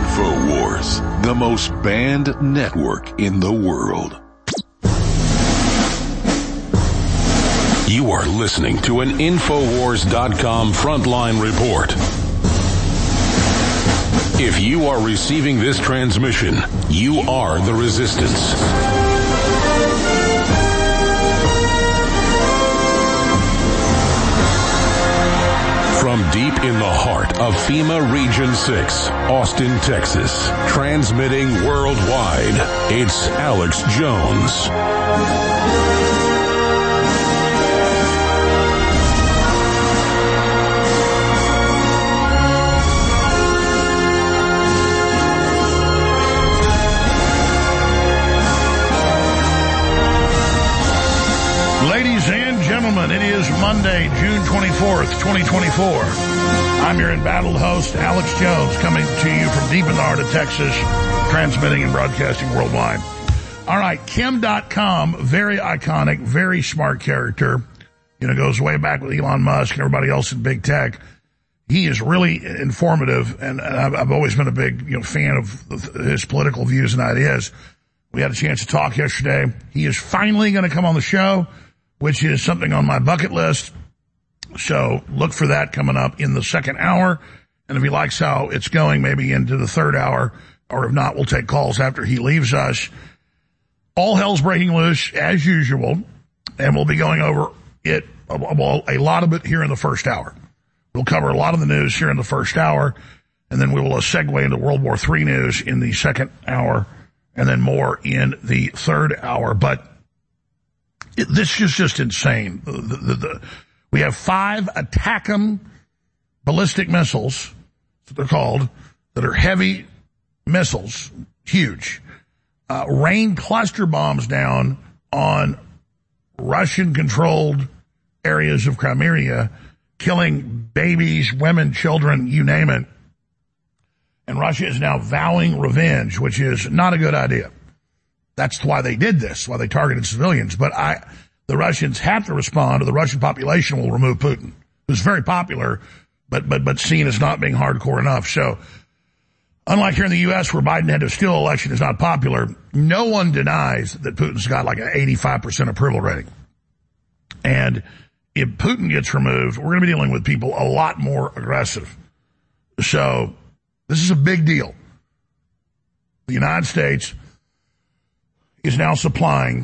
InfoWars, the most banned network in the world. You are listening to an InfoWars.com frontline report. If you are receiving this transmission, you are the resistance. From deep in the heart of FEMA Region 6, Austin, Texas, transmitting worldwide, it's Alex Jones. Ladies and gentlemen, it is Monday, June 24th, 2024. I'm your embattled host, Alex Jones, coming to you from deep in the heart of Texas, transmitting and broadcasting worldwide. All right, Kim Dotcom, very iconic, very smart character. You know, goes way back with Elon Musk and everybody else in big tech. He is really informative, and I've always been a big fan of his political views and ideas. We had a chance to talk yesterday. He is finally going to come on the show, which is something on my bucket list. So look for that coming up in the second hour. And if he likes how it's going, maybe into the third hour, or if not, we'll take calls after he leaves us. All hell's breaking loose as usual, and we'll be going over it, a lot of it here in the first hour. We'll cover a lot of the news here in the first hour, and then we will segue into World War III news in the second hour, and then more in the third hour. But this is just insane. We have 5 ATACMS ballistic missiles, that's what they're called, that are heavy missiles, huge. Rain cluster bombs down on Russian-controlled areas of Crimea, killing babies, women, children, you name it. And Russia is now vowing revenge, which is not a good idea. That's why they did this, why they targeted civilians. But the Russians have to respond, or the Russian population will remove Putin, who's very popular, but seen as not being hardcore enough. So, unlike here in the U.S., where Biden had to steal an election is not popular, no one denies that Putin's got like an 85% approval rating. And if Putin gets removed, we're going to be dealing with people a lot more aggressive. So, this is a big deal. The United States is now supplying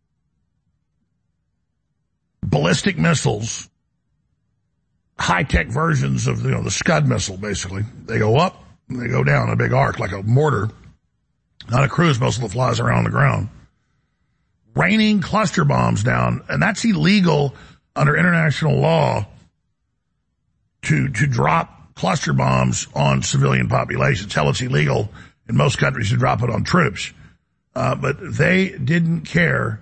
ballistic missiles, high-tech versions of the Scud missile, basically. They go up and they go down in a big arc like a mortar, not a cruise missile that flies around the ground. Raining cluster bombs down, and that's illegal under international law to drop cluster bombs on civilian populations. Hell, it's illegal in most countries to drop it on troops. But they didn't care.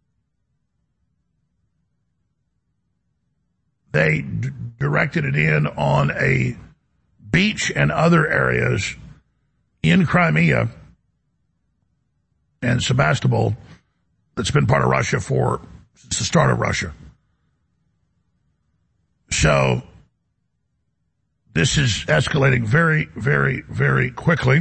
They directed it in on a beach and other areas in Crimea and Sebastopol that's been part of Russia since the start of Russia. So this is escalating very, very, very quickly.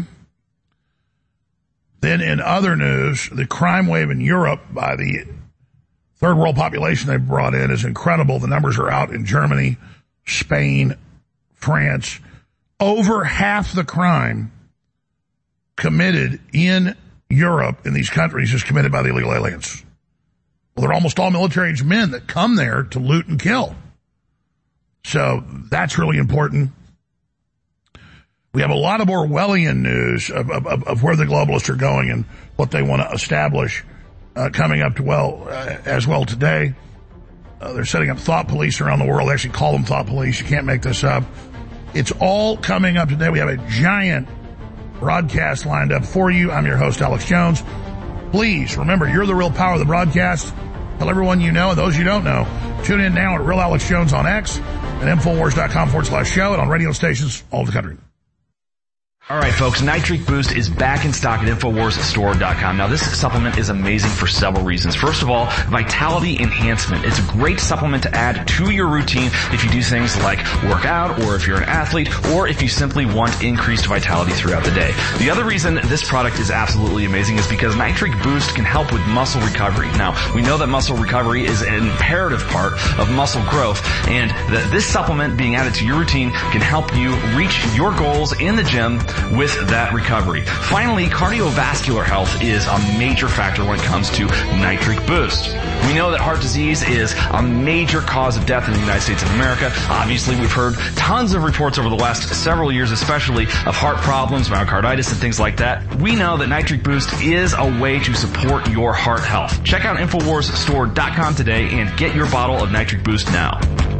Then in other news, the crime wave in Europe by the third world population they brought in is incredible. The numbers are out in Germany, Spain, France. Over half the crime committed in Europe in these countries is committed by the illegal aliens. Well, they're almost all military-aged men that come there to loot and kill. So that's really important. We have a lot of Orwellian news of where the globalists are going and what they want to establish coming up as well today. They're setting up thought police around the world. They actually call them thought police. You can't make this up. It's all coming up today. We have a giant broadcast lined up for you. I'm your host, Alex Jones. Please remember, you're the real power of the broadcast. Tell everyone you know and those you don't know. Tune in now at Real Alex Jones on X and Infowars.com/show and on radio stations all over the country. All right, folks, Nitric Boost is back in stock at InfoWarsStore.com. Now, this supplement is amazing for several reasons. First of all, vitality enhancement. It's a great supplement to add to your routine if you do things like work out, or if you're an athlete, or if you simply want increased vitality throughout the day. The other reason this product is absolutely amazing is because Nitric Boost can help with muscle recovery. Now, we know that muscle recovery is an imperative part of muscle growth, and that this supplement being added to your routine can help you reach your goals in the gym with that recovery. Finally, cardiovascular health is a major factor when it comes to Nitric Boost. We know that heart disease is a major cause of death in the United States of America. Obviously, we've heard tons of reports over the last several years, especially of heart problems, myocarditis, and things like that. We know that Nitric Boost is a way to support your heart health. Check out InfoWarsStore.com today and get your bottle of Nitric Boost now.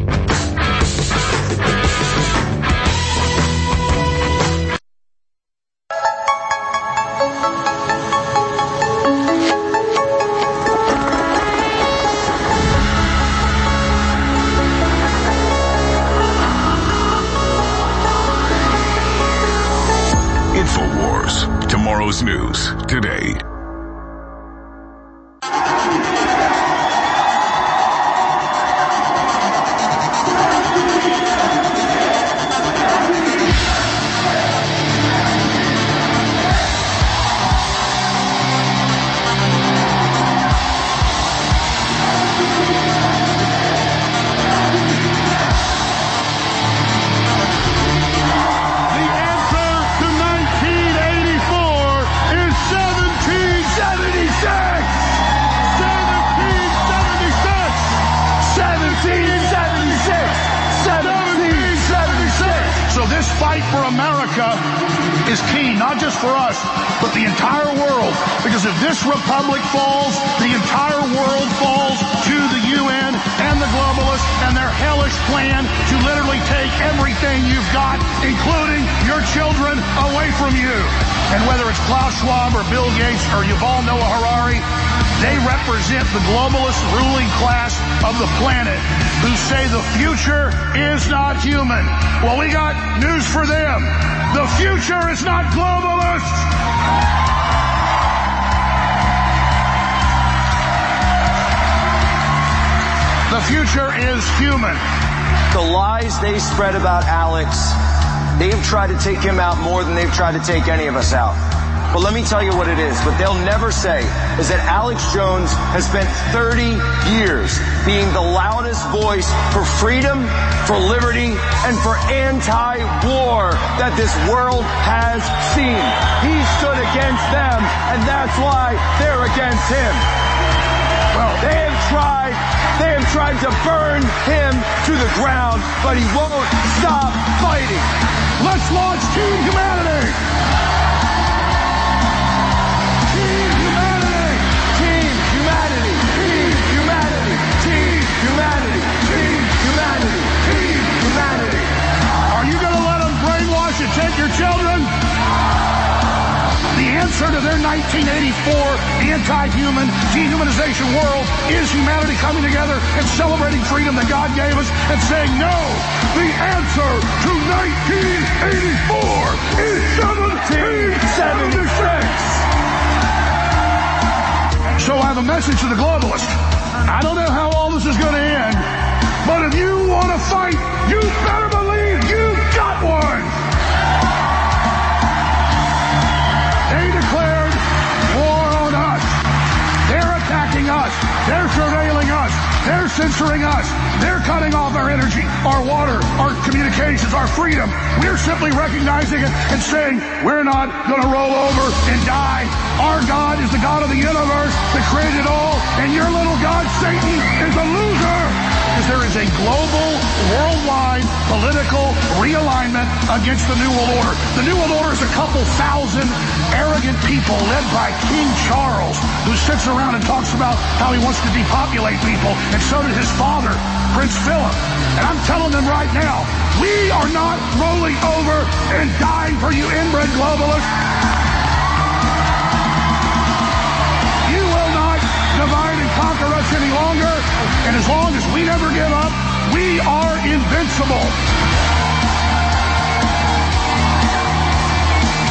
InfoWars. Tomorrow's news today. This fight for America is key, not just for us, but the entire world. Because if this republic falls, the entire world falls to the UN and the globalists and their hellish plan to literally take everything you've got, including your children, away from you. And whether it's Klaus Schwab or Bill Gates or Yuval Noah Harari, they represent the globalist ruling class of the planet who say the future is not human. Well, we got news for them. The future is not globalist. The future is human. The lies they spread about Alex, they've tried to take him out more than they've tried to take any of us out. But let me tell you what it is. What they'll never say is that Alex Jones has spent 30 years being the loudest voice for freedom, for liberty, and for anti-war that this world has seen. He stood against them, and that's why they're against him. Well, they have tried to burn him to the ground, but he won't stop fighting. Let's launch Team Humanity! Team Humanity! Team Humanity! Team Humanity! Team Humanity! Team Humanity! Team Humanity! Are you going to let them brainwash and take your children? The answer to their 1984 anti-human, dehumanization world is humanity coming together and celebrating freedom that God gave us and saying no. The answer to 1984 is 1776. So I have a message to the globalist. I don't know how all this is going to end, but if you want to fight, you better believe you've got one. They declared war on us. They're attacking us. They're surveilling us. They're censoring us. They're cutting off our energy, our water, our communications, our freedom. We're simply recognizing it and saying we're not going to roll over and die. Our God is the God of the universe that created it all, and your little God, Satan, is a loser. Because there is a global, worldwide, political realignment against the New World Order. The New World Order is a couple thousand arrogant people led by King Charles, who sits around and talks about how he wants to depopulate people, and so did his father, Prince Philip. And I'm telling them right now, we are not rolling over and dying for you inbred globalists. You will not divide and conquer us any longer, and as long as we never give up, we are invincible.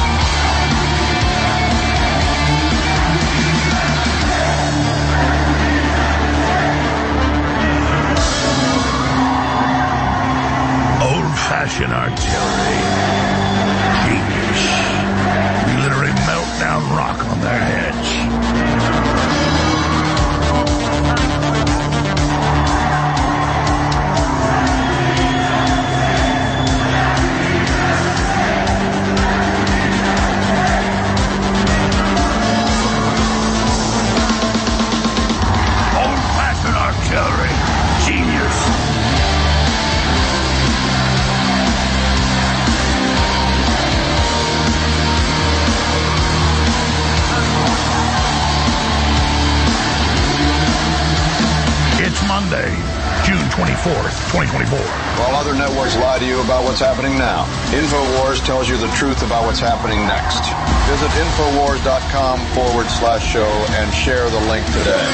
24th, 2024. While other networks lie to you about what's happening now, InfoWars tells you the truth about what's happening next. Visit Infowars.com/show and share the link today.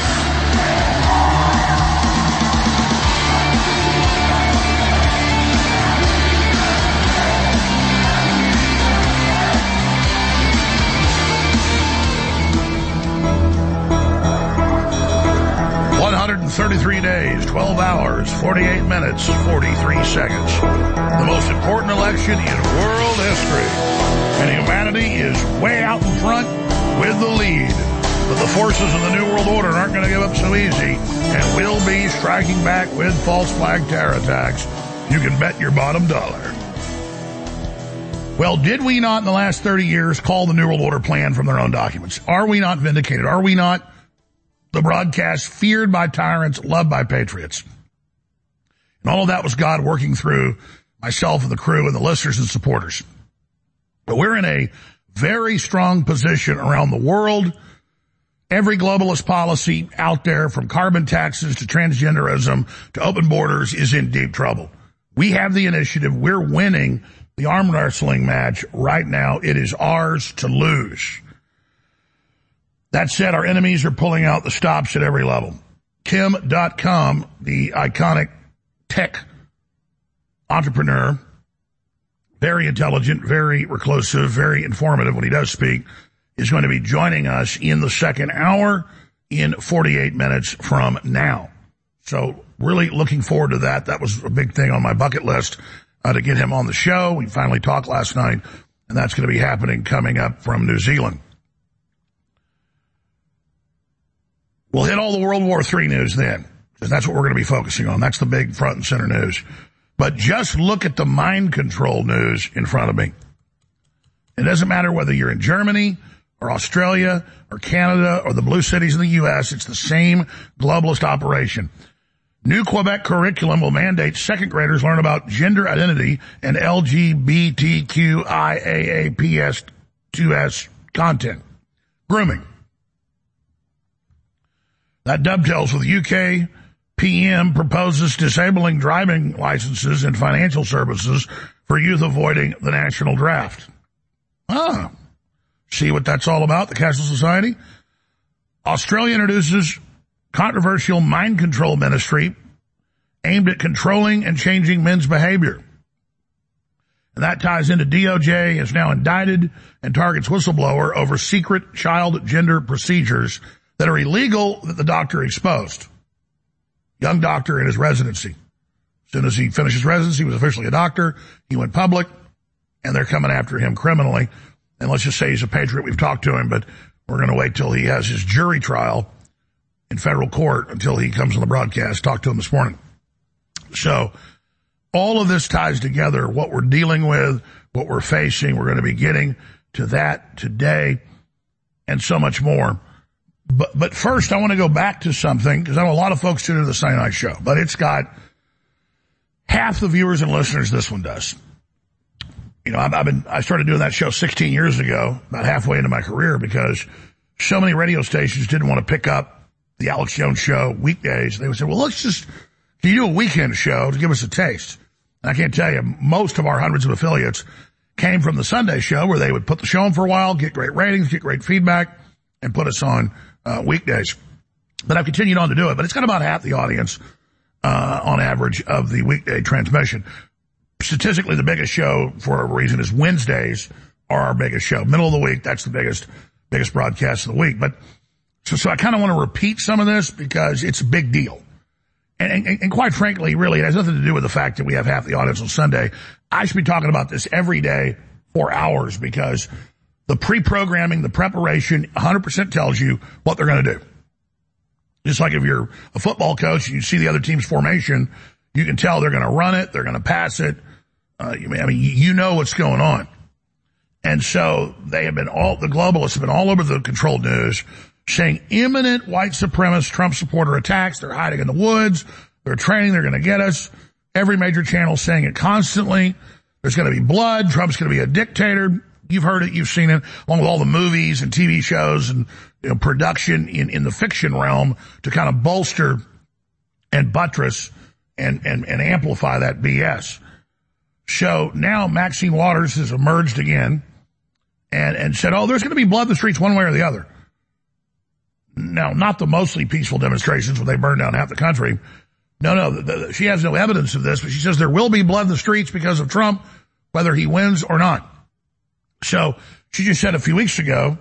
133 days, 12 hours, 48 minutes, 43 seconds. The most important election in world history. And humanity is way out in front with the lead. But the forces of the New World Order aren't going to give up so easy and will be striking back with false flag terror attacks. You can bet your bottom dollar. Well, did we not in the last 30 years call the New World Order plan from their own documents? Are we not vindicated? Are we not the broadcast feared by tyrants, loved by patriots? And all of that was God working through myself and the crew and the listeners and supporters. But we're in a very strong position around the world. Every globalist policy out there, from carbon taxes to transgenderism to open borders, is in deep trouble. We have the initiative. We're winning the arm wrestling match right now. It is ours to lose. That said, our enemies are pulling out the stops at every level. Kim Dotcom, the iconic tech entrepreneur, very intelligent, very reclusive, very informative when he does speak, is going to be joining us in the second hour in 48 minutes from now. So really looking forward to that. That was a big thing on my bucket list to get him on the show. We finally talked last night, and that's going to be happening coming up from New Zealand. We'll hit all the World War III news then, because that's what we're going to be focusing on. That's the big front and center news. But just look at the mind control news in front of me. It doesn't matter whether you're in Germany or Australia or Canada or the blue cities in the U.S. It's the same globalist operation. New Quebec curriculum will mandate second graders learn about gender identity and LGBTQIAAPS2S content. Grooming. That dovetails with UK PM proposes disabling driving licenses and financial services for youth avoiding the national draft. See what that's all about, the Castle Society? Australia introduces controversial mind control ministry aimed at controlling and changing men's behavior. And that ties into DOJ is now indicted and targets whistleblower over secret child gender procedures that are illegal that the doctor exposed. Young doctor in his residency. As soon as he finished his residency, he was officially a doctor. He went public, and they're coming after him criminally. And let's just say he's a patriot. We've talked to him, but we're going to wait till he has his jury trial in federal court until he comes on the broadcast. Talked to him this morning. So all of this ties together, what we're dealing with, what we're facing. We're going to be getting to that today and so much more. But first, I want to go back to something, because I know a lot of folks tune into the Sunday Night Show, but it's got half the viewers and listeners this one does. You know, I started doing that show 16 years ago, about halfway into my career, because so many radio stations didn't want to pick up the Alex Jones Show weekdays. They would say, well, can you do a weekend show to give us a taste? And I can't tell you, most of our hundreds of affiliates came from the Sunday show, where they would put the show on for a while, get great ratings, get great feedback, and put us on weekdays. But I've continued on to do it. But it's got about half the audience on average of the weekday transmission. Statistically, the biggest show, for a reason, is Wednesdays are our biggest show. Middle of the week, that's the biggest broadcast of the week. But so I kind of want to repeat some of this because it's a big deal. And quite frankly, really, it has nothing to do with the fact that we have half the audience on Sunday. I should be talking about this every day for hours, because the pre-programming, the preparation, 100% tells you what they're going to do. Just like if you're a football coach and you see the other team's formation, you can tell they're going to run it, they're going to pass it. You know what's going on. And so the globalists have been all over the controlled news saying imminent white supremacist Trump supporter attacks. They're hiding in the woods. They're training. They're going to get us. Every major channel saying it constantly. There's going to be blood. Trump's going to be a dictator. You've heard it. You've seen it, along with all the movies and TV shows and production in the fiction realm to kind of bolster and buttress and amplify that BS. So now Maxine Waters has emerged again and said, oh, there's going to be blood in the streets one way or the other. Now, not the mostly peaceful demonstrations where they burn down half the country. No, she has no evidence of this, but she says there will be blood in the streets because of Trump, whether he wins or not. So she just said a few weeks ago,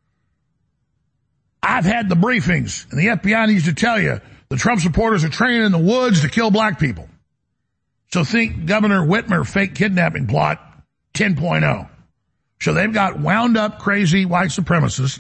I've had the briefings, and the FBI needs to tell you the Trump supporters are training in the woods to kill black people. So think Governor Whitmer fake kidnapping plot 10.0. So they've got wound up crazy white supremacists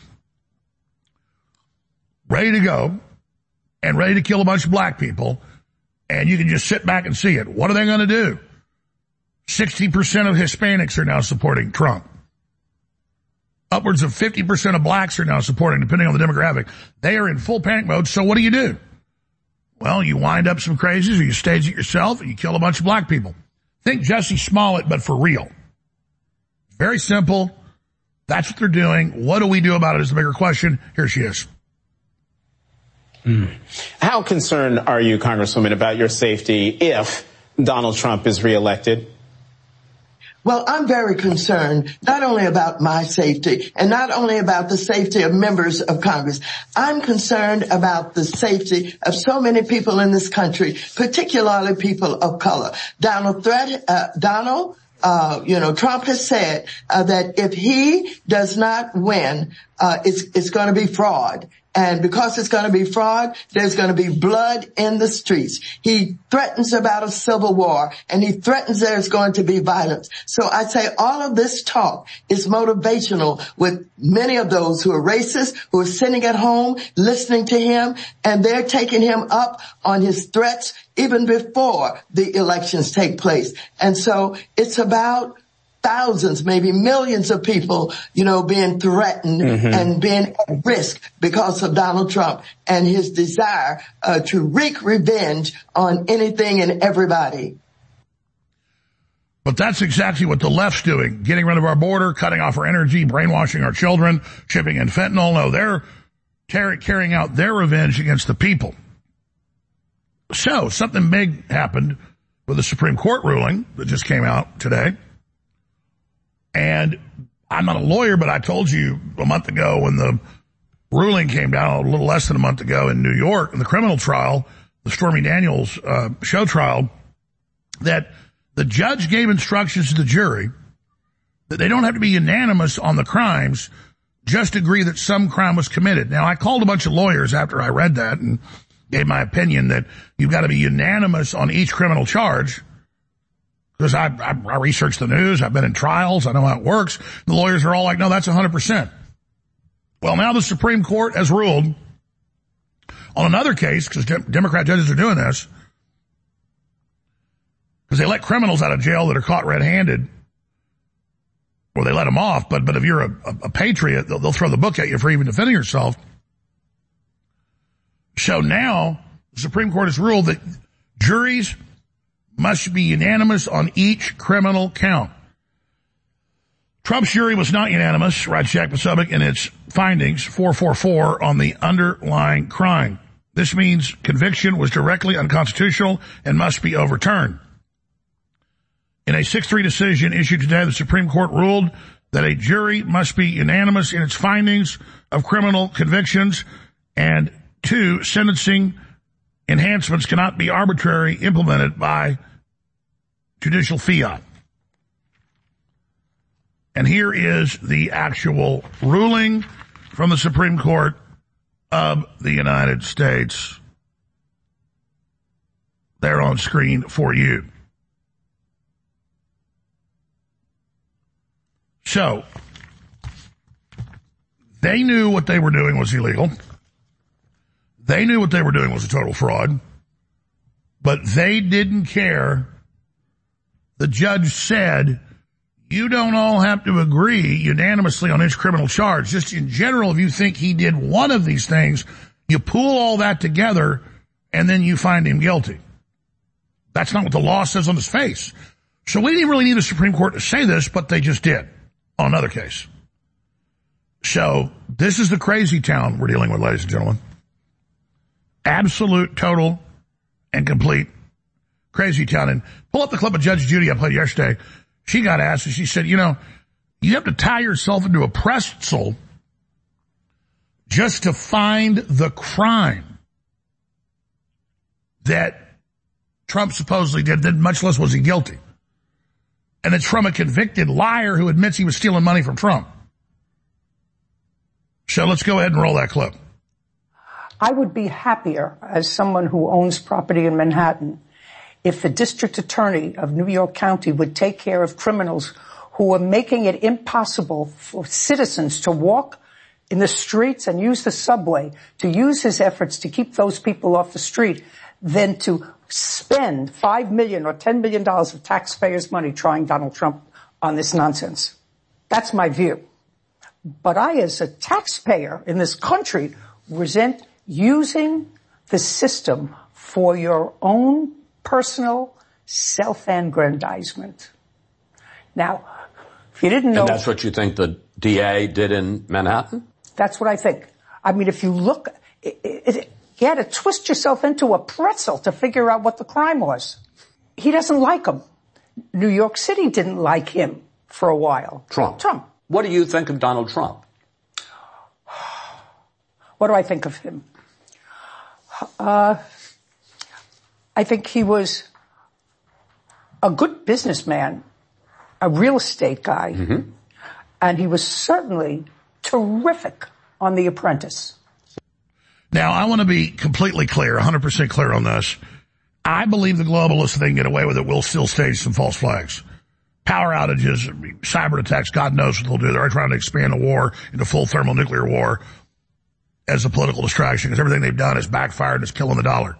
ready to go and ready to kill a bunch of black people, and you can just sit back and see it. What are they going to do? 60% of Hispanics are now supporting Trump. Upwards of 50% of blacks are now supporting, depending on the demographic. They are in full panic mode, so what do? Well, you wind up some crazies, or you stage it yourself, and you kill a bunch of black people. Think Jussie Smollett, but for real. Very simple. That's what they're doing. What do we do about it is the bigger question. Here she is. How concerned are you, Congresswoman, about your safety if Donald Trump is reelected? Well, I'm very concerned not only about my safety and not only about the safety of members of Congress. I'm concerned about the safety of so many people in this country, particularly people of color. Trump has said that if he does not win, it's going to be fraud. And because it's going to be fraud, there's going to be blood in the streets. He threatens about a civil war, and he threatens there's going to be violence. So I say all of this talk is motivational with many of those who are racist, who are sitting at home listening to him, and they're taking him up on his threats even before the elections take place. And so it's about thousands, maybe millions of people, being threatened and being at risk because of Donald Trump and his desire to wreak revenge on anything and everybody. But that's exactly what the left's doing, getting rid of our border, cutting off our energy, brainwashing our children, shipping in fentanyl. No, they're carrying out their revenge against the people. So something big happened with the Supreme Court ruling that just came out today. And I'm not a lawyer, but I told you a month ago when the ruling came down, a little less than a month ago in New York, in the criminal trial, the Stormy Daniels show trial, that the judge gave instructions to the jury that they don't have to be unanimous on the crimes, just agree that some crime was committed. Now, I called a bunch of lawyers after I read that and gave my opinion that you've got to be unanimous on each criminal charge. Because I researched the news, I've been in trials, I know how it works. The lawyers are all like, no, that's 100%. Well, now the Supreme Court has ruled on another case, because Democrat judges are doing this, because they let criminals out of jail that are caught red-handed, or they let them off, but if you're a patriot, they'll throw the book at you for even defending yourself. So now the Supreme Court has ruled that juries must be unanimous on each criminal count. Trump's jury was not unanimous, writes Jack Posobiec in its findings, 444, on the underlying crime. This means conviction was directly unconstitutional and must be overturned. In a 6-3 decision issued today, the Supreme Court ruled that a jury must be unanimous in its findings of criminal convictions, and 2, sentencing enhancements cannot be arbitrarily implemented by judicial fiat. And here is the actual ruling from the Supreme Court of the United States. They're on screen for you. So, they knew what they were doing was illegal. They knew what they were doing was a total fraud, but they didn't care. The judge said, you don't all have to agree unanimously on each criminal charge. Just in general, if you think he did one of these things, you pool all that together and then you find him guilty. That's not what the law says on his face. So we didn't really need the Supreme Court to say this, but they just did on another case. So this is the crazy town we're dealing with, ladies and gentlemen. Absolute, total, and complete crazy town. And pull up the clip of Judge Judy I played yesterday. She got asked, and she said, you have to tie yourself into a pretzel just to find the crime that Trump supposedly did, much less was he guilty. And it's from a convicted liar who admits he was stealing money from Trump. So let's go ahead and roll that clip. I would be happier as someone who owns property in Manhattan if the district attorney of New York County would take care of criminals who are making it impossible for citizens to walk in the streets and use the subway, to use his efforts to keep those people off the street, than to spend $5 million or $10 million of taxpayers' money trying Donald Trump on this nonsense. That's my view. But I, as a taxpayer in this country, resent using the system for your own personal self-aggrandizement. Now, if you didn't know... And that's what you think the DA did in Manhattan? That's what I think. I mean, if you look... You had to twist yourself into a pretzel to figure out what the crime was. He doesn't like him. New York City didn't like him for a while. Trump. What do you think of Donald Trump? What do I think of him? I think he was a good businessman, a real estate guy, and he was certainly terrific on The Apprentice. Now, I want to be completely clear, 100% clear on this. I believe the globalists, if they can get away with it, will still stage some false flags. Power outages, cyber attacks, God knows what they'll do. They're trying to expand the war into full thermonuclear war as a political distraction, because everything they've done has backfired and is killing the dollar.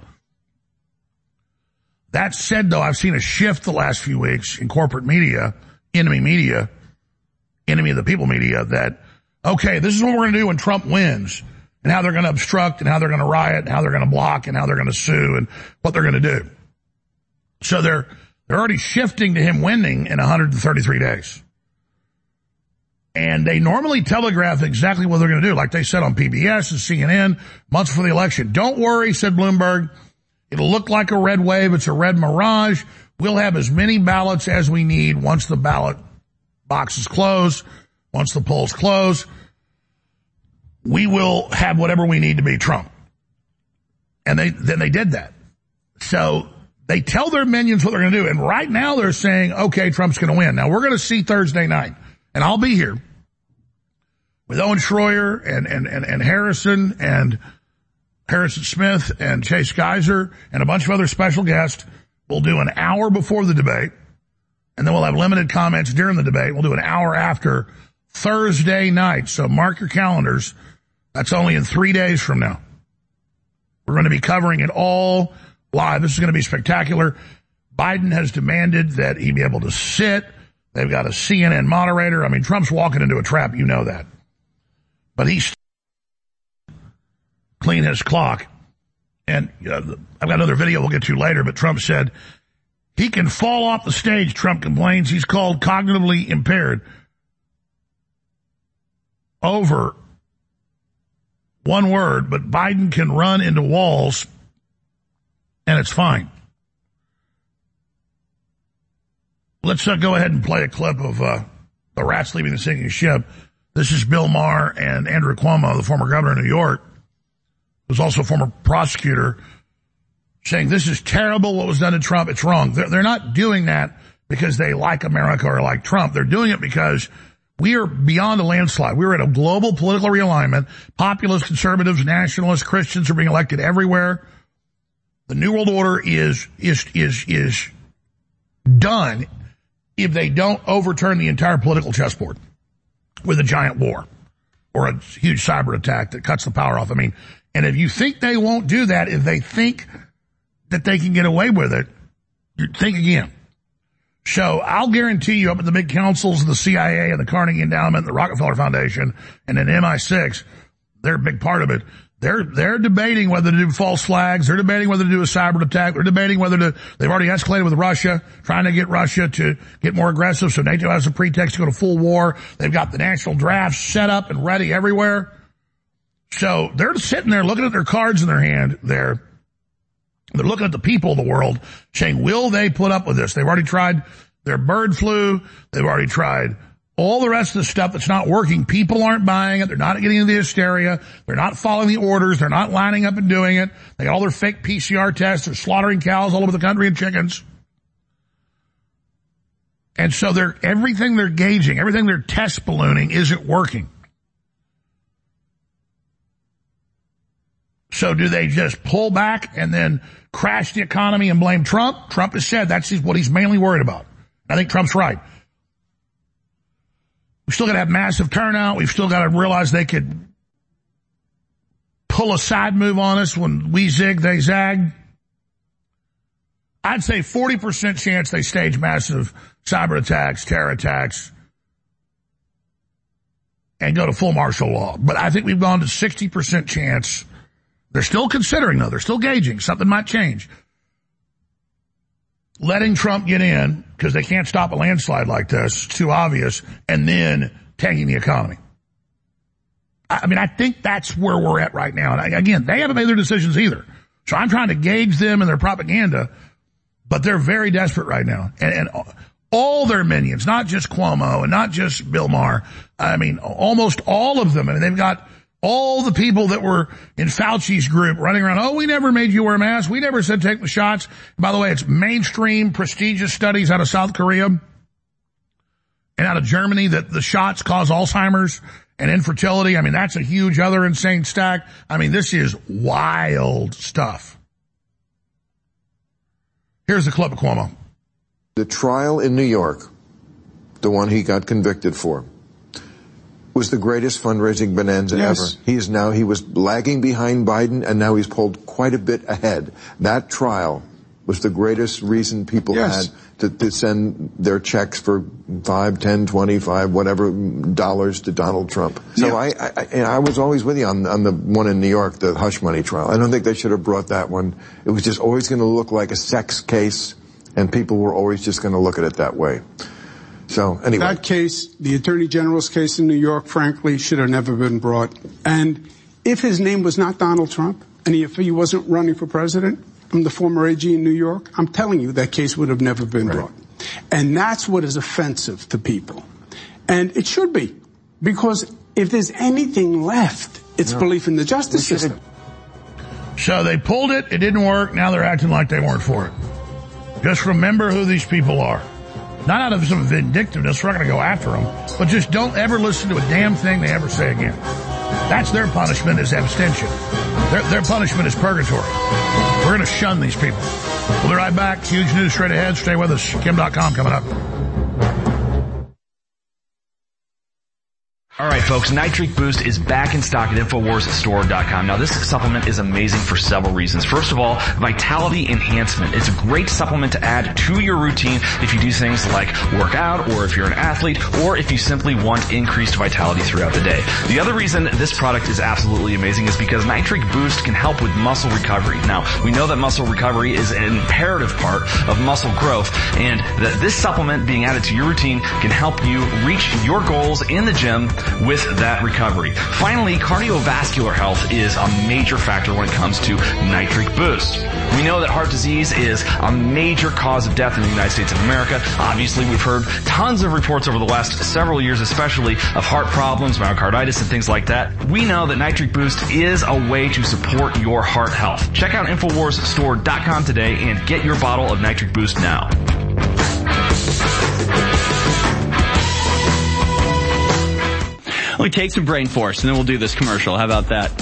That said, though, I've seen a shift the last few weeks in corporate media, enemy of the people media, that, okay, this is what we're going to do when Trump wins, and how they're going to obstruct, and how they're going to riot, and how they're going to block, and how they're going to sue, and what they're going to do. So they're already shifting to him winning in 133 days. And they normally telegraph exactly what they're going to do, like they said on PBS and CNN months before the election. Don't worry, said Bloomberg. It'll look like a red wave. It's a red mirage. We'll have as many ballots as we need once the ballot boxes close, once the polls close. We will have whatever we need to beat Trump. And then they did that. So they tell their minions what they're going to do. And right now they're saying, okay, Trump's going to win. Now we're going to see Thursday night. And I'll be here with Owen Schroyer and Harrison Smith and Chase Geiser and a bunch of other special guests. We'll do an hour before the debate, and then we'll have limited comments during the debate. We'll do an hour after Thursday night. So mark your calendars. That's only in 3 days from now. We're going to be covering it all live. This is going to be spectacular. Biden has demanded that he be able to sit. They've got a CNN moderator. I mean, Trump's walking into a trap. You know that. But he's clean his clock. And I've got another video we'll get to later, but Trump said he can fall off the stage, Trump complains. He's called cognitively impaired over one word, but Biden can run into walls and it's fine. Let's go ahead and play a clip of the rats leaving the sinking ship. This is Bill Maher and Andrew Cuomo, the former governor of New York, who's also a former prosecutor, saying this is terrible what was done to Trump. It's wrong. They're not doing that because they like America or like Trump. They're doing it because we are beyond a landslide. We're at a global political realignment. Populists, conservatives, nationalists, Christians are being elected everywhere. The New World Order is done if they don't overturn the entire political chessboard with a giant war or a huge cyber attack that cuts the power off. I mean, and if you think they won't do that, if they think that they can get away with it, you think again. So I'll guarantee you up at the big councils of the CIA and the Carnegie Endowment and the Rockefeller Foundation and then MI6, they're a big part of it. They're debating whether to do false flags. They're debating whether to do a cyber attack. They're debating whether to, they've already escalated with Russia, trying to get Russia to get more aggressive so NATO has a pretext to go to full war. They've got the national drafts set up and ready everywhere. So they're sitting there looking at their cards in their hand there, They're looking at the people of the world saying, will they put up with this? They've already tried their bird flu. They've already tried all the rest of the stuff that's not working. People aren't buying it. They're not getting into the hysteria. They're not following the orders. They're not lining up and doing it. They got all their fake PCR tests. They're slaughtering cows all over the country and chickens. And so everything they're gauging, everything they're test ballooning isn't working. So do they just pull back and then crash the economy and blame Trump? Trump has said that's what he's mainly worried about. I think Trump's right. We've still got to have massive turnout. We've still got to realize they could pull a side move on us when we zig, they zag. I'd say 40% chance they stage massive cyber attacks, terror attacks, and go to full martial law. But I think we've gone to 60% chance. They're still considering, though. They're still gauging. Something might change. Letting Trump get in, because they can't stop a landslide like this, it's too obvious, and then tanking the economy. I mean, I think that's where we're at right now. And again, they haven't made their decisions either. So I'm trying to gauge them and their propaganda, but they're very desperate right now. And all their minions, not just Cuomo and not just Bill Maher, I mean, almost all of them. And they've got all the people that were in Fauci's group running around, oh, we never made you wear a mask. We never said take the shots. By the way, it's mainstream, prestigious studies out of South Korea and out of Germany that the shots cause Alzheimer's and infertility. I mean, that's a huge other insane stack. I mean, this is wild stuff. Here's the clip of Cuomo. The trial in New York, the one he got convicted for, was the greatest fundraising bonanza ever. He was lagging behind Biden, and now he's pulled quite a bit ahead. That trial was the greatest reason people had to send their checks for 5, 10, 25, whatever dollars to Donald Trump. So I was always with you on the one in New York, the hush money trial. I don't think they should have brought that one. It was just always going to look like a sex case, and people were always just going to look at it that way. So anyway. That case, the Attorney General's case in New York, frankly, should have never been brought. And if his name was not Donald Trump, and if he wasn't running for president, I'm the former AG in New York, I'm telling you that case would have never been brought. And that's what is offensive to people. And it should be. Because if there's anything left, it's belief in the justice system. So they pulled it, it didn't work, now they're acting like they weren't for it. Just remember who these people are. Not out of some vindictiveness, we're not going to go after them, but just don't ever listen to a damn thing they ever say again. That's their punishment, is abstention. Their punishment is purgatory. We're going to shun these people. We'll be right back. Huge news straight ahead. Stay with us. Kim.com coming up. All right, folks, Nitric Boost is back in stock at InfoWarsStore.com. Now, this supplement is amazing for several reasons. First of all, vitality enhancement. It's a great supplement to add to your routine if you do things like work out, or if you're an athlete, or if you simply want increased vitality throughout the day. The other reason this product is absolutely amazing is because Nitric Boost can help with muscle recovery. Now, we know that muscle recovery is an imperative part of muscle growth, and that this supplement being added to your routine can help you reach your goals in the gym with that recovery. Finally, cardiovascular health is a major factor when it comes to Nitric Boost. We know that heart disease is a major cause of death in the United States of America. Obviously, we've heard tons of reports over the last several years, especially of heart problems, myocarditis, and things like that. We know that Nitric Boost is a way to support your heart health. Check out InfoWarsStore.com today and get your bottle of Nitric Boost now. Let me take some brain force and then we'll do this commercial. How about that?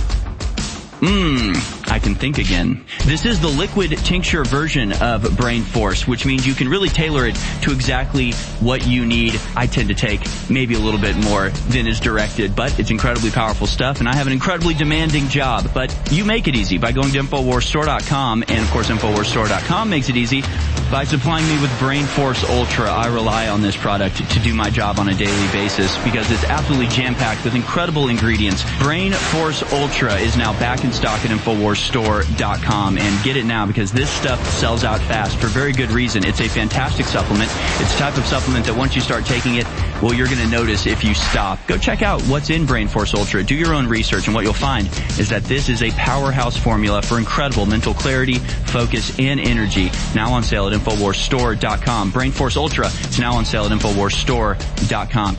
I can think again. This is the liquid tincture version of Brain Force, which means you can really tailor it to exactly what you need. I tend to take maybe a little bit more than is directed, but it's incredibly powerful stuff, and I have an incredibly demanding job. But you make it easy by going to InfoWarsStore.com, and of course InfoWarsStore.com makes it easy by supplying me with Brain Force Ultra. I rely on this product to do my job on a daily basis because it's absolutely jam-packed with incredible ingredients. Brain Force Ultra is now back in stock at InfoWars. InfoWarsStore.com and get it now, because this stuff sells out fast for very good reason. It's a fantastic supplement. It's the type of supplement that once you start taking it, well, you're going to notice if you stop. Go check out what's in Brain Force Ultra. Do your own research, and what you'll find is that this is a powerhouse formula for incredible mental clarity, focus, and energy. Now on sale at InfoWarsStore.com. Brain Force Ultra is now on sale at InfoWarsStore.com.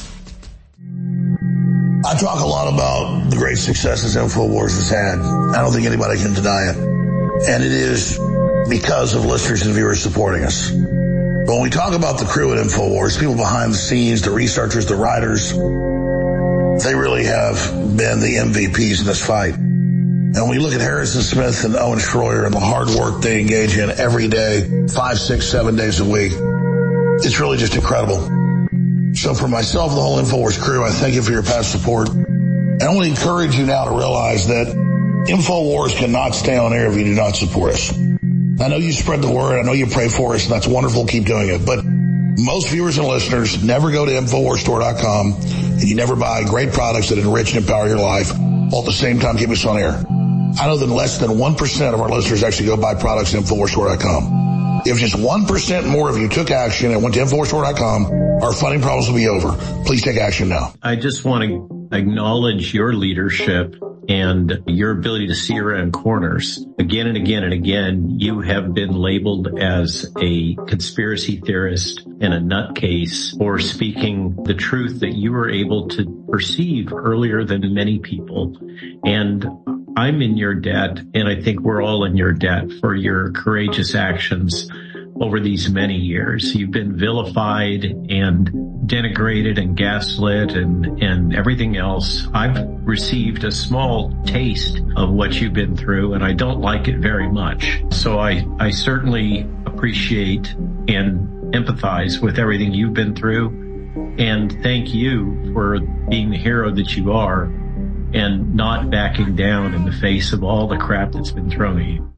I talk a lot about the great successes InfoWars has had. I don't think anybody can deny it. And it is because of listeners and viewers supporting us. But when we talk about the crew at InfoWars, people behind the scenes, the researchers, the writers, they really have been the MVPs in this fight. And when we look at Harrison Smith and Owen Schroyer and the hard work they engage in every day, 5, 6, 7 days a week, it's really just incredible. So for myself and the whole InfoWars crew, I thank you for your past support. And I want to encourage you now to realize that InfoWars cannot stay on air if you do not support us. I know you spread the word. I know you pray for us, and that's wonderful. Keep doing it. But most viewers and listeners never go to InfoWarsStore.com, and you never buy great products that enrich and empower your life while at the same time keep us on air. I know that less than 1% of our listeners actually go buy products at InfoWarsStore.com. If just 1% more of you took action and went to InfoWarsStore.com, our funding problems will be over. Please take action now. I just want to acknowledge your leadership and your ability to see around corners. Again and again and again, you have been labeled as a conspiracy theorist and a nutcase for speaking the truth that you were able to perceive earlier than many people. And I'm in your debt, and I think we're all in your debt for your courageous actions over these many years. You've been vilified and denigrated and gaslit and everything else. I've received a small taste of what you've been through, and I don't like it very much. So I certainly appreciate and empathize with everything you've been through, and thank you for being the hero that you are and not backing down in the face of all the crap that's been thrown at you.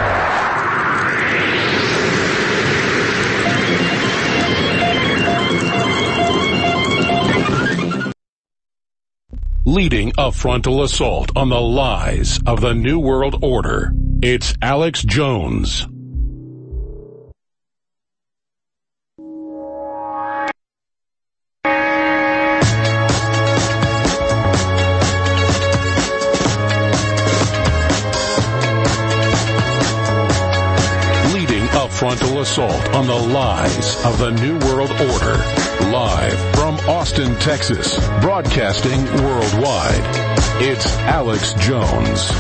Leading a frontal assault on the lies of the New World Order, it's Alex Jones. Frontal assault on the lies of the New World Order. Live from Austin, Texas, broadcasting worldwide. It's Alex Jones.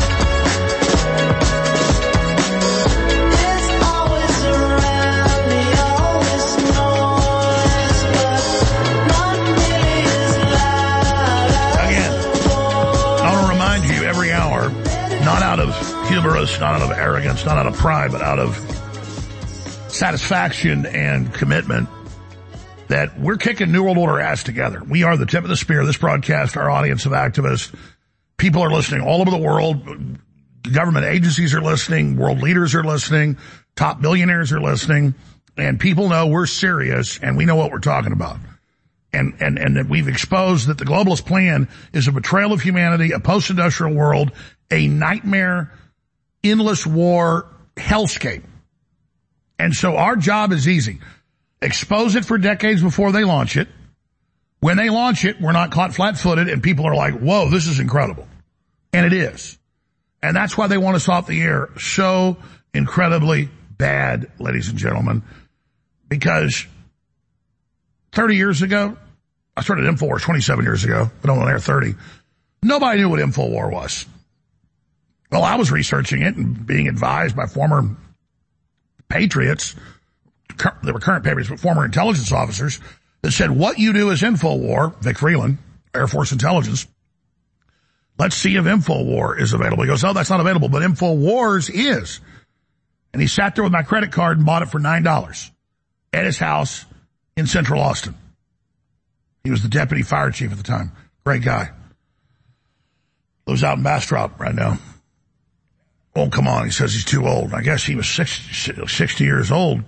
Again, I want to remind you every hour, not out of hubris, not out of arrogance, not out of pride, but out of satisfaction and commitment, that we're kicking New World Order ass together. We are the tip of the spear. This broadcast, our audience of activists, people are listening all over the world. Government agencies are listening. World leaders are listening. Top billionaires are listening. And people know we're serious and we know what we're talking about. And that we've exposed that the globalist plan is a betrayal of humanity, a post-industrial world, a nightmare, endless war hellscape. And so our job is easy. Expose it for decades before they launch it. When they launch it, we're not caught flat-footed and people are like, whoa, this is incredible. And it is. And that's why they want us off the air so incredibly bad, ladies and gentlemen. Because 30 years ago, I started InfoWars 27 years ago, but I'm on air 30. Nobody knew what InfoWar was. Well, I was researching it and being advised by former patriots, they were current patriots, but former intelligence officers that said, what you do is InfoWar, Vic Freeland, Air Force Intelligence. Let's see if InfoWar is available. He goes, oh, that's not available, but InfoWars is. And he sat there with my credit card and bought it for $9 at his house in Central Austin. He was the deputy fire chief at the time. Great guy. Lives out in Bastrop right now. Oh, come on. He says he's too old. I guess he was 60 years old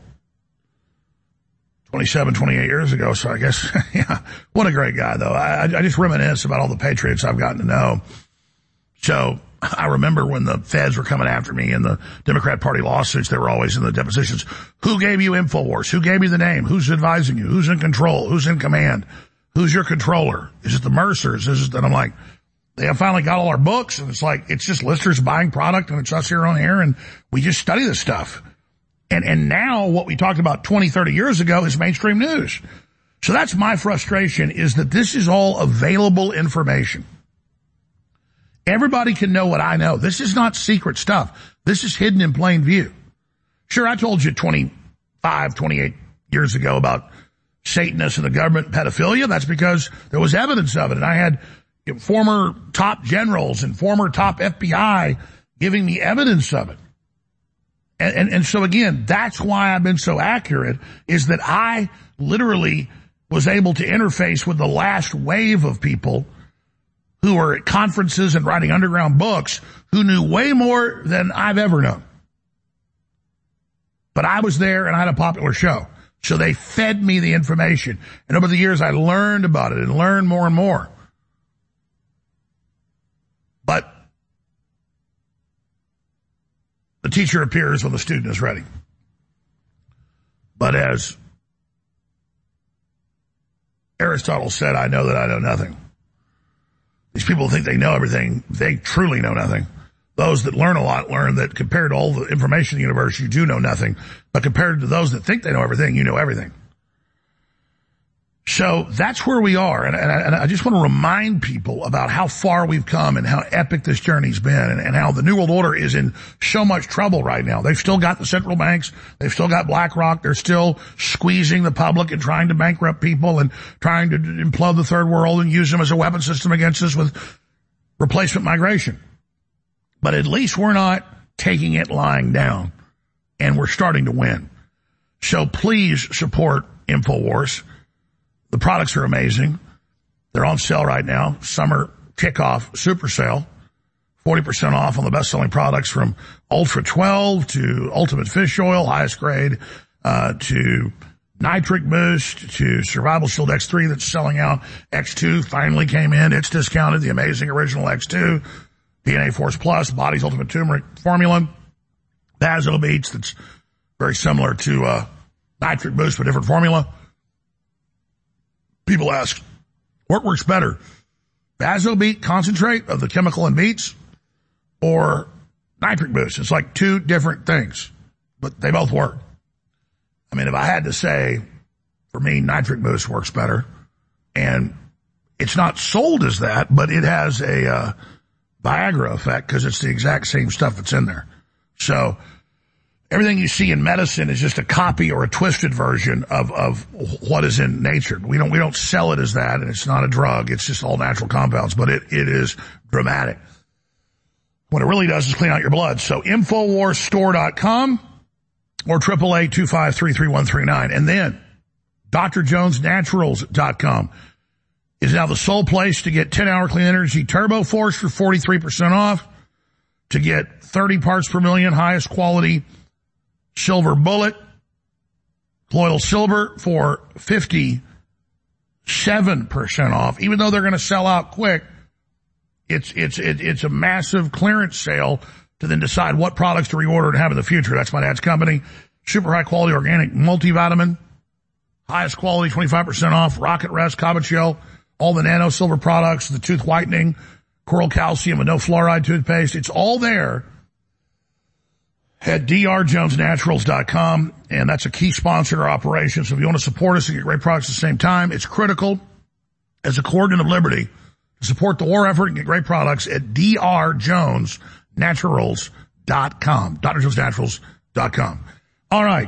27, 28 years ago. So I guess, yeah, what a great guy, though. I just reminisce about all the patriots I've gotten to know. So I remember when the feds were coming after me in the Democrat Party lawsuits, they were always in the depositions. Who gave you InfoWars? Who gave you the name? Who's advising you? Who's in control? Who's in command? Who's your controller? Is it the Mercers? And I'm like, they have finally got all our books, and it's like, it's just listeners buying product, and it's us here on air, and we just study this stuff. And now what we talked about 20, 30 years ago is mainstream news. So that's my frustration, is that this is all available information. Everybody can know what I know. This is not secret stuff. This is hidden in plain view. Sure, I told you 25, 28 years ago about Satanists and the government pedophilia. That's because there was evidence of it. And I had former top generals and former top FBI giving me evidence of it. And so again, that's why I've been so accurate, is that I literally was able to interface with the last wave of people who were at conferences and writing underground books who knew way more than I've ever known. But I was there and I had a popular show. So they fed me the information. And over the years I learned about it and learned more and more. But the teacher appears when the student is ready. But as Aristotle said, I know that I know nothing. These people think they know everything. They truly know nothing. Those that learn a lot learn that compared to all the information in the universe, you do know nothing. But compared to those that think they know everything, you know everything. So that's where we are. And I just want to remind people about how far we've come and how epic this journey's been, and how the New World Order is in so much trouble right now. They've still got the central banks. They've still got BlackRock. They're still squeezing the public and trying to bankrupt people and trying to implode the third world and use them as a weapon system against us with replacement migration. But at least we're not taking it lying down, and we're starting to win. So please support InfoWars. The products are amazing. They're on sale right now. Summer kickoff super sale. 40% off on the best-selling products, from Ultra 12 to Ultimate Fish Oil, highest grade, to Nitric Boost, to Survival Shield X3 that's selling out. X2 finally came in. It's discounted. The amazing original X2. DNA Force Plus, Body's Ultimate Turmeric Formula. Bazo Beats, that's very similar to Nitric Boost, but different formula. People ask, what works better? Bazo Beat concentrate of the chemical in beets, or Nitric Boost? It's like two different things, but they both work. I mean, if I had to say, for me, Nitric Boost works better. And it's not sold as that, but it has a Viagra effect because it's the exact same stuff that's in there. So everything you see in medicine is just a copy or a twisted version of what is in nature. We don't sell it as that, and it's not a drug. It's just all natural compounds, but it is dramatic. What it really does is clean out your blood. So InfoWarsStore.com or 888-253-3139. And then DrJonesNaturals.com is now the sole place to get 10-hour clean energy Turbo Force for 43% off, to get 30 parts per million highest quality Silver Bullet, colloidal silver for 57% off. Even though they're going to sell out quick, it's a massive clearance sale to then decide what products to reorder and have in the future. That's my dad's company. Super high quality organic multivitamin, highest quality, 25% off. Rocket Rest, Cobbage Shell, all the nano silver products, the tooth whitening, Coral Calcium with no fluoride toothpaste. It's all there at drjonesnaturals.com, and that's a key sponsor to our operation. So if you want to support us and get great products at the same time, it's critical as a coordinate of liberty to support the war effort and get great products at drjonesnaturals.com, drjonesnaturals.com. All right.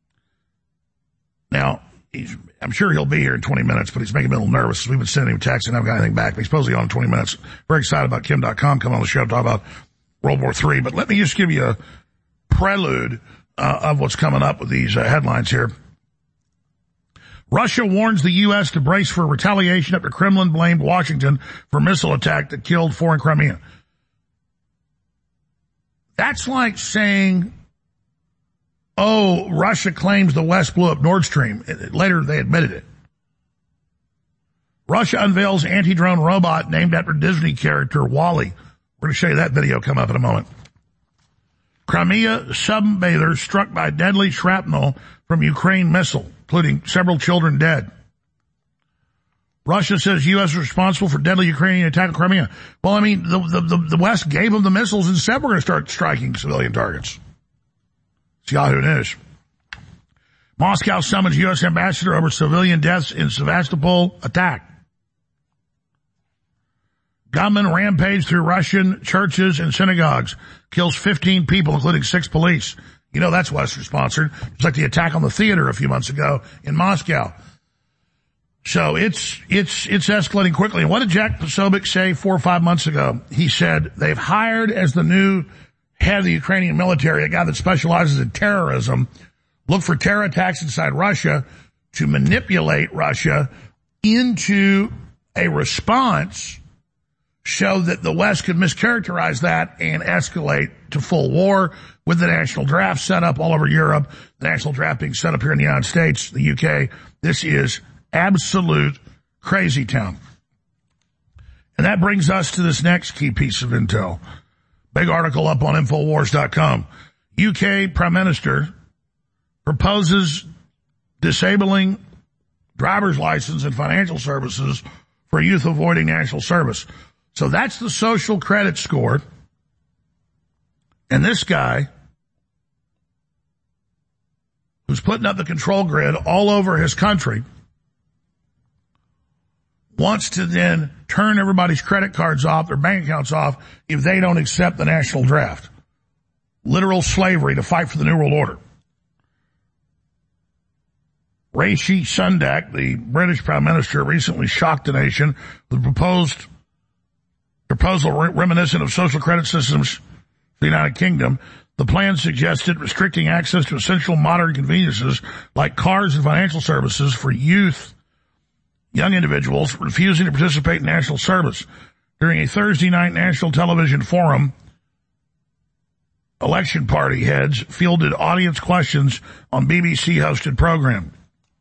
Now, I'm sure he'll be here in 20 minutes, but he's making me a little nervous. We've been sending him texts and I haven't got anything back. But he's supposedly on in 20 minutes. Very excited about Kim.com coming on the show to talk about World War III. But let me just give you a prelude of what's coming up with these headlines here. Russia warns the U.S. to brace for retaliation after Kremlin blamed Washington for missile attack that killed 4 in Crimea. That's like saying, oh, Russia claims the West blew up Nord Stream. Later, they admitted it. Russia unveils anti-drone robot named after Disney character WALL-E. We're going to show you that video come up in a moment. Crimea sunbather struck by deadly shrapnel from Ukraine missile, including several children dead. Russia says U.S. is responsible for deadly Ukrainian attack on Crimea. Well, I mean, the West gave them the missiles and said we're going to start striking civilian targets. It's Yahoo News. Moscow summons U.S. ambassador over civilian deaths in Sevastopol attack. Gunman rampage through Russian churches and synagogues. Kills 15 people, including 6 police. You know that's Western-sponsored. It's like the attack on the theater a few months ago in Moscow. So it's escalating quickly. And what did Jack Posobiec say 4 or 5 months ago? He said they've hired as the new head of the Ukrainian military a guy that specializes in terrorism, look for terror attacks inside Russia to manipulate Russia into a response so that the West could mischaracterize that and escalate to full war with the national draft set up all over Europe, the national draft being set up here in the United States, the UK. This is absolute crazy town. And that brings us to this next key piece of intel. Big article up on Infowars.com. UK Prime Minister proposes disabling driver's license and financial services for youth avoiding national service. So that's the social credit score. And this guy, who's putting up the control grid all over his country, wants to then turn everybody's credit cards off, their bank accounts off, if they don't accept the national draft. Literal slavery to fight for the New World Order. Rishi Sunak, the British Prime Minister, recently shocked the nation with a proposal reminiscent of social credit systems for the United Kingdom. The plan suggested restricting access to essential modern conveniences like cars and financial services for young individuals refusing to participate in national service. During a Thursday night national television forum, election party heads fielded audience questions on BBC-hosted program.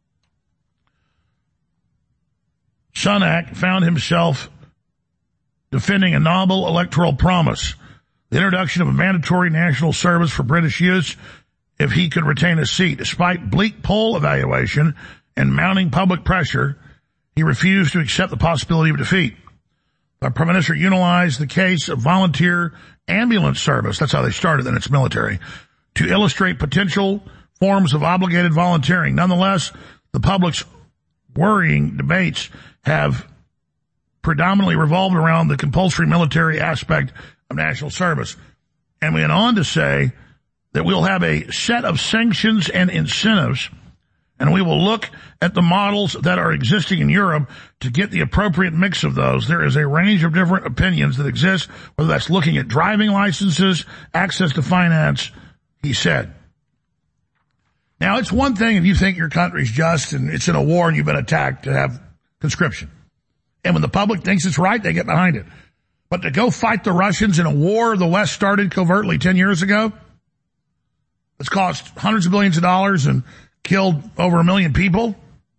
Sunak found himself defending a novel electoral promise, the introduction of a mandatory national service for British youths if he could retain a seat. Despite bleak poll evaluation and mounting public pressure, he refused to accept the possibility of defeat. The Prime Minister utilized the case of volunteer ambulance service, that's how they started, then it's military, to illustrate potential forms of obligated volunteering. Nonetheless, the public's worrying debates have predominantly revolved around the compulsory military aspect of national service. And we went on to say that we'll have a set of sanctions and incentives, and we will look at the models that are existing in Europe to get the appropriate mix of those. There is a range of different opinions that exist, whether that's looking at driving licenses, access to finance, he said. Now, it's one thing if you think your country's just and it's in a war and you've been attacked to have conscription. And when the public thinks it's right, they get behind it. But to go fight the Russians in a war the West started covertly 10 years ago, it's cost hundreds of billions of dollars and killed over 1 million people.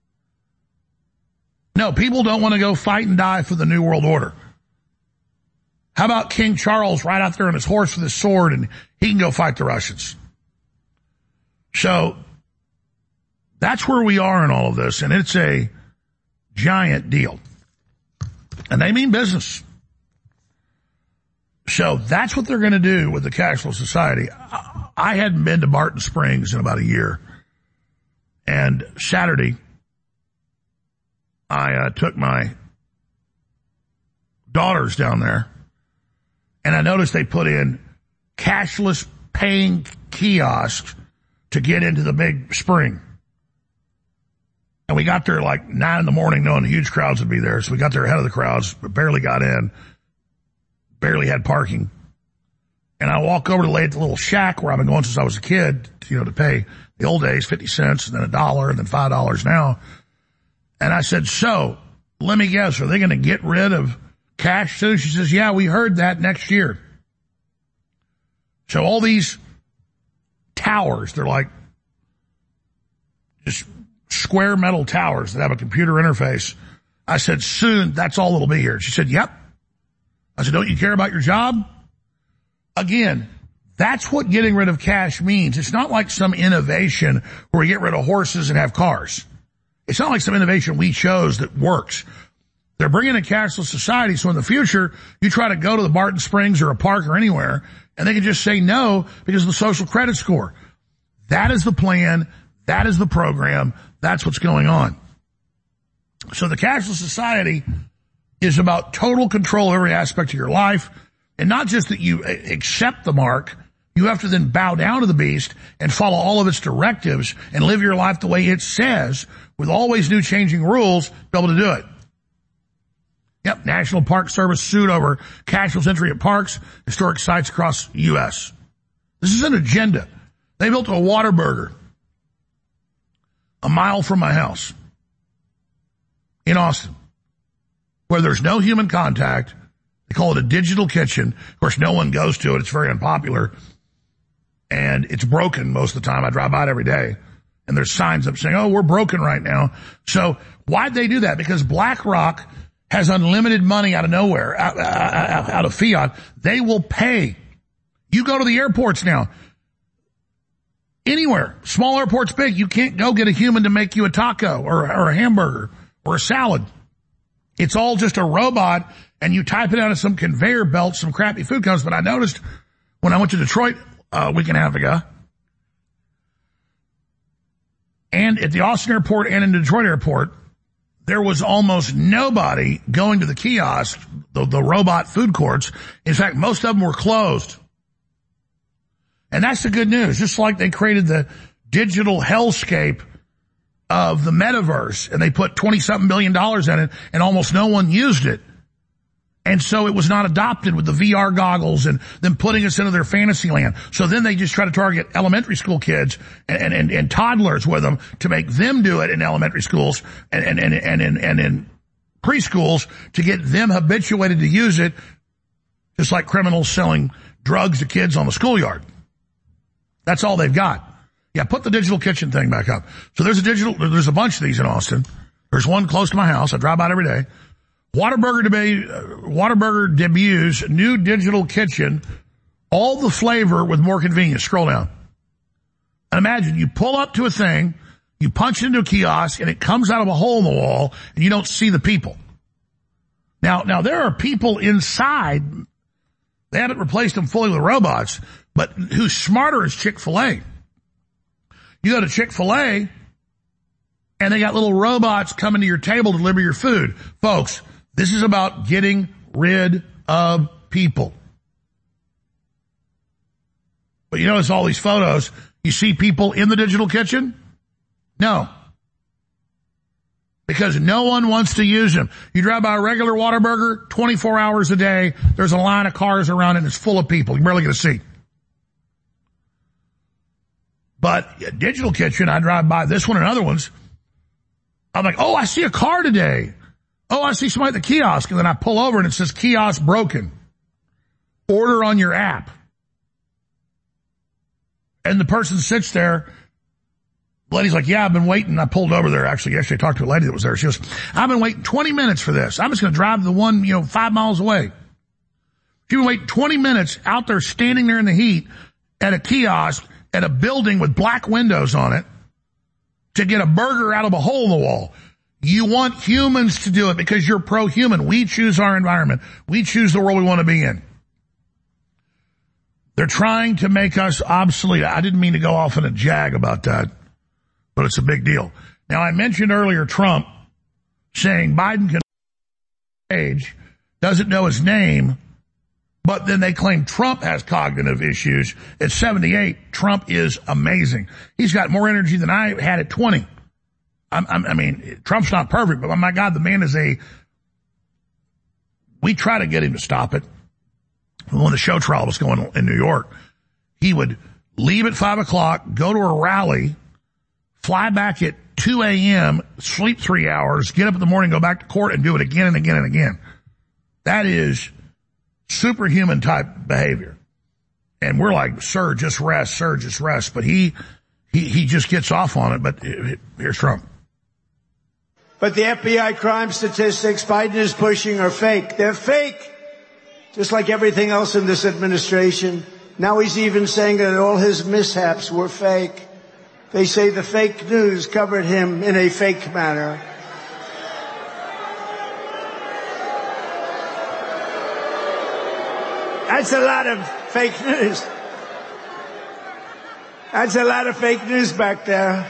No, people don't want to go fight and die for the New World Order. How about King Charles right out there on his horse with his sword and he can go fight the Russians? So that's where we are in all of this, and it's a giant deal. And they mean business. So that's what they're going to do with the cashless society. I hadn't been to Barton Springs in about a year. And Saturday, I took my daughters down there, and I noticed they put in cashless paying kiosks to get into the big spring. And we got there like 9 in the morning knowing the huge crowds would be there. So we got there ahead of the crowds, but barely got in, barely had parking. And I walk over to lay at the little shack where I've been going since I was a kid, to pay the old days, 50 cents, and then $1, and then $5 now. And I said, so, let me guess, are they going to get rid of cash too? She says, yeah, we heard that next year. So all these towers, they're like just square metal towers that have a computer interface. I said, soon, that's all that'll be here. She said, yep. I said, don't you care about your job? again, that's what getting rid of cash means. It's not like some innovation where we get rid of horses and have cars. It's not like some innovation we chose that works. They're bringing a cashless society, so in the future, you try to go to the Barton Springs or a park or anywhere, and they can just say no because of the social credit score. That is the plan. That is the program. That's what's going on. So the cashless society is about total control of every aspect of your life, and not just that you accept the mark. You have to then bow down to the beast and follow all of its directives and live your life the way it says, with always new changing rules, to be able to do it. Yep, National Park Service sued over cashless entry at parks, historic sites across the U.S. This is an agenda. They built a Whataburger a mile from my house in Austin, where there's no human contact. They call it a digital kitchen. Of course, no one goes to it. It's very unpopular. And it's broken most of the time. I drive by it every day. And there's signs up saying, oh, we're broken right now. So why'd they do that? Because BlackRock has unlimited money out of nowhere, out of fiat. They will pay. You go to the airports now. Anywhere, small airports, big, you can't go get a human to make you a taco or a hamburger or a salad. It's all just a robot, and you type it out of some conveyor belt, some crappy food comes. But I noticed when I went to Detroit a week and a half ago, and at the Austin airport and in the Detroit airport, there was almost nobody going to the kiosk, the robot food courts. In fact, most of them were closed. And that's the good news. Just like they created the digital hellscape of the metaverse, and they put $20-something billion in it, and almost no one used it. And so it was not adopted with the VR goggles and them putting us into their fantasy land. So then they just try to target elementary school kids and toddlers with them to make them do it in elementary schools and in preschools to get them habituated to use it, just like criminals selling drugs to kids on the schoolyard. That's all they've got. Yeah, put the digital kitchen thing back up. So there's a bunch of these in Austin. There's one close to my house. I drive by it every day. Whataburger debuts new digital kitchen, all the flavor with more convenience. Scroll down. And imagine you pull up to a thing, you punch into a kiosk, and it comes out of a hole in the wall, and you don't see the people. Now there are people inside. They haven't replaced them fully with robots, but who's smarter is Chick-fil-A. You go to Chick-fil-A, and they got little robots coming to your table to deliver your food. Folks, this is about getting rid of people. But you notice all these photos, you see people in the digital kitchen? No. Because no one wants to use them. You drive by a regular Whataburger, 24 hours a day, there's a line of cars around it, and it's full of people. You barely get a seat. But a digital kitchen, I drive by this one and other ones, I'm like, oh, I see a car today. Oh, I see somebody at the kiosk, and then I pull over and it says kiosk broken. Order on your app. And the person sits there. The lady's like, yeah, I've been waiting. I pulled over there. Actually, yesterday I talked to a lady that was there. She goes, I've been waiting 20 minutes for this. I'm just going to drive to the one, 5 miles away. She's been waiting 20 minutes out there standing there in the heat at a kiosk at a building with black windows on it to get a burger out of a hole in the wall. You want humans to do it because you're pro-human. We choose our environment. We choose the world we want to be in. They're trying to make us obsolete. I didn't mean to go off in a jag about that, but it's a big deal. Now, I mentioned earlier Trump saying Biden can age, doesn't know his name, but then they claim Trump has cognitive issues. At 78, Trump is amazing. He's got more energy than I had at 20. I mean, Trump's not perfect, but my God, the man is we try to get him to stop it. When the show trial was going on in New York, he would leave at 5 o'clock, go to a rally, fly back at 2 a.m., sleep 3 hours, get up in the morning, go back to court, and do it again and again and again. That is superhuman type behavior. And we're like, sir, just rest, sir, just rest. But he just gets off on it. But here's Trump. But the FBI crime statistics Biden is pushing are fake. They're fake. just like everything else in this administration. Now he's even saying that all his mishaps were fake. They say the fake news covered him in a fake manner. That's a lot of fake news. That's a lot of fake news back there.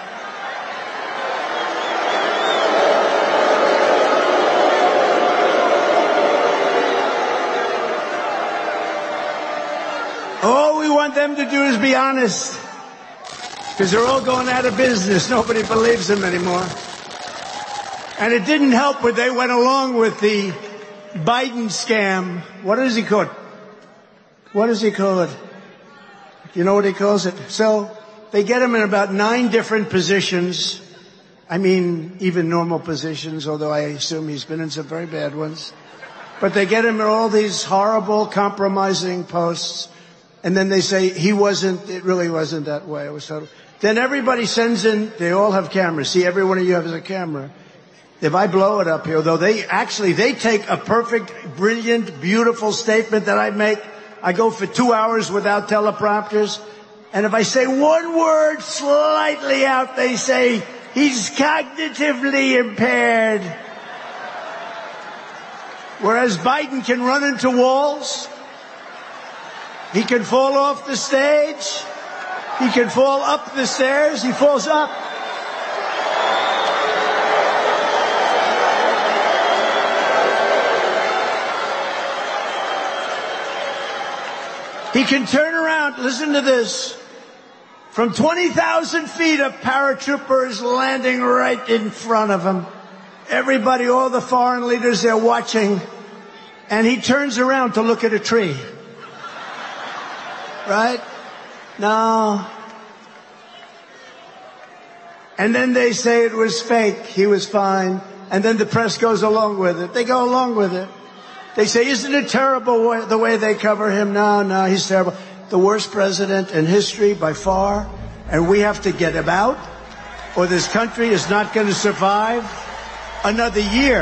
All we want them to do is be honest. Because they're all going out of business. Nobody believes them anymore. And it didn't help when they went along with the Biden scam. What does he call it? What does he call it? You know what he calls it? So they get him in about 9 different positions. I mean, even normal positions, although I assume he's been in some very bad ones. But they get him in all these horrible, compromising posts. And then they say it really wasn't that way. It was total. Then everybody sends in, they all have cameras. See, every one of you has a camera. If I blow it up here, though, they take a perfect, brilliant, beautiful statement that I make. I go for 2 hours without teleprompters. And if I say one word slightly out, they say, he's cognitively impaired. Whereas Biden can run into walls. He can fall off the stage. He can fall up the stairs. He falls up. He can turn around. Listen to this. From 20,000 feet, a paratrooper is landing right in front of him. Everybody, all the foreign leaders, they're watching. And he turns around to look at a tree. Right? No. And then they say it was fake. He was fine. And then the press goes along with it. They go along with it. They say, isn't it terrible the way they cover him? No, he's terrible. The worst president in history by far. And we have to get him out, or this country is not going to survive another year.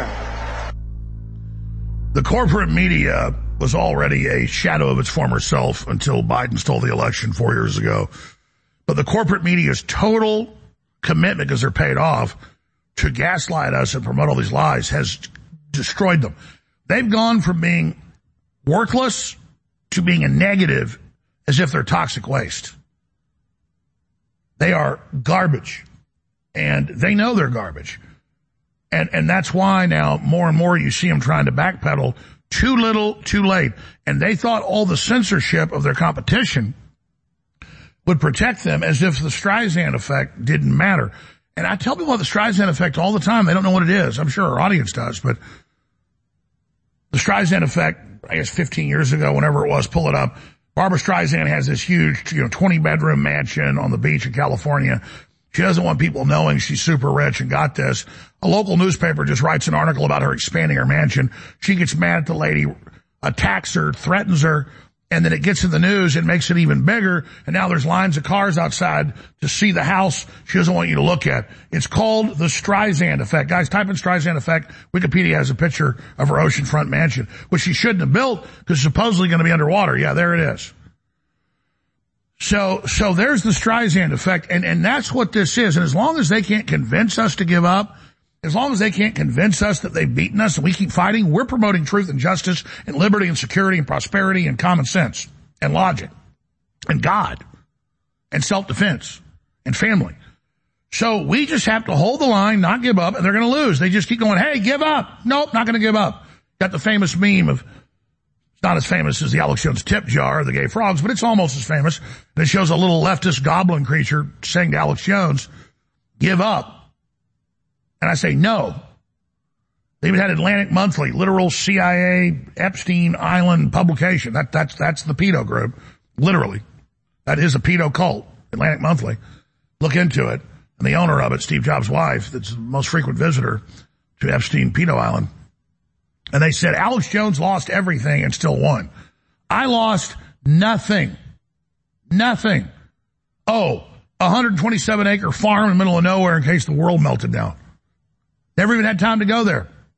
The corporate media was already a shadow of its former self until Biden stole the election 4 years ago. But the corporate media's total commitment, because they're paid off, to gaslight us and promote all these lies has destroyed them. They've gone from being worthless to being a negative as if they're toxic waste. They are garbage. And they know they're garbage. And that's why now more and more you see them trying to backpedal. Too little, too late. And they thought all the censorship of their competition would protect them as if the Streisand effect didn't matter. And I tell people about the Streisand effect all the time. They don't know what it is. I'm sure our audience does, but the Streisand effect, I guess 15 years ago, whenever it was, pull it up. Barbara Streisand has this huge, 20-bedroom mansion on the beach in California. She doesn't want people knowing she's super rich and got this. A local newspaper just writes an article about her expanding her mansion. She gets mad at the lady, attacks her, threatens her, and then it gets in the news and makes it even bigger. And now there's lines of cars outside to see the house she doesn't want you to look at. It's called the Streisand effect. Guys, type in Streisand effect. Wikipedia has a picture of her oceanfront mansion, which she shouldn't have built because it's supposedly going to be underwater. Yeah, there it is. So there's the Streisand effect, and that's what this is. And as long as they can't convince us to give up, as long as they can't convince us that they've beaten us and we keep fighting, we're promoting truth and justice and liberty and security and prosperity and common sense and logic and God and self-defense and family. So we just have to hold the line, not give up, and they're going to lose. They just keep going, hey, give up. Nope, not going to give up. Got the famous meme of, it's not as famous as the Alex Jones tip jar or the gay frogs, but it's almost as famous. And it shows a little leftist goblin creature saying to Alex Jones, give up. And I say, no. They even had Atlantic Monthly, literal CIA Epstein Island publication. That's the pedo group. Literally. That is a pedo cult. Atlantic Monthly. Look into it. And the owner of it, Steve Jobs' wife, that's the most frequent visitor to Epstein Pedo Island. And they said, Alex Jones lost everything and still won. I lost nothing. Nothing. Oh, a 127-acre farm in the middle of nowhere in case the world melted down. Never even had time to go there.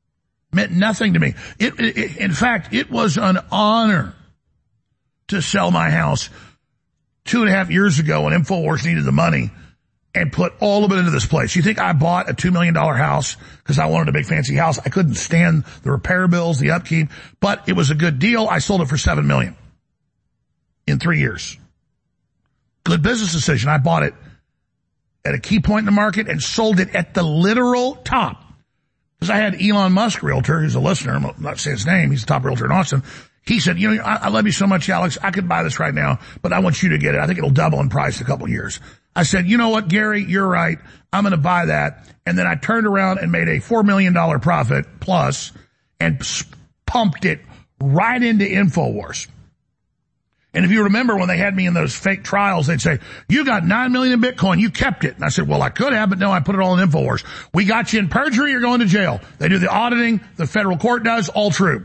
Meant nothing to me. In fact, it was an honor to sell my house 2.5 years ago when InfoWars needed the money and put all of it into this place. You think I bought a $2 million house because I wanted a big fancy house? I couldn't stand the repair bills, the upkeep, but it was a good deal. I sold it for $7 million in 3 years. Good business decision. I bought it at a key point in the market and sold it at the literal top. Because I had Elon Musk, realtor, who's a listener, I'm not saying his name, he's the top realtor in Austin. He said, you know, I love you so much, Alex, I could buy this right now, but I want you to get it. I think it'll double in price in a couple of years. I said, you know what, Gary, you're right. I'm going to buy that. And then I turned around and made a $4 million profit plus and pumped it right into InfoWars. And if you remember when they had me in those fake trials, they'd say, you got 9 million in Bitcoin. You kept it. And I said, well, I could have, but no, I put it all in InfoWars. We got you in perjury. You're going to jail. They do the auditing. The federal court does. All true.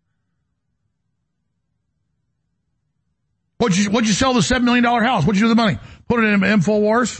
What'd you sell the $7 million house? What'd you do with the money? Put it in InfoWars.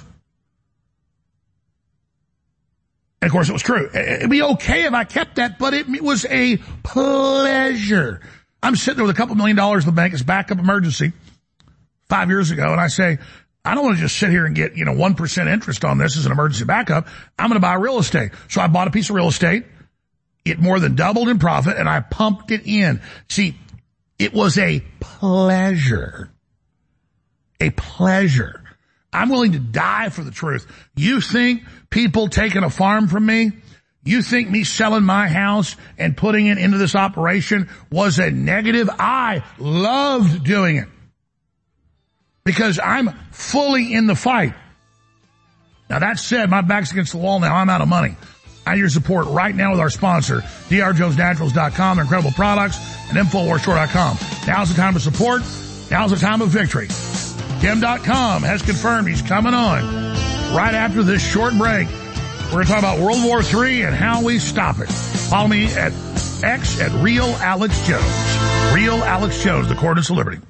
And of course it was true. It'd be okay if I kept that, but it was a pleasure. I'm sitting there with a couple $1 million in the bank. It's backup emergency 5 years ago. And I say, I don't want to just sit here and get, 1% interest on this as an emergency backup. I'm going to buy real estate. So I bought a piece of real estate. It more than doubled in profit and I pumped it in. See, it was a pleasure. A pleasure. I'm willing to die for the truth. You think people taking a farm from me? You think me selling my house and putting it into this operation was a negative? I loved doing it because I'm fully in the fight. Now that said, my back's against the wall now. I'm out of money. I need your support right now with our sponsor, drjonesnaturals.com, their incredible products, and InfoWarsStore.com. Now's the time of support. Now's the time of victory. Tim.com has confirmed he's coming on right after this short break. We're going to talk about World War III and how we stop it. Follow me at X at Real Alex Jones. Real Alex Jones, the coordinates of liberty.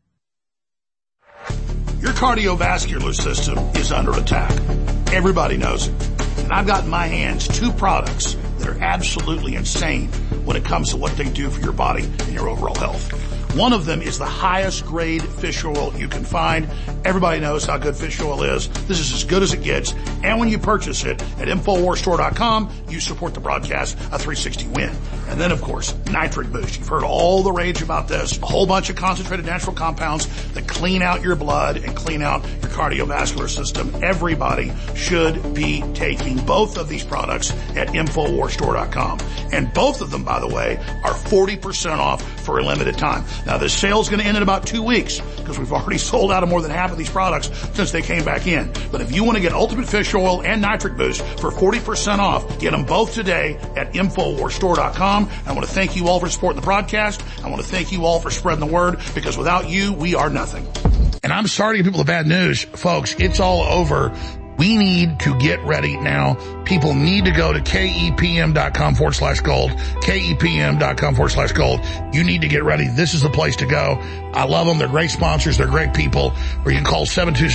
Your cardiovascular system is under attack. Everybody knows it. And I've got in my hands 2 products that are absolutely insane when it comes to what they do for your body and your overall health. One of them is the highest grade fish oil you can find. Everybody knows how good fish oil is. This is as good as it gets. And when you purchase it at InfoWarsStore.com, you support the broadcast, a 360 win. And then, of course, Nitric Boost. You've heard all the rage about this. A whole bunch of concentrated natural compounds that clean out your blood and clean out your cardiovascular system. Everybody should be taking both of these products at InfoWarsStore.com. And both of them, by the way, are 40% off for a limited time. Now, this sale is going to end in about 2 weeks because we've already sold out of more than half of these products since they came back in. But if you want to get Ultimate Fish Oil and Nitric Boost for 40% off, get them both today at InfoWarsStore.com. I want to thank you all for supporting the broadcast. I want to thank you all for spreading the word because without you, we are nothing. And I'm sorry to give people the bad news, folks. It's all over. We need to get ready now. People need to go to KEPM.com/gold, KEPM.com/gold. You need to get ready. This is the place to go. I love them. They're great sponsors. They're great people. Or you can call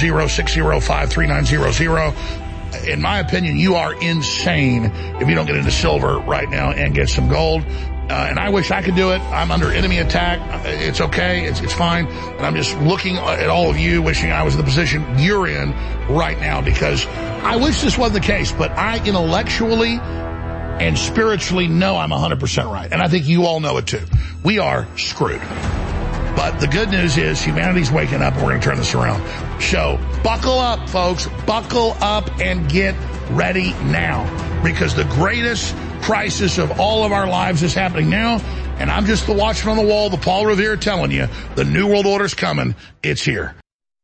720-605-3900. In my opinion, you are insane if you don't get into silver right now and get some gold. And I wish I could do it. I'm under enemy attack. It's okay. It's fine. And I'm just looking at all of you, wishing I was in the position you're in right now because I wish this wasn't the case, but I intellectually and spiritually know I'm 100% right. And I think you all know it too. We are screwed. But the good news is humanity's waking up and we're going to turn this around. So buckle up, folks. Buckle up and get ready now because the greatest crisis of all of our lives is happening now, and I'm just the watchman on the wall, the Paul Revere telling you, the New World Order's coming. It's here.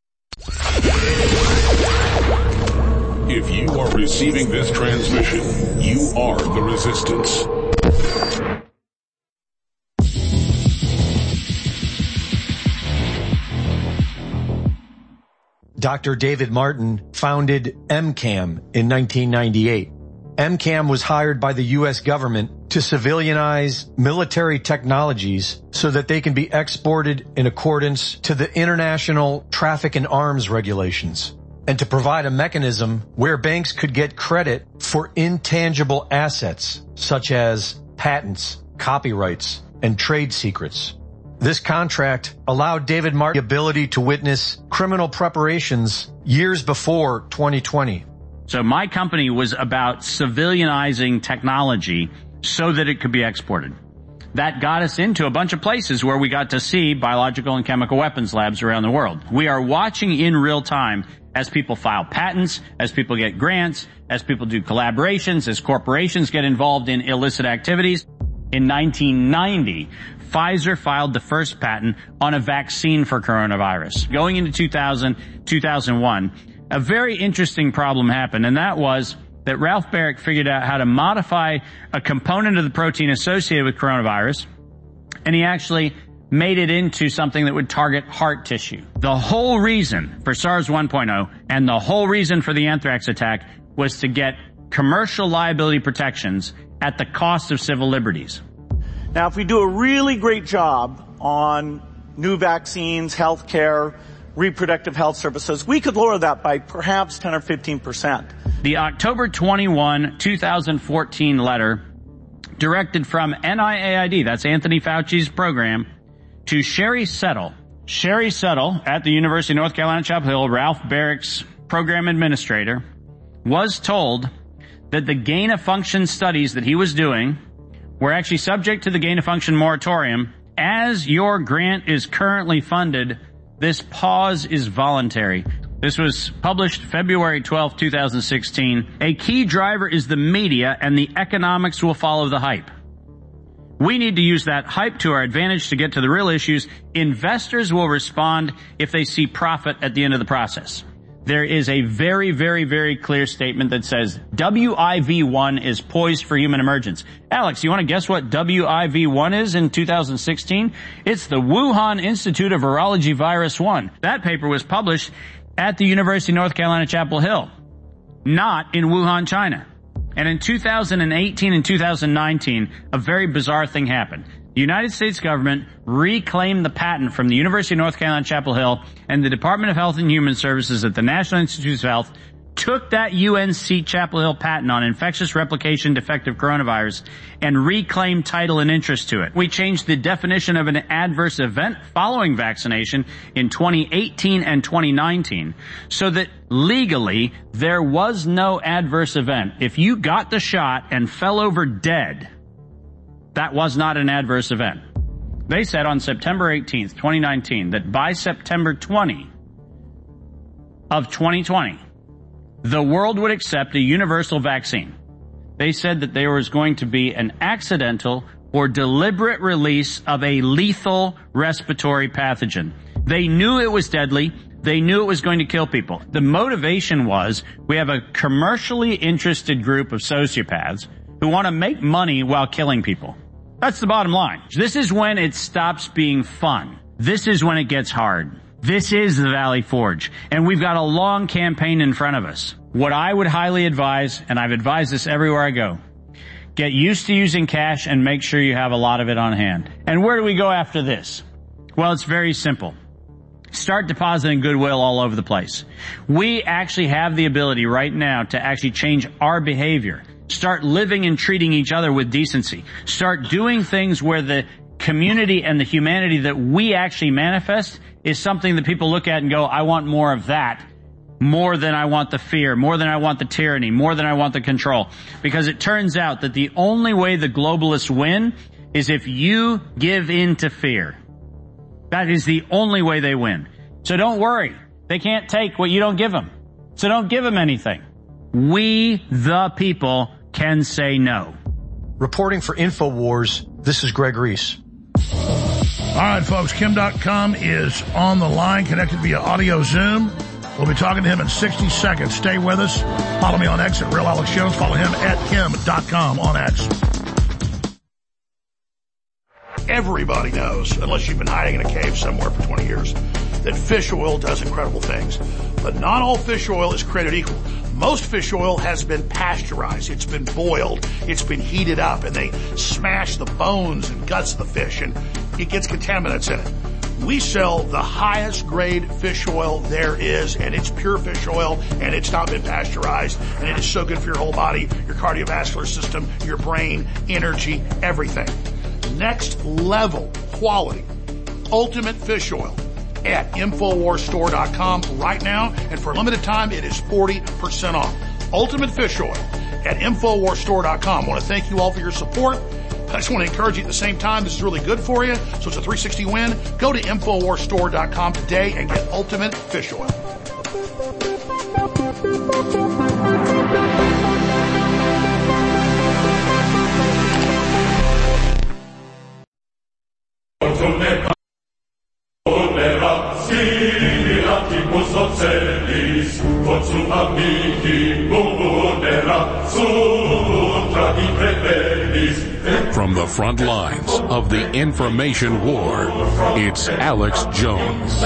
If you are receiving this transmission, you are the resistance. Dr. David Martin founded MCAM in 1998. MCAM was hired by the U.S. government to civilianize military technologies so that they can be exported in accordance to the international traffic in arms regulations, and to provide a mechanism where banks could get credit for intangible assets such as patents, copyrights, and trade secrets. This contract allowed David Martin the ability to witness criminal preparations years before 2020. So my company was about civilianizing technology so that it could be exported. That got us into a bunch of places where we got to see biological and chemical weapons labs around the world. We are watching in real time as people file patents, as people get grants, as people do collaborations, as corporations get involved in illicit activities. In 1990, Pfizer filed the first patent on a vaccine for coronavirus. Going into 2001, a very interesting problem happened, and that was that Ralph Baric figured out how to modify a component of the protein associated with coronavirus, and he actually made it into something that would target heart tissue. The whole reason for SARS 1.0 and the whole reason for the anthrax attack was to get commercial liability protections at the cost of civil liberties. Now, if we do a really great job on new vaccines, healthcare, reproductive health services, we could lower that by perhaps 10 or 15%. The October 21, 2014 letter directed from NIAID, that's Anthony Fauci's program, to Sherry Settle. Sherry Settle at the University of North Carolina, Chapel Hill, Ralph Baric's program administrator, was told that the gain-of-function studies that he was doing were actually subject to the gain-of-function moratorium. As your grant is currently funded, this pause is voluntary. This was published February 12, 2016. A key driver is the media, and the economics will follow the hype. We need to use that hype to our advantage to get to the real issues. Investors will respond if they see profit at the end of the process. There is a very, very, very clear statement that says WIV1 is poised for human emergence. Alex, you want to guess what WIV1 is in 2016? It's the Wuhan Institute of Virology Virus 1. That paper was published at the University of North Carolina, Chapel Hill, not in Wuhan, China. And in 2018 and 2019, a very bizarre thing happened. The United States government reclaimed the patent from the University of North Carolina, Chapel Hill, and the Department of Health and Human Services at the National Institutes of Health took that UNC Chapel Hill patent on infectious replication defective coronavirus and reclaimed title and interest to it. We changed the definition of an adverse event following vaccination in 2018 and 2019 so that legally there was no adverse event. If you got the shot and fell over dead, that was not an adverse event. They said on September 18th, 2019, that by September 20 of 2020, the world would accept a universal vaccine. They said that there was going to be an accidental or deliberate release of a lethal respiratory pathogen. They knew it was deadly. They knew it was going to kill people. The motivation was we have a commercially interested group of sociopaths who want to make money while killing people. That's the bottom line. This is when it stops being fun. This is when it gets hard. This is the Valley Forge, and we've got a long campaign in front of us. What I would highly advise, and I've advised this everywhere I go, get used to using cash and make sure you have a lot of it on hand. And where do we go after this? Well, it's very simple. Start depositing goodwill all over the place. We actually have the ability right now to actually change our behavior. Start living and treating each other with decency. Start doing things where the community and the humanity that we actually manifest is something that people look at and go, I want more of that, more than I want the fear, more than I want the tyranny, more than I want the control. Because it turns out that the only way the globalists win is if you give in to fear. That is the only way they win. So don't worry. They can't take what you don't give them. So don't give them anything. We, the people, can say no. Reporting for InfoWars, this is Greg Reese. All right, folks, Kim.com is on the line, connected via audio Zoom. We'll be talking to him in 60 seconds. Stay with us. Follow me on X at Real Alex Jones. Follow him at Kim.com on X. Everybody knows, unless you've been hiding in a cave somewhere for 20 years, that fish oil does incredible things. But not all fish oil is created equal. Most fish oil has been pasteurized. It's been boiled. It's been heated up, and they smash the bones and guts of the fish, and it gets contaminants in it. We sell the highest grade fish oil there is, and it's pure fish oil, and it's not been pasteurized, and it is so good for your whole body, your cardiovascular system, your brain, energy, everything. Next level quality, ultimate fish oil at InfoWarsStore.com right now, and for a limited time, it is 40% off. Ultimate fish oil at InfoWarsStore.com. I want to thank you all for your support. I just want to encourage you at the same time, this is really good for you, so it's a 360 win. Go to InfoWarsStore.com today and get ultimate fish oil. From the front lines of the information war, it's Alex Jones.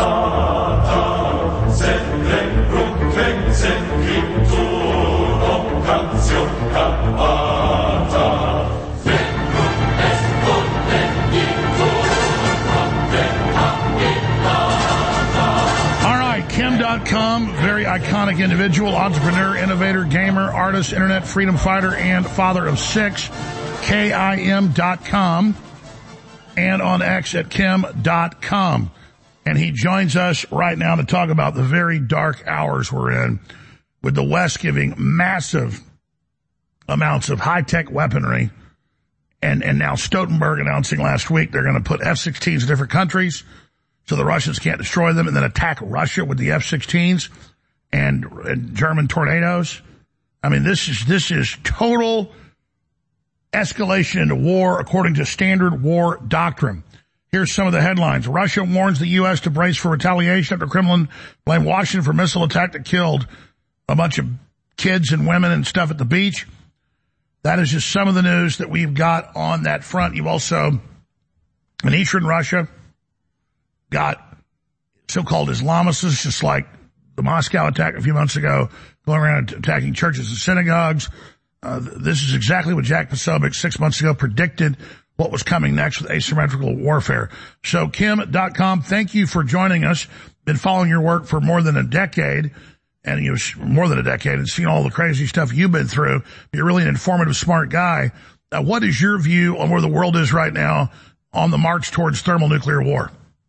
Kim.com, very iconic individual, entrepreneur, innovator, gamer, artist, internet freedom fighter, and father of 6. KIM.com, and on X at Kim.com. And he joins us right now to talk about the very dark hours we're in, with the West giving massive amounts of high-tech weaponry. And now Stoltenberg announcing last week they're going to put F-16s in different countries so the Russians can't destroy them, and then attack Russia with the F-16s and German tornadoes. I mean, this is total escalation into war according to standard war doctrine. Here's some of the headlines. Russia warns the U.S. to brace for retaliation after Kremlin blamed Washington for missile attack that killed a bunch of kids and women and stuff at the beach. That is just some of the news that we've got on that front. You've also, in eastern Russia, got so-called Islamists, just like the Moscow attack a few months ago, going around attacking churches and synagogues. This is exactly what Jack Posobiec 6 months ago predicted what was coming next with asymmetrical warfare. So Kim.com, thank you for joining us. Been following your work for more than a decade, and more than a decade, and seen all the crazy stuff you've been through. You're really an informative, smart guy. What is your view on where the world is right now on the march towards thermonuclear war?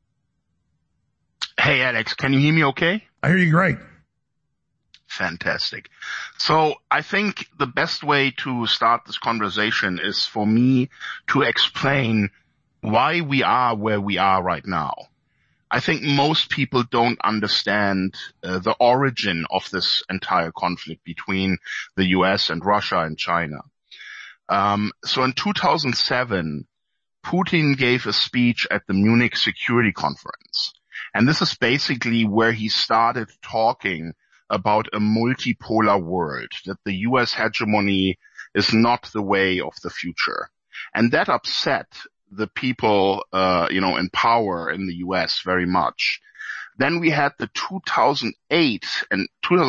Hey, Alex, can you hear me okay? I hear you great. Fantastic. So I think the best way to start this conversation is for me to explain why we are where we are right now. I think most people don't understand the origin of this entire conflict between the US and Russia and China. So in 2007, Putin gave a speech at the Munich Security Conference. And this is basically where he started talking about a multipolar world, that the U.S. hegemony is not the way of the future. And that upset the people, in power in the U.S. very much. Then we had the 2008 and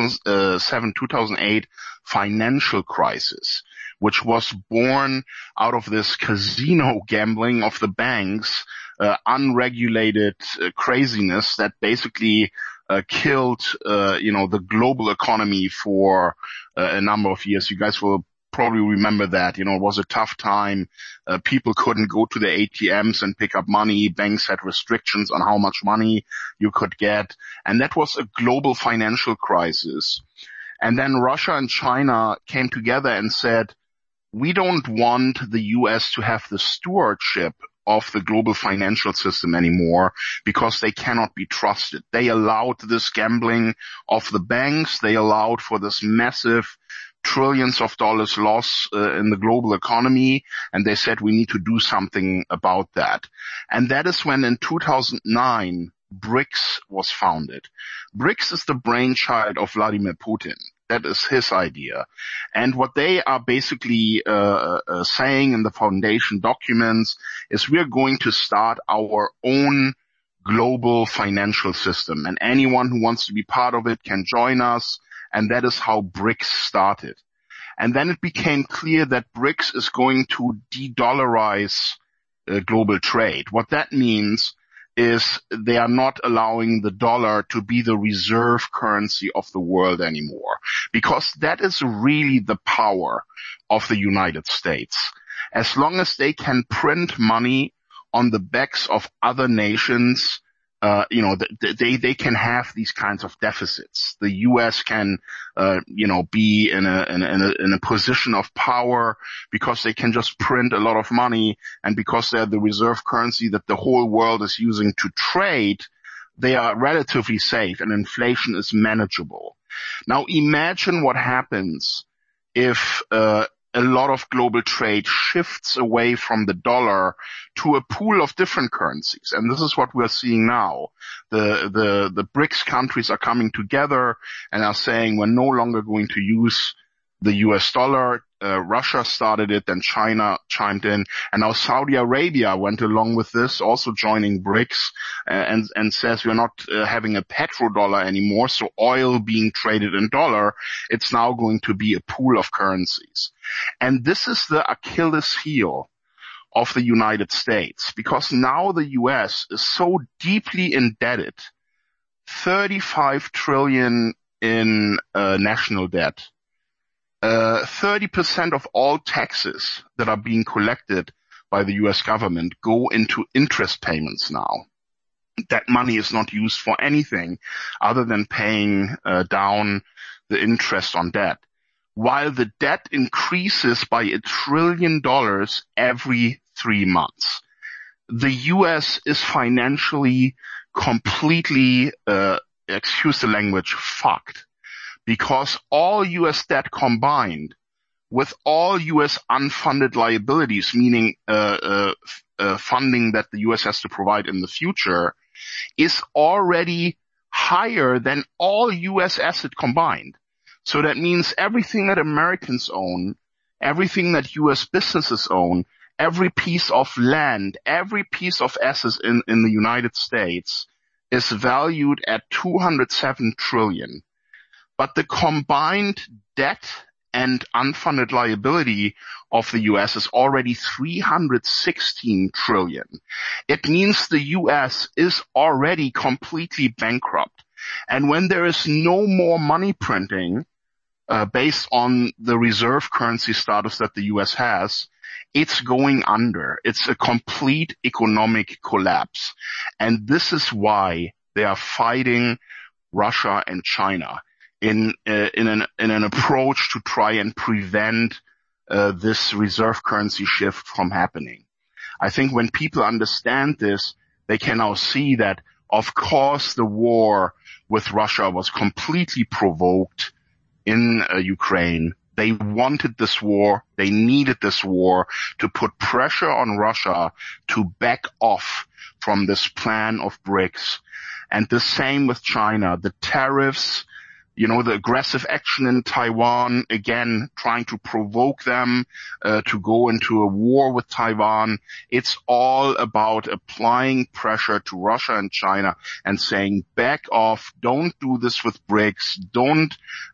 2007-2008 financial crisis, which was born out of this casino gambling of the banks, unregulated craziness that basically killed, the global economy for a number of years. You guys will probably remember that. It was a tough time. People couldn't go to the ATMs and pick up money. Banks had restrictions on how much money you could get. And that was a global financial crisis. And then Russia and China came together and said, we don't want the U.S. to have the stewardship of the global financial system anymore because they cannot be trusted. They allowed this gambling of the banks. They allowed for this massive trillions of dollars loss in the global economy, and they said we need to do something about that. And that is when in 2009 BRICS was founded. BRICS is the brainchild of Vladimir Putin. That is his idea. And what they are basically saying in the foundation documents is we're going to start our own global financial system, and anyone who wants to be part of it can join us. And that is how BRICS started. And then it became clear that BRICS is going to de-dollarize global trade. What that means is they are not allowing the dollar to be the reserve currency of the world anymore, because that is really the power of the United States. As long as they can print money on the backs of other nations, they can have these kinds of deficits. The U.S. can, be in a position of power because they can just print a lot of money, and because they're the reserve currency that the whole world is using to trade, they are relatively safe and inflation is manageable. Now imagine what happens if, a lot of global trade shifts away from the dollar to a pool of different currencies. And this is what we're seeing now. The BRICS countries are coming together and are saying we're no longer going to use the US dollar. Russia started it, then China chimed in, and now Saudi Arabia went along with this, also joining BRICS, and says we're not having a petrodollar anymore, so oil being traded in dollar, it's now going to be a pool of currencies. And this is the Achilles heel of the United States, because now the US is so deeply indebted, 35 trillion in national debt. 30% of all taxes that are being collected by the US government go into interest payments now. That money is not used for anything other than paying down the interest on debt, while the debt increases by $1 trillion every 3 months. The US is financially completely, excuse the language, fucked. Because all U.S. debt combined with all U.S. unfunded liabilities, meaning funding that the U.S. has to provide in the future, is already higher than all U.S. asset combined. So that means everything that Americans own, everything that U.S. businesses own, every piece of land, every piece of assets in the United States is valued at $207 trillion. But the combined debt and unfunded liability of the U.S. is already $316 trillion. It means the U.S. is already completely bankrupt. And when there is no more money printing, based on the reserve currency status that the U.S. has, it's going under. It's a complete economic collapse. And this is why they are fighting Russia and China in an approach to try and prevent this reserve currency shift from happening. I think when people understand this, they can now see that, of course, the war with Russia was completely provoked in Ukraine. They wanted this war. They needed this war to put pressure on Russia to back off from this plan of BRICS. And the same with China. The tariffs, the aggressive action in Taiwan, again, trying to provoke them to go into a war with Taiwan. It's all about applying pressure to Russia and China and saying, back off, don't do this with BRICS, don't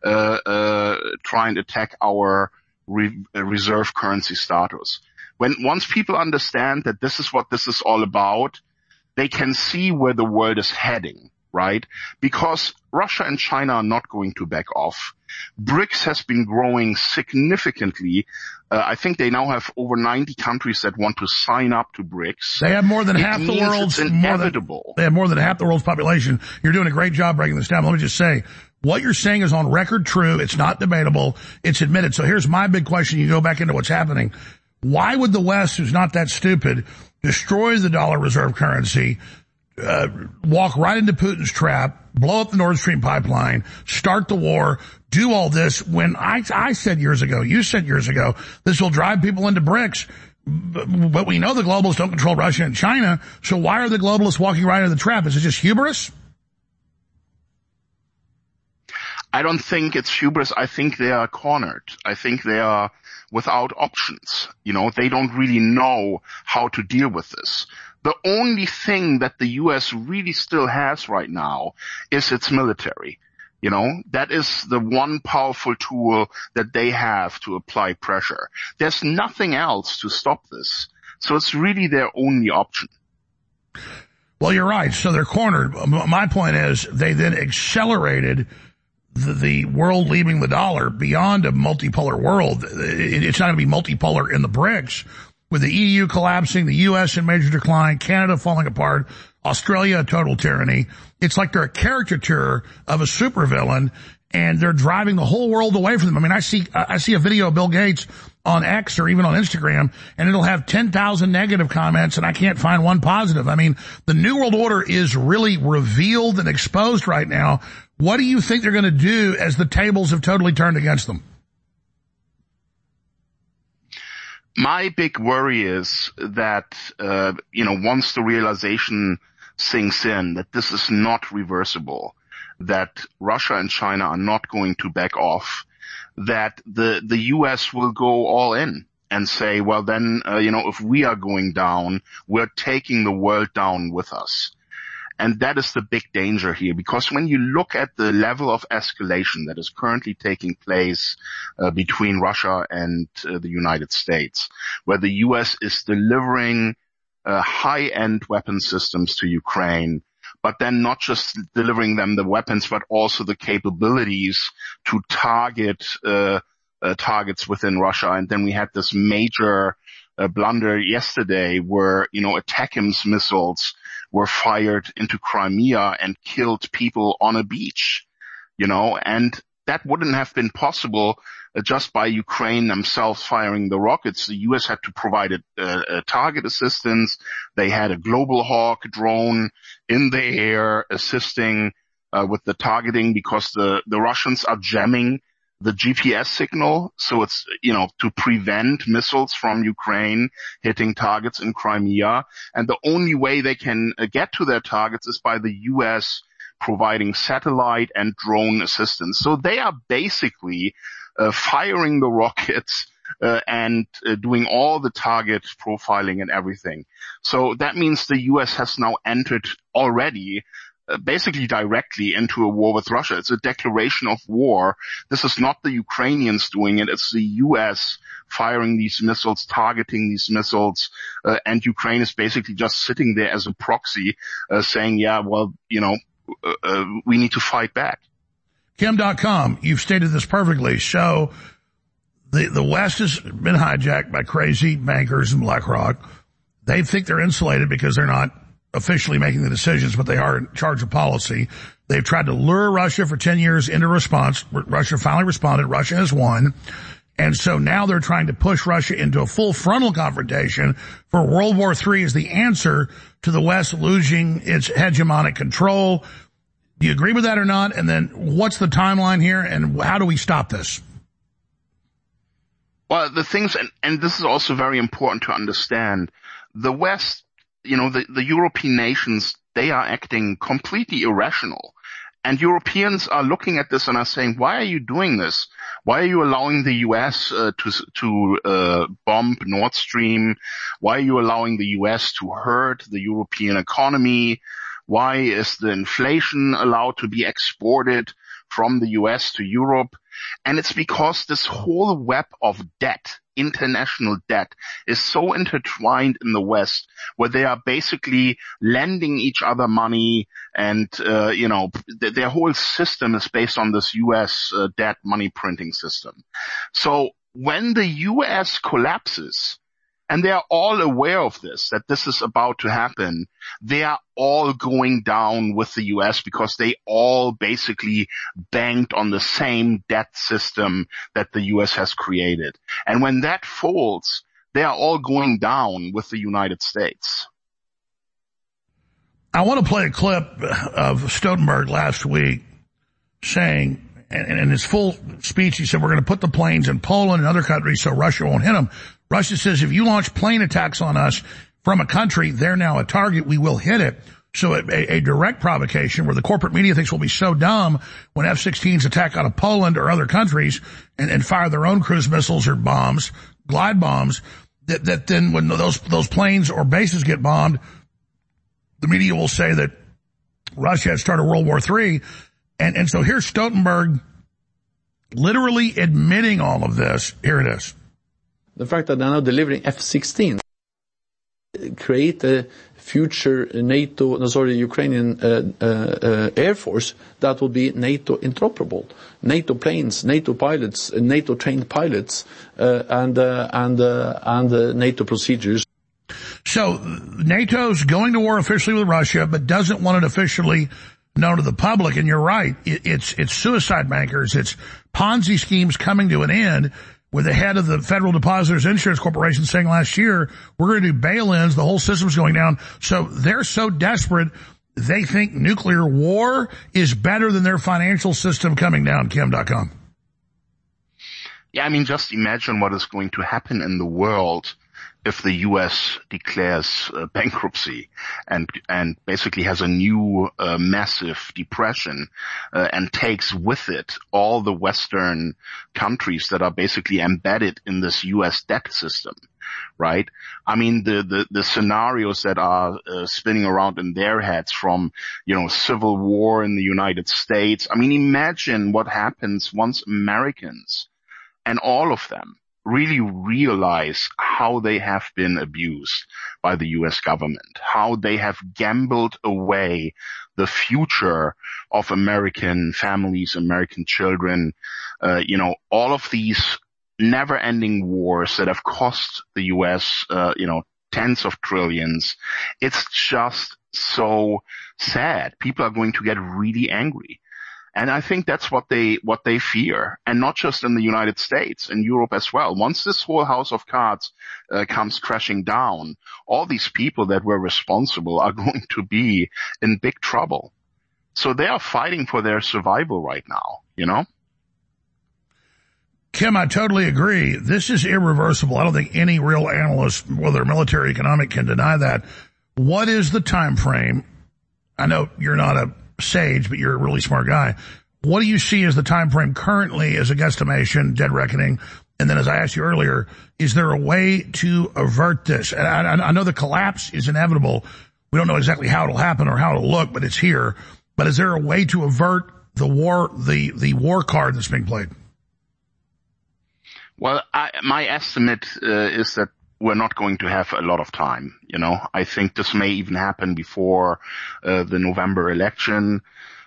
try and attack our reserve currency status. Once people understand that this is what this is all about, they can see where the world is heading. Right? Because Russia and China are not going to back off. BRICS has been growing significantly. I think they now have over 90 countries that want to sign up to BRICS. They have more than half the world's inevitable. They have more than half the world's population. You're doing a great job breaking this down. Let me just say, what you're saying is on record true. It's not debatable. It's admitted. So here's my big question. You go back into what's happening. Why would the West, who's not that stupid, destroy the dollar reserve currency, walk right into Putin's trap, blow up the Nord Stream pipeline, start the war, do all this when I said years ago, you said years ago, this will drive people into BRICS. But we know the globalists don't control Russia and China, so why are the globalists walking right into the trap? Is it just hubris? I don't think it's hubris. I think they are cornered. I think they are without options. They don't really know how to deal with this. The only thing that the U.S. really still has right now is its military. That is the one powerful tool that they have to apply pressure. There's nothing else to stop this. So it's really their only option. Well, you're right. So they're cornered. My point is they then accelerated the world leaving the dollar beyond a multipolar world. It's not going to be multipolar in the BRICS. With the EU collapsing, the U.S. in major decline, Canada falling apart, Australia a total tyranny. It's like they're a caricature of a supervillain, and they're driving the whole world away from them. I mean, I see a video of Bill Gates on X or even on Instagram, and it'll have 10,000 negative comments, and I can't find one positive. I mean, the New World Order is really revealed and exposed right now. What do you think they're going to do as the tables have totally turned against them? My big worry is that, once the realization sinks in that this is not reversible, that Russia and China are not going to back off, that the U.S. will go all in and say, well, then, if we are going down, we're taking the world down with us. And that is the big danger here, because when you look at the level of escalation that is currently taking place between Russia and the United States, where the U.S. is delivering high-end weapon systems to Ukraine, but then not just delivering them the weapons, but also the capabilities to target targets within Russia. And then we had this major blunder yesterday where, ATACMS missiles were fired into Crimea and killed people on a beach, and that wouldn't have been possible just by Ukraine themselves firing the rockets. The U.S. had to provide a target assistance. They had a Global Hawk drone in the air assisting with the targeting, because the Russians are jamming the GPS signal. So it's, to prevent missiles from Ukraine hitting targets in Crimea. And the only way they can get to their targets is by the U.S. providing satellite and drone assistance. So they are basically firing the rockets and doing all the target profiling and everything. So that means the U.S. has now entered already basically directly into a war with Russia. It's a declaration of war. This is not the Ukrainians doing it. It's the U.S. firing these missiles, targeting these missiles, and Ukraine is basically just sitting there as a proxy, saying, we need to fight back. Kim.com, you've stated this perfectly. So the West has been hijacked by crazy bankers and BlackRock. They think they're insulated because they're not officially making the decisions, but they are in charge of policy. They've tried to lure Russia for 10 years into response. Russia finally responded. Russia has won. And so now they're trying to push Russia into a full frontal confrontation for World War III as the answer to the West losing its hegemonic control. Do you agree with that or not? And then what's the timeline here, and how do we stop this? Well, the things, and this is also very important to understand, the West, the European nations, they are acting completely irrational. And Europeans are looking at this and are saying, why are you doing this? Why are you allowing the U.S. to bomb Nord Stream? Why are you allowing the U.S. to hurt the European economy? Why is the inflation allowed to be exported from the U.S. to Europe? And it's because this whole web of debt, international debt, is so intertwined in the West, where they are basically lending each other money, and their whole system is based on this U.S. debt money printing system. So when the U.S. collapses, and they are all aware of this, that this is about to happen, they are all going down with the U.S. because they all basically banked on the same debt system that the U.S. has created. And when that falls, they are all going down with the United States. I want to play a clip of Stoltenberg last week saying, and in his full speech, he said, we're going to put the planes in Poland and other countries so Russia won't hit them. Russia says if you launch plane attacks on us from a country, they're now a target, we will hit it. So a direct provocation where the corporate media thinks we'll be so dumb when F-16s attack out of Poland or other countries and fire their own cruise missiles or bombs, glide bombs, that then when those planes or bases get bombed, the media will say that Russia had started World War III. And so here's Stoltenberg literally admitting all of this. Here it is. The fact that they're now delivering F-16, create a future Ukrainian Air Force that will be NATO interoperable. NATO planes, NATO pilots, NATO trained pilots, and NATO procedures. So NATO's going to war officially with Russia, but doesn't want it officially known to the public. And you're right. It's suicide bankers. It's Ponzi schemes coming to an end, with the head of the Federal Depositors Insurance Corporation saying last year, we're going to do bail-ins, the whole system's going down. So they're so desperate, they think nuclear war is better than their financial system coming down, Kim.com. Yeah, I mean, just imagine what is going to happen in the world if the U.S. declares bankruptcy and basically has a new massive depression and takes with it all the Western countries that are basically embedded in this U.S. debt system, right? I mean, the scenarios that are spinning around in their heads from, civil war in the United States. I mean, imagine what happens once Americans, and all of them, really realize how they have been abused by the U.S. government, how they have gambled away the future of American families, American children, all of these never-ending wars that have cost the U.S., tens of trillions. It's just so sad. People are going to get really angry. And I think that's what they fear, and not just in the United States, in Europe as well. Once this whole house of cards comes crashing down, all these people that were responsible are going to be in big trouble. So they are fighting for their survival right now, Kim, I totally agree. This is irreversible. I don't think any real analyst, whether military or economic, can deny that. What is the time frame? I know you're not a sage, but you're a really smart guy. What do you see as the time frame currently as a guesstimation, dead reckoning? And then, as I asked you earlier, is there a way to avert this? And I know the collapse is inevitable. We don't know exactly how it'll happen or how it'll look, but it's here. But is there a way to avert the war, the war card that's being played? Well, my estimate is that we're not going to have a lot of time. I think this may even happen before the November election.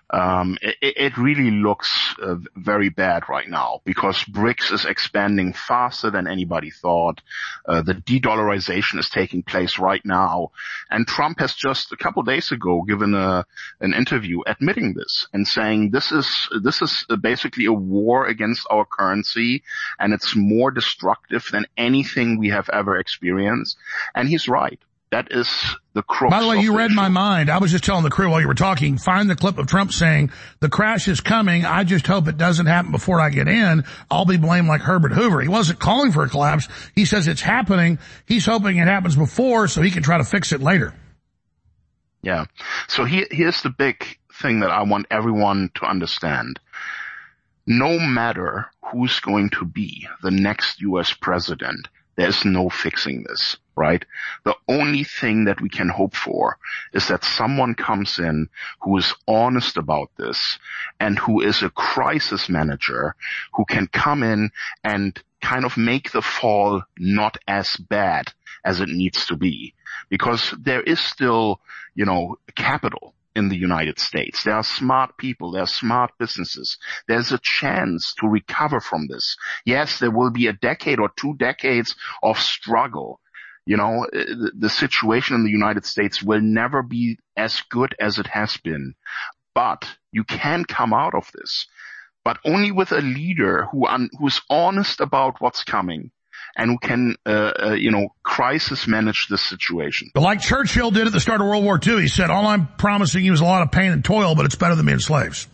It really looks very bad right now because BRICS is expanding faster than anybody thought. The de-dollarization is taking place right now. And Trump has just a couple days ago given an interview admitting this and saying this is basically a war against our currency, and it's more destructive than anything we have ever experienced. And he's right. That is the crux. By the way, you read my mind. I was just telling the crew while you were talking, find the clip of Trump saying, the crash is coming. I just hope it doesn't happen before I get in. I'll be blamed like Herbert Hoover. He wasn't calling for a collapse. He says it's happening. He's hoping it happens before so he can try to fix it later. Yeah. So here's the big thing that I want everyone to understand. No matter who's going to be the next U.S. president, there's no fixing this, right? The only thing that we can hope for is that someone comes in who is honest about this and who is a crisis manager who can come in and kind of make the fall not as bad as it needs to be. Because there is still, capital in the United States. There are smart people. There are smart businesses. There's a chance to recover from this. Yes, there will be a decade or 2 decades of struggle. The situation in the United States will never be as good as it has been. But you can come out of this. But only with a leader who's honest about what's coming and who can, crisis manage this situation. Like Churchill did at the start of World War II, he said, all I'm promising you is a lot of pain and toil, but it's better than being slaves.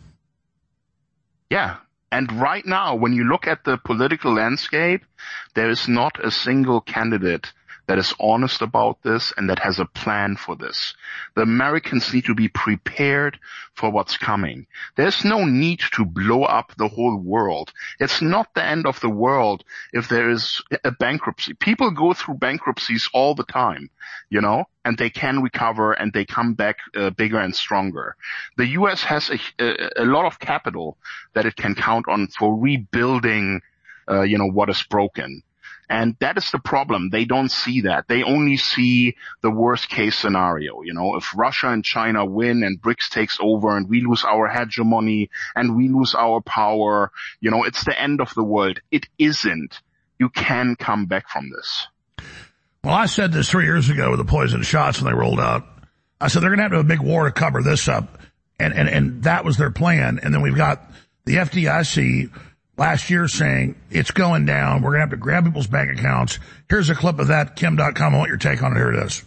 Yeah. And right now, when you look at the political landscape, there is not a single candidate that is honest about this and that has a plan for this. The Americans need to be prepared for what's coming. There's no need to blow up the whole world. It's not the end of the world if there is a bankruptcy. People go through bankruptcies all the time, and they can recover and they come back bigger and stronger. The U.S. has a lot of capital that it can count on for rebuilding, what is broken. And that is the problem. They don't see that. They only see the worst case scenario. You know, if Russia and China win and BRICS takes over and we lose our hegemony and we lose our power, you know, it's the end of the world. It isn't. You can come back from this. Well, I said this 3 years ago with the poison shots when they rolled out. I said they're going to have to have a big war to cover this up. And that was their plan. And then we've got the FDIC last year saying it's going down. We're going to have to grab people's bank accounts. Here's a clip of that. Kim.com. I want your take on it. Here it is.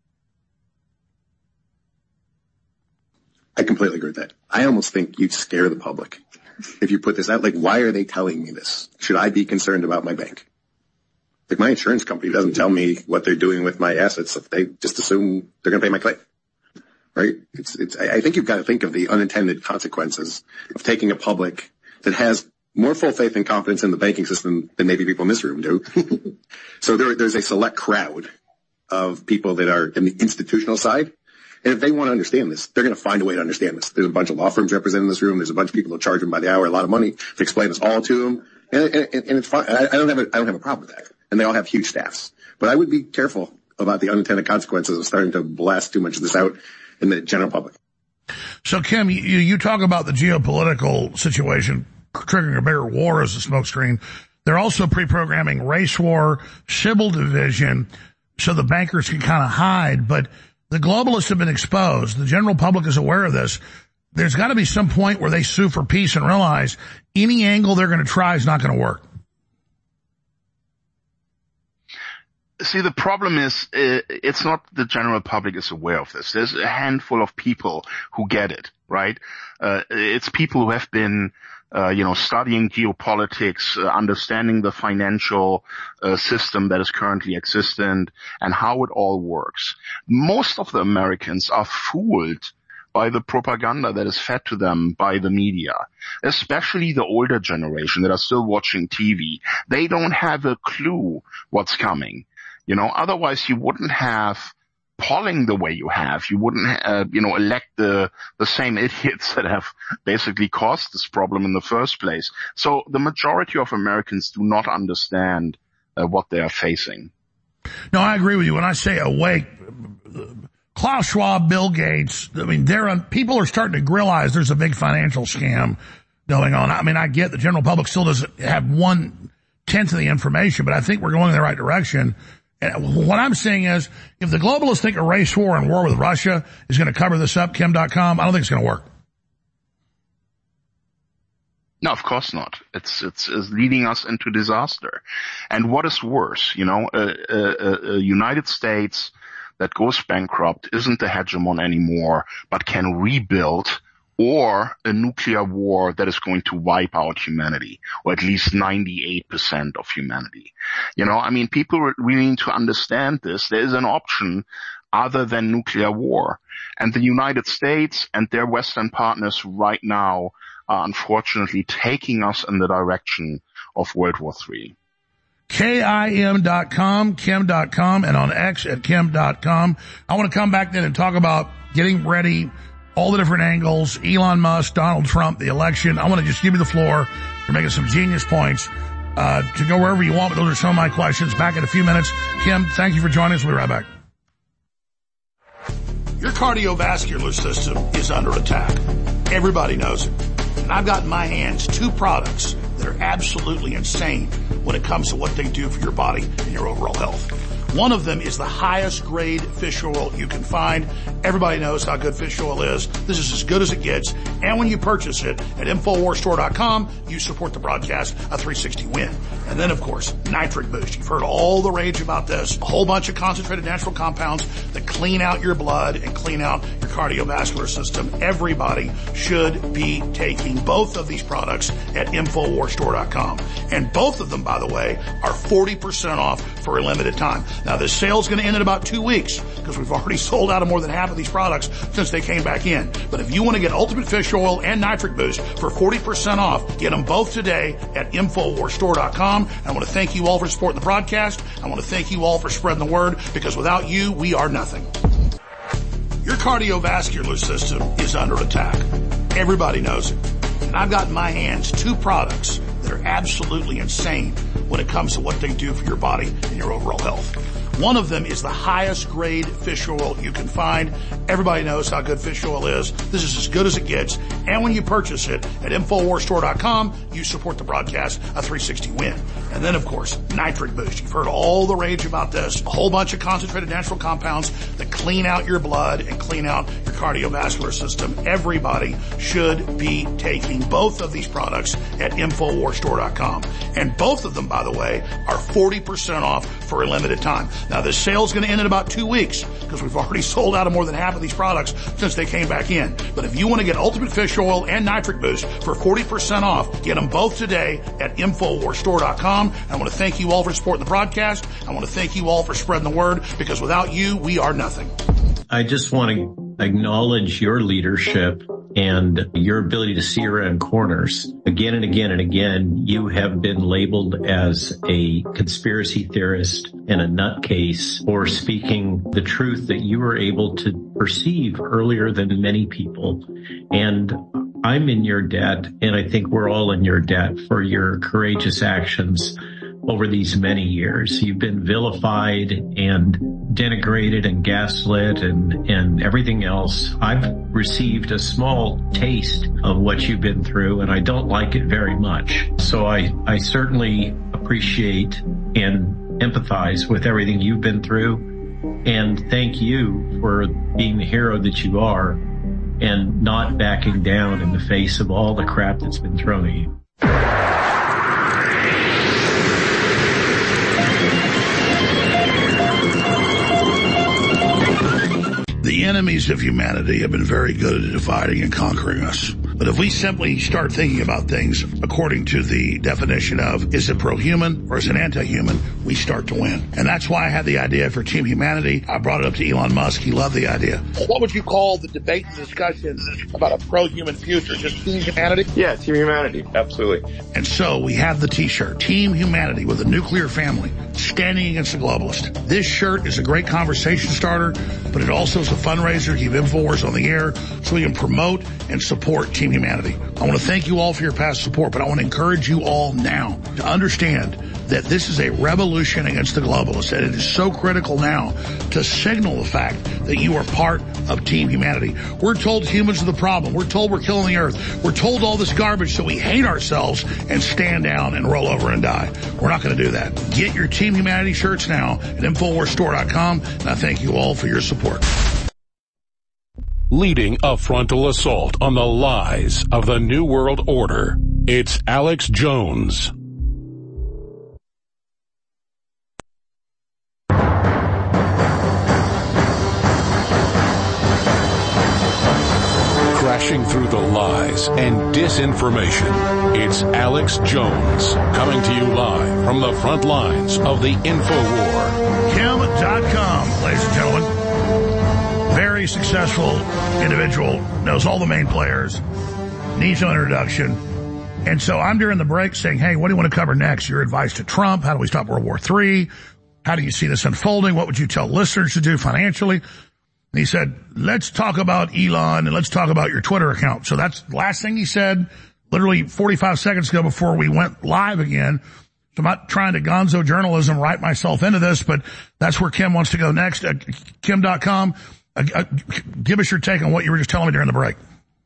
I completely agree with that. I almost think you'd scare the public if you put this out. Like, why are they telling me this? Should I be concerned about my bank? Like, my insurance company doesn't tell me what they're doing with my assets if they just assume they're going to pay my claim. Right? I think you've got to think of the unintended consequences of taking a public that has more full faith and confidence in the banking system than maybe people in this room do. So there's a select crowd of people that are in the institutional side. And if they want to understand this, they're going to find a way to understand this. There's a bunch of law firms represented in this room. There's a bunch of people who charge them by the hour a lot of money to explain this all to them. And it's fine. I don't have a problem with that. And they all have huge staffs. But I would be careful about the unintended consequences of starting to blast too much of this out in the general public. So, Kim, you talk about the geopolitical situation triggering a bigger war as a smokescreen. They're also pre-programming race war, civil division, so the bankers can kind of hide. But the globalists have been exposed. The general public is aware of this. There's got to be some point where they sue for peace and realize any angle they're going to try is not going to work. See, the problem is, it's not the general public is aware of this. There's a handful of people who get it, right? It's people who have been, studying geopolitics, understanding the financial system that is currently existent and how it all works. Most of the Americans are fooled by the propaganda that is fed to them by the media, especially the older generation that are still watching TV. They don't have a clue what's coming. You know, otherwise you wouldn't have polling the way you have. You wouldn't, elect the same idiots that have basically caused this problem in the first place. So the majority of Americans do not understand what they are facing. No, I agree with you. When I say awake, Klaus Schwab, Bill Gates, I mean, people are starting to realize there's a big financial scam going on. I mean, I get the general public still doesn't have 1/10 of the information, but I think we're going in the right direction. And what I'm saying is, if the globalists think a race war and war with Russia is going to cover this up, Kim.com, I don't think it's going to work. No, of course not. It's leading us into disaster. And what is worse, a United States that goes bankrupt isn't the hegemon anymore, but can rebuild, or a nuclear war that is going to wipe out humanity, or at least 98% of humanity. People really need to understand this. There is an option other than nuclear war. And the United States and their Western partners right now are unfortunately taking us in the direction of World War III. KIM.com, Kim.com, and on X at Kim.com. I want to come back then and talk about getting ready, all the different angles, Elon Musk, Donald Trump, the election. I want to just give you the floor. You're making some genius points to go wherever you want, but those are some of my questions. Back in a few minutes. Kim, thank you for joining us. We'll be right back. Your cardiovascular system is under attack. Everybody knows it. And I've got in my hands 2 products that are absolutely insane when it comes to what they do for your body and your overall health. One of them is the highest grade fish oil you can find. Everybody knows how good fish oil is. This is as good as it gets. And when you purchase it at InfoWarsStore.com, you support the broadcast of 360 Win. And then, of course, Nitric Boost. You've heard all the rage about this. A whole bunch of concentrated natural compounds that clean out your blood and clean out your cardiovascular system. Everybody should be taking both of these products at InfoWarsStore.com. And both of them, by the way, are 40% off for a limited time. Now, this sale's going to end in about 2 weeks because we've already sold out of more than half of these products since they came back in. But if you want to get Ultimate Fish Oil and Nitric Boost for 40% off, get them both today at InfoWarsStore.com. And I want to thank you all for supporting the broadcast. I want to thank you all for spreading the word, because without you, we are nothing. Your cardiovascular system is under attack. Everybody knows it. And I've got in my hands 2 products that are absolutely insane when it comes to what they do for your body and your overall health. One of them is the highest grade fish oil you can find. Everybody knows how good fish oil is. This is as good as it gets. And when you purchase it at InfoWarsStore.com, you support the broadcast, a 360 win. And then, of course, Nitric Boost. You've heard all the rage about this. A whole bunch of concentrated natural compounds that clean out your blood and clean out your cardiovascular system. Everybody should be taking both of these products at InfoWarsStore.com. And both of them, by the way, are 40% off for a limited time. Now, this sale is going to end in about 2 weeks because we've already sold out of more than half of these products since they came back in. But if you want to get Ultimate Fish Oil and Nitric Boost for 40% off, get them both today at InfoWarsStore.com. And I want to thank you all for supporting the broadcast. I want to thank you all for spreading the word, because without you, we are nothing. I just want to acknowledge your leadership and your ability to see around corners. Again and again and again, you have been labeled as a conspiracy theorist and a nutcase for speaking the truth that you were able to perceive earlier than many people. And I'm in your debt, and I think we're all in your debt for your courageous actions over these many years. You've been vilified and denigrated and gaslit and everything else. I've received a small taste of what you've been through, and I don't like it very much. So I certainly appreciate and empathize with everything you've been through, and thank you for being the hero that you are and not backing down in the face of all the crap that's been thrown at you. The enemies of humanity have been very good at dividing and conquering us. But if we simply start thinking about things according to the definition of, is it pro-human or is it anti-human, we start to win. And that's why I had the idea for Team Humanity. I brought it up to Elon Musk. He loved the idea. What would you call the debate and discussion about a pro-human future? Just Team Humanity? Yeah, Team Humanity. Absolutely. And so we have the t-shirt, Team Humanity with a nuclear family, standing against the globalist. This shirt is a great conversation starter, but it also is a fundraiser to keep InfoWars on the air so we can promote and support Team Humanity. I want to thank you all for your past support, but I want to encourage you all now to understand that this is a revolution against the globalists, and it is so critical now to signal the fact that you are part of Team Humanity. We're told humans are the problem. We're told we're killing the earth. We're told all this garbage, so we hate ourselves and stand down and roll over and die. We're not going to do that. Get your Team Humanity shirts now at InfoWarsStore.com, and I thank you all for your support. Leading a frontal assault on the lies of the New World Order, it's Alex Jones. Crashing through the lies and disinformation, it's Alex Jones, coming to you live from the front lines of the InfoWar. Kim.com, ladies and gentlemen. Very successful individual, knows all the main players, needs no introduction. And so I'm during the break saying, hey, what do you want to cover next? Your advice to Trump? How do we stop World War III? How do you see this unfolding? What would you tell listeners to do financially? And he said, let's talk about Elon and let's talk about your Twitter account. So that's the last thing he said, literally 45 seconds ago before we went live again. So I'm not trying to gonzo journalism write myself into this, but that's where Kim wants to go next. Kim.com. Give us your take on what you were just telling me during the break.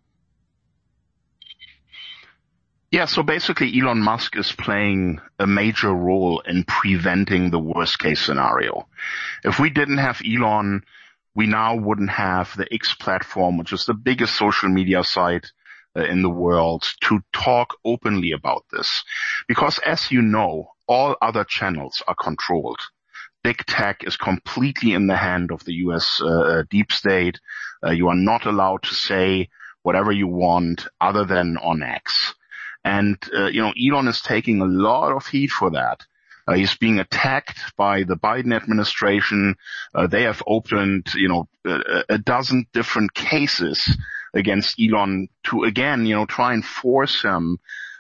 Yeah, so basically Elon Musk is playing a major role in preventing the worst case scenario. If we didn't have Elon, we now wouldn't have the X platform, which is the biggest social media site in the world, to talk openly about this. Because as you know, all other channels are controlled. Big tech is completely in the hand of the U.S. Deep state. You are not allowed to say whatever you want other than on X. And, Elon is taking a lot of heat for that. He's being attacked by the Biden administration. They have opened, a dozen different cases against Elon to, again, try and force him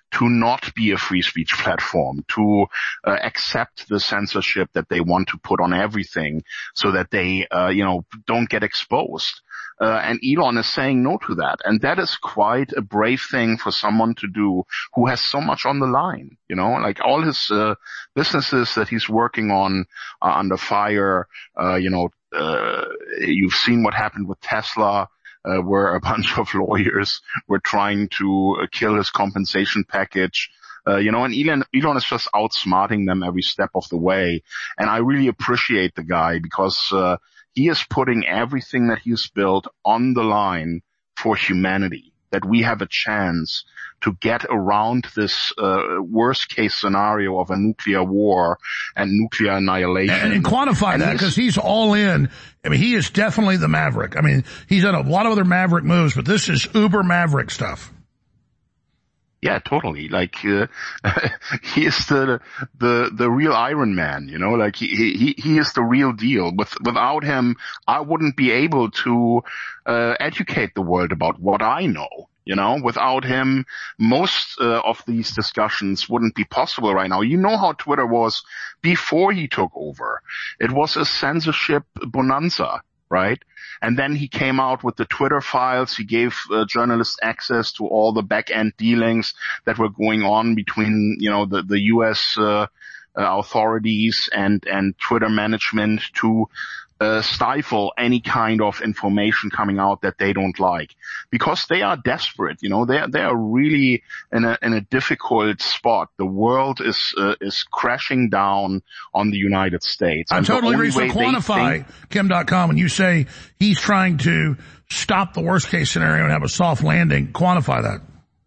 to not be a free speech platform, to accept the censorship that they want to put on everything so that they, don't get exposed. And Elon is saying no to that. And that is quite a brave thing for someone to do who has so much on the line, like all his businesses that he's working on are under fire. You've seen what happened with Tesla, where a bunch of lawyers were trying to kill his compensation package. And Elon is just outsmarting them every step of the way. And I really appreciate the guy because, he is putting everything that he's built on the line for humanity, that we have a chance to get around this worst case scenario of a nuclear war and nuclear annihilation. And quantify that, because he's all in. I mean, he is definitely the maverick. I mean, he's done a lot of other maverick moves, but this is uber maverick stuff. Yeah, totally. Like, he is the real Iron Man, like he is the real deal. Without him, I wouldn't be able to, educate the world about what I know. Without him, most of these discussions wouldn't be possible right now. You know how Twitter was before he took over. It was a censorship bonanza, right? And then he came out with the Twitter files. He gave journalists access to all the back-end dealings that were going on between, the U.S. Authorities and Twitter management to stifle any kind of information coming out that they don't like, because they are desperate. They are really in a difficult spot. The world is crashing down on the United States. I totally agree. So quantify Kim.com when you say he's trying to stop the worst case scenario and have a soft landing. Quantify that.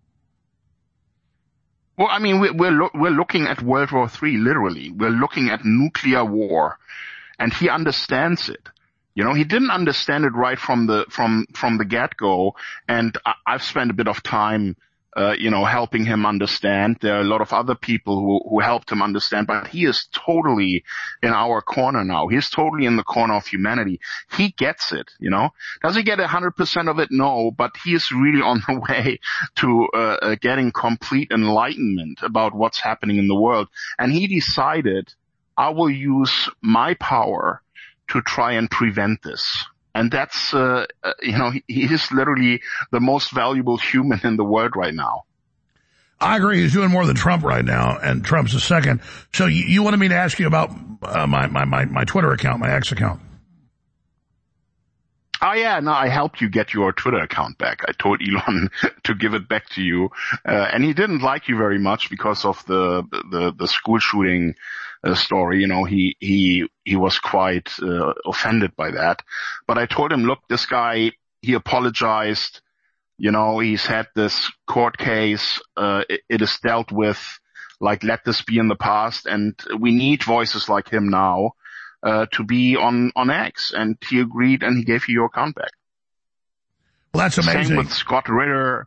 Well, I mean, we're looking at World War III, literally. We're looking at nuclear war. And he understands it. He didn't understand it right from the get-go. And I've spent a bit of time, helping him understand. There are a lot of other people who helped him understand, but he is totally in our corner now. He's totally in the corner of humanity. He gets it, Does he get 100% of it? No, but he is really on the way to, getting complete enlightenment about what's happening in the world. And he decided, I will use my power to try and prevent this. And that's, he is literally the most valuable human in the world right now. I agree. He's doing more than Trump right now, and Trump's the second. So you wanted me to ask you about my Twitter account, my X account. Oh yeah, no, I helped you get your Twitter account back. I told Elon to give it back to you, and he didn't like you very much because of the school shooting story. He was quite offended by that. But I told him, look, this guy, he apologized. He's had this court case. It is dealt with. Like, let this be in the past, and we need voices like him now. To be on X, and he agreed, and he gave you your account back. Well, that's amazing. Same with Scott Ritter,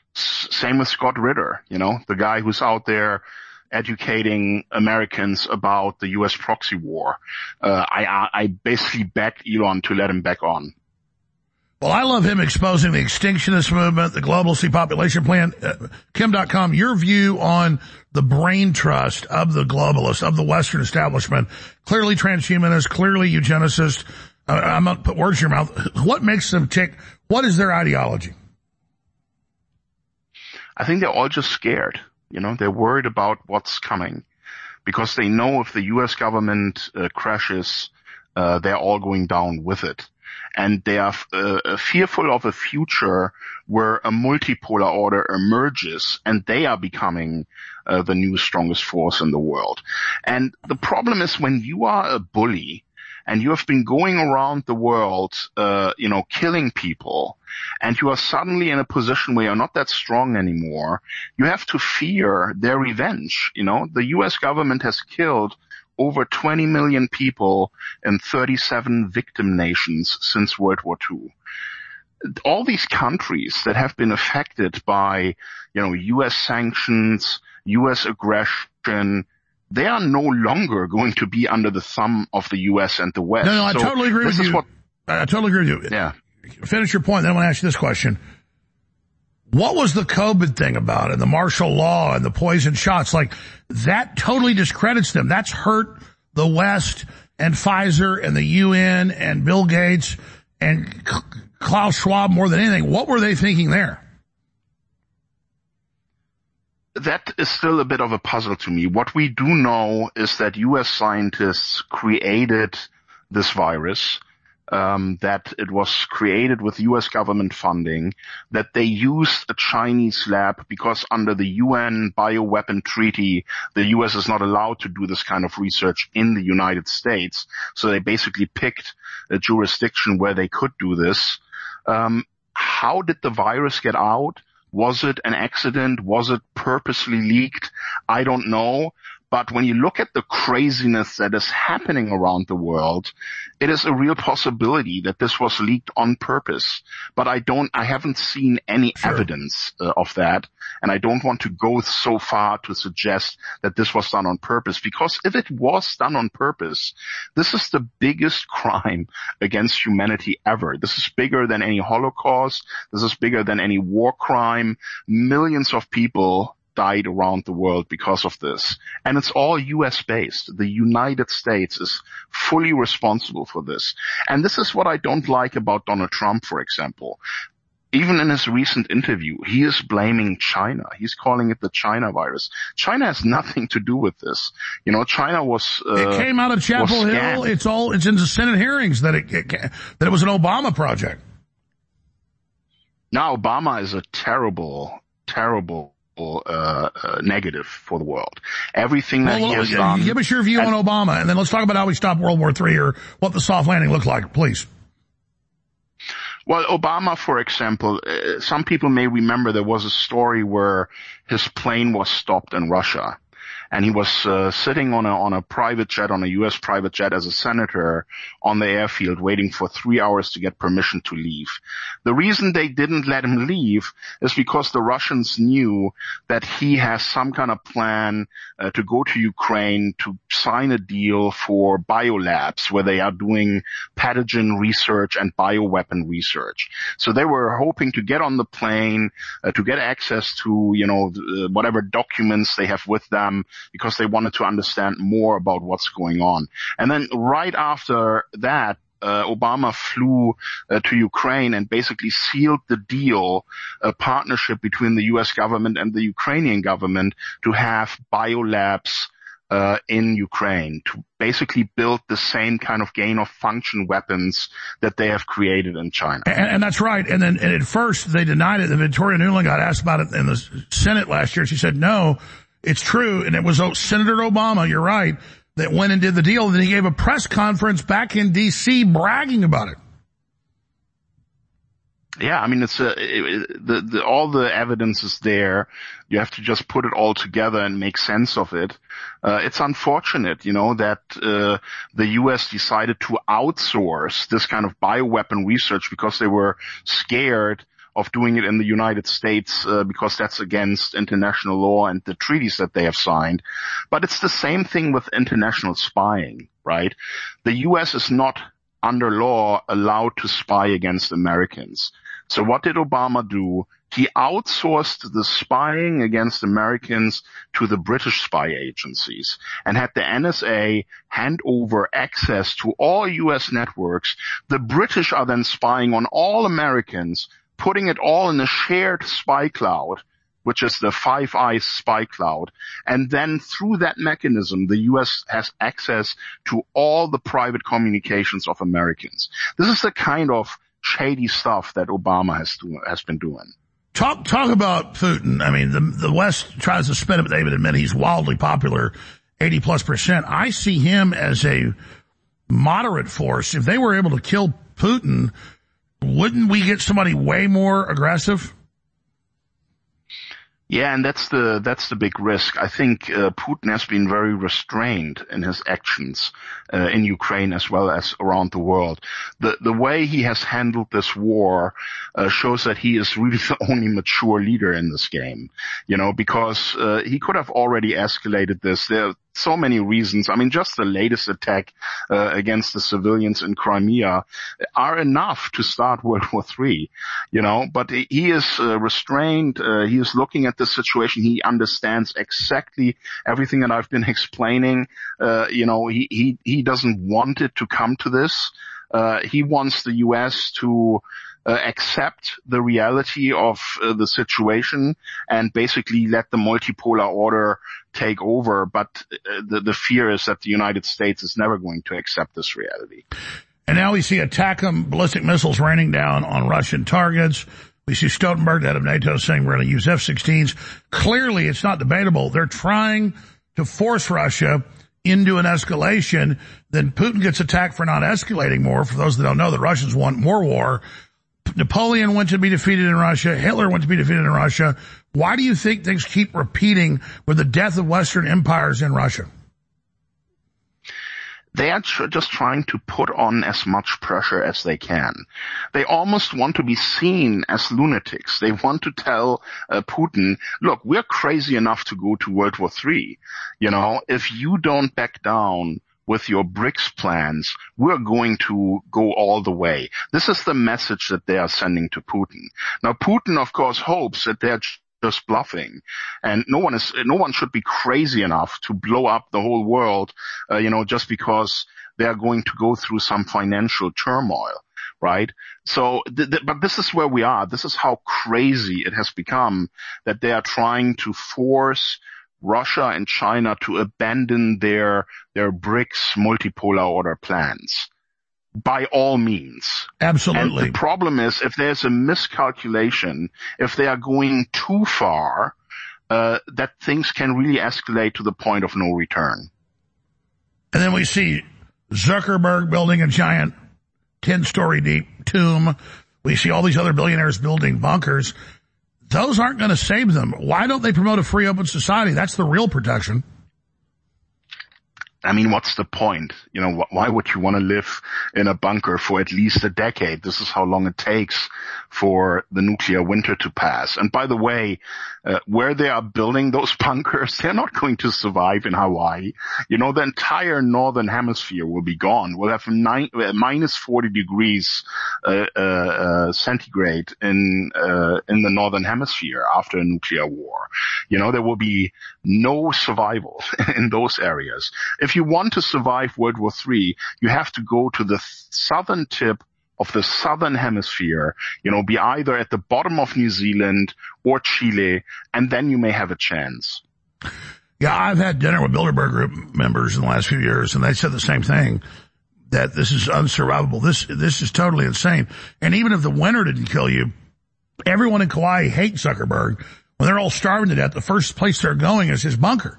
the guy who's out there educating Americans about the U.S. proxy war. I basically begged Elon to let him back on. Well, I love him exposing the extinctionist movement, the global population plan. Kim.com, your view on the brain trust of the globalists, of the Western establishment, clearly transhumanist, clearly eugenicist. I'm not put words in your mouth. What makes them tick? What is their ideology? I think they're all just scared. They're worried about what's coming because they know if the U.S. government crashes, they're all going down with it. And they are fearful of a future where a multipolar order emerges and they are becoming the new strongest force in the world. And the problem is when you are a bully and you have been going around the world, killing people, and you are suddenly in a position where you're not that strong anymore, you have to fear their revenge. The U.S. government has killed over 20 million people in 37 victim nations since World War II. All these countries that have been affected by, U.S. sanctions, U.S. aggression, they are no longer going to be under the thumb of the U.S. and the West. No, I totally agree with you. I totally agree with you. Yeah. Finish your point, then I'm going to ask you this question. What was the COVID thing about and the martial law and the poison shots? Like, that totally discredits them. That's hurt the West and Pfizer and the UN and Bill Gates and Klaus Schwab more than anything. What were they thinking there? That is still a bit of a puzzle to me. What we do know is that U.S. scientists created this virus, that it was created with U.S. government funding, that they used a Chinese lab because under the UN bioweapon treaty, the U.S. is not allowed to do this kind of research in the United States. So they basically picked a jurisdiction where they could do this. How did the virus get out? Was it an accident? Was it purposely leaked? I don't know. But when you look at the craziness that is happening around the world, it is a real possibility that this was leaked on purpose. But I haven't seen any evidence of that. And I don't want to go so far to suggest that this was done on purpose, because if it was done on purpose, this is the biggest crime against humanity ever. This is bigger than any Holocaust. This is bigger than any war crime. Millions of people died around the world because of this. And it's all US based. The United States is fully responsible for this. And this is what I don't like about Donald Trump, for example. Even in his recent interview, he is blaming China. He's calling it the China virus. China has nothing to do with this. You know, China was, it came out of Chapel Hill. It's in the Senate hearings that it was an Obama project. Now, Obama is a terrible negative for the world. Everything that he has done. Give us your view on Obama, and then let's talk about how we stopped World War III or what the soft landing looked like, please. Well, Obama, for example, some people may remember there was a story where his plane was stopped in Russia. And he was sitting on a private jet, on a U.S. private jet as a senator on the airfield waiting for 3 hours to get permission to leave. The reason they didn't let him leave is because the Russians knew that he has some kind of plan to go to Ukraine to sign a deal for biolabs where they are doing pathogen research and bioweapon research. So they were hoping to get on the plane, to get access to, whatever documents they have with them, because they wanted to understand more about what's going on. And then right after that, Obama flew to Ukraine and basically sealed the deal, a partnership between the U.S. government and the Ukrainian government to have biolabs in Ukraine to basically build the same kind of gain-of-function weapons that they have created in China. And that's right. And at first they denied it. Victoria Nuland got asked about it in the Senate last year. She said, no, it's true. And it was Senator Obama, you're right, that went and did the deal. And then he gave a press conference back in D.C. bragging about it. Yeah, I mean, it's all the evidence is there. You have to just put it all together and make sense of it. It's unfortunate, that the U.S. decided to outsource this kind of bioweapon research because they were scared of doing it in the United States because that's against international law and the treaties that they have signed. But it's the same thing with international spying, right? The U.S. is not under law allowed to spy against Americans. So what did Obama do? He outsourced the spying against Americans to the British spy agencies and had the NSA hand over access to all U.S. networks. The British are then spying on all Americans, putting it all in a shared spy cloud, which is the Five Eyes spy cloud. And then through that mechanism, the U.S. has access to all the private communications of Americans. This is the kind of shady stuff that Obama has been doing. Talk about Putin. I mean, the West tries to spin it, but David admit he's wildly popular, 80+%. I see him as a moderate force. If they were able to kill Putin, wouldn't we get somebody way more aggressive? Yeah, and that's the big risk. I think Putin has been very restrained in his actions in Ukraine as well as around the world. The way he has handled this war shows that he is really the only mature leader in this game. Because he could have already escalated this. There are so many reasons. I mean, just the latest attack against the civilians in Crimea are enough to start World War III. But he is restrained. He is looking at the situation. He understands exactly everything that I've been explaining. He doesn't want it to come to this. He wants the U.S. to accept the reality of the situation and basically let the multipolar order take over. But the fear is that the United States is never going to accept this reality. And now we see ATACMS ballistic missiles raining down on Russian targets. We see Stoltenberg, the head of NATO, saying we're going to use F-16s. Clearly, it's not debatable. They're trying to force Russia into an escalation. Then Putin gets attacked for not escalating more. For those that don't know, the Russians want more war. Napoleon went to be defeated in Russia. Hitler went to be defeated in Russia. Why do you think things keep repeating with the death of Western empires in Russia? They are just trying to put on as much pressure as they can. They almost want to be seen as lunatics. They want to tell Putin, look, we're crazy enough to go to World War III. If you don't back down with your BRICS plans, we're going to go all the way. This is the message that they are sending to Putin. Now, Putin, of course, hopes that they're just bluffing, and no one should be crazy enough to blow up the whole world, just because they are going to go through some financial turmoil, right? So, but this is where we are. This is how crazy it has become that they are trying to force Russia and China to abandon their BRICS multipolar order plans. By all means. Absolutely. And the problem is, if there's a miscalculation, if they are going too far, that things can really escalate to the point of no return. And then we see Zuckerberg building a giant 10-story deep tomb. We see all these other billionaires building bunkers. Those aren't going to save them. Why don't they promote a free, open society? That's the real protection. I mean, what's the point? Why would you want to live in a bunker for at least a decade? This is how long it takes for the nuclear winter to pass. And by the way, where they are building those bunkers, they're not going to survive in Hawaii. The entire northern hemisphere will be gone. We'll have minus 40 degrees centigrade in the northern hemisphere after a nuclear war. There will be no survival in those areas. If you want to survive World War III, you have to go to the southern tip of the southern hemisphere, be either at the bottom of New Zealand or Chile, and then you may have a chance. Yeah, I've had dinner with Bilderberg Group members in the last few years, and they said the same thing, that this is unsurvivable. This is totally insane. And even if the winter didn't kill you, everyone in Kauai hates Zuckerberg. When they're all starving to death, the first place they're going is his bunker.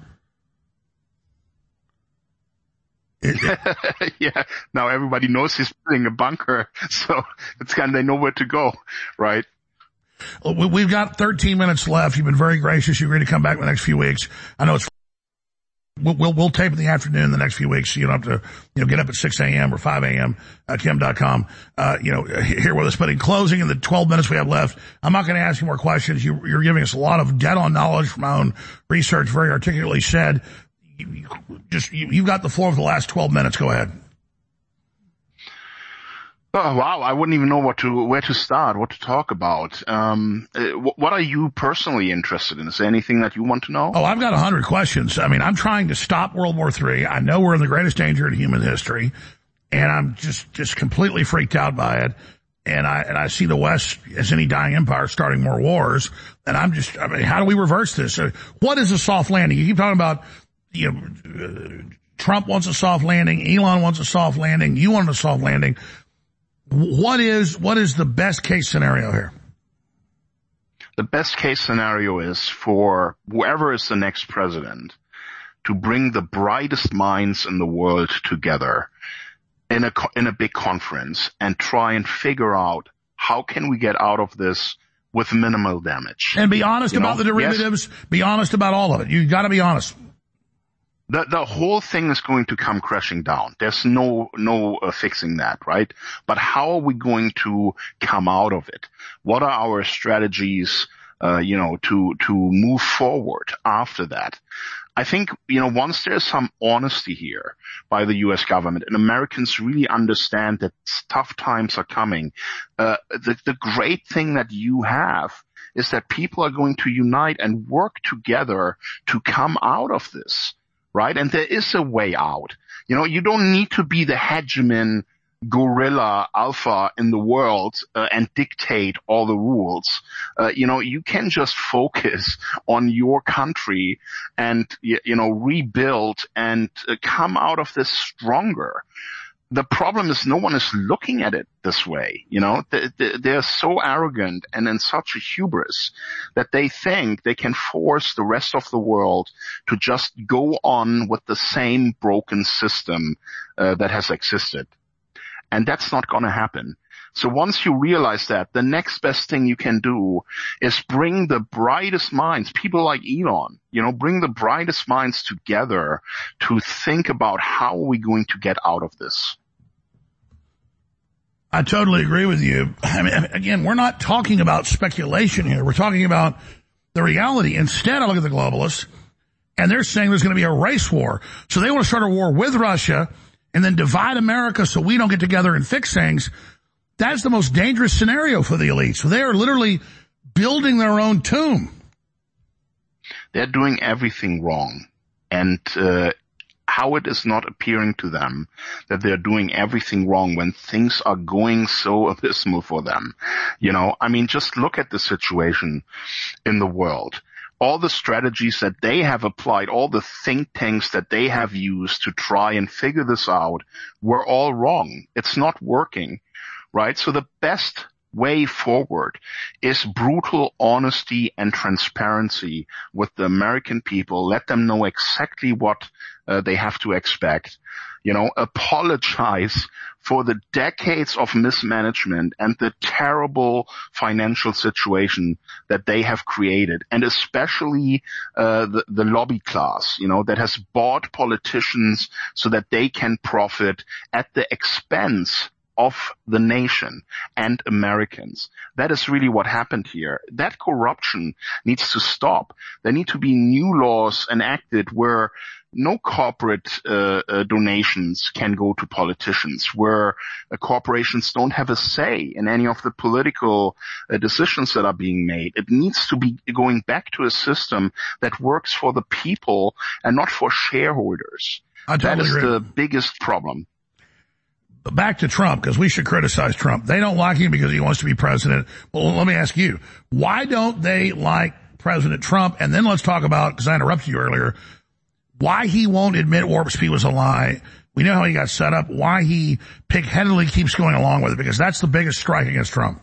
Yeah. Now everybody knows he's building a bunker, so it's they know where to go, right? We've got 13 minutes left. You've been very gracious. You're going to come back in the next few weeks. I know we'll tape in the afternoon the next few weeks, so you don't have to, get up at 6 a.m. or 5 a.m. Kim.com, here with us. But in closing, in the 12 minutes we have left, I'm not going to ask you more questions. You're giving us a lot of dead-on knowledge from my own research, very articulately said. You've got the floor for the last 12 minutes. Go ahead. Oh, wow. I wouldn't even know where to start, what to talk about. What are you personally interested in? Is there anything that you want to know? Oh, I've got 100 questions. I mean, I'm trying to stop World War III. I know we're in the greatest danger in human history, and I'm just completely freaked out by it. And I see the West as any dying empire starting more wars. And how do we reverse this? What is a soft landing? You keep talking about, Trump wants a soft landing. Elon wants a soft landing. You want a soft landing. What is the best case scenario here? The best case scenario is for whoever is the next president to bring the brightest minds in the world together in a big conference and try and figure out how can we get out of this with minimal damage. And be honest about the derivatives. Yes. Be honest about all of it. You got to be honest. The whole thing is going to come crashing down. There's no fixing that, right? But how are we going to come out of it? What are our strategies, to move forward after that? I think, once there's some honesty here by the U.S. government and Americans really understand that tough times are coming, the great thing that you have is that people are going to unite and work together to come out of this, right? And there is a way out. You don't need to be the hegemon gorilla alpha in the world and dictate all the rules. You can just focus on your country and rebuild and come out of this stronger. The problem is no one is looking at it this way. They're so arrogant and in such a hubris that they think they can force the rest of the world to just go on with the same broken system that has existed. And that's not going to happen. So once you realize that, the next best thing you can do is bring the brightest minds, people like Elon, bring the brightest minds together to think about how are we going to get out of this. I totally agree with you. I mean, again, we're not talking about speculation here. We're talking about the reality. Instead, I look at the globalists, and they're saying there's going to be a race war. So they want to start a war with Russia and then divide America so we don't get together and fix things. That's the most dangerous scenario for the elites. So they are literally building their own tomb. They're doing everything wrong. And how it is not appearing to them that they're doing everything wrong when things are going so abysmal for them. Just look at the situation in the world. All the strategies that they have applied, all the think tanks that they have used to try and figure this out were all wrong. It's not working, right? So the best way forward is brutal honesty and transparency with the American people. Let them know exactly what they have to expect. Apologize for the decades of mismanagement and the terrible financial situation that they have created, and especially the lobby class, that has bought politicians so that they can profit at the expense of the nation and Americans. That is really what happened here. That corruption needs to stop. There need to be new laws enacted where no corporate donations can go to politicians, where corporations don't have a say in any of the political decisions that are being made. It needs to be going back to a system that works for the people and not for shareholders. That is the biggest problem. Back to Trump, because we should criticize Trump. They don't like him because he wants to be president. Well, let me ask you, why don't they like President Trump? And then let's talk about, because I interrupted you earlier, why he won't admit Warp Speed was a lie. We know how he got set up, why he pig-headedly keeps going along with it, because that's the biggest strike against Trump.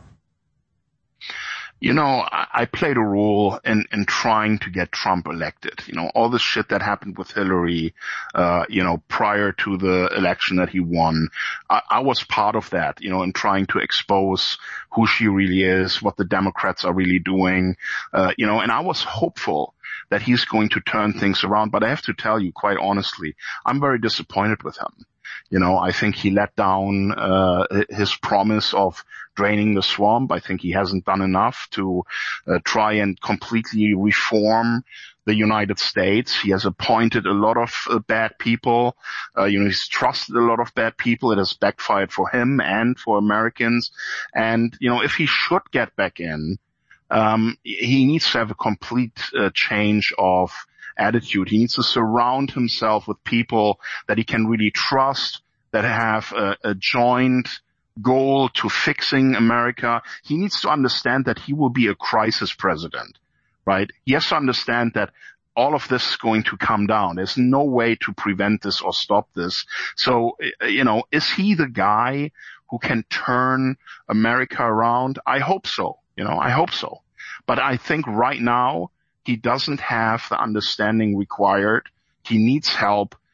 I played a role in trying to get Trump elected. All the shit that happened with Hillary, prior to the election that he won. I was part of that, in trying to expose who she really is, what the Democrats are really doing, and I was hopeful that he's going to turn things around. But I have to tell you, quite honestly, I'm very disappointed with him. I think he let down his promise of draining the swamp. I think he hasn't done enough to try and completely reform the United States. He has appointed a lot of bad people. He's trusted a lot of bad people. It has backfired for him and for Americans. And, if he should get back in, he needs to have a complete change of attitude. He needs to surround himself with people that he can really trust, that have a joint goal to fixing America. He needs to understand that he will be a crisis president, right? He has to understand that all of this is going to come down. There's no way to prevent this or stop this. So, is he the guy who can turn America around? I hope so. I hope so. But I think right now he doesn't have the understanding required. He needs help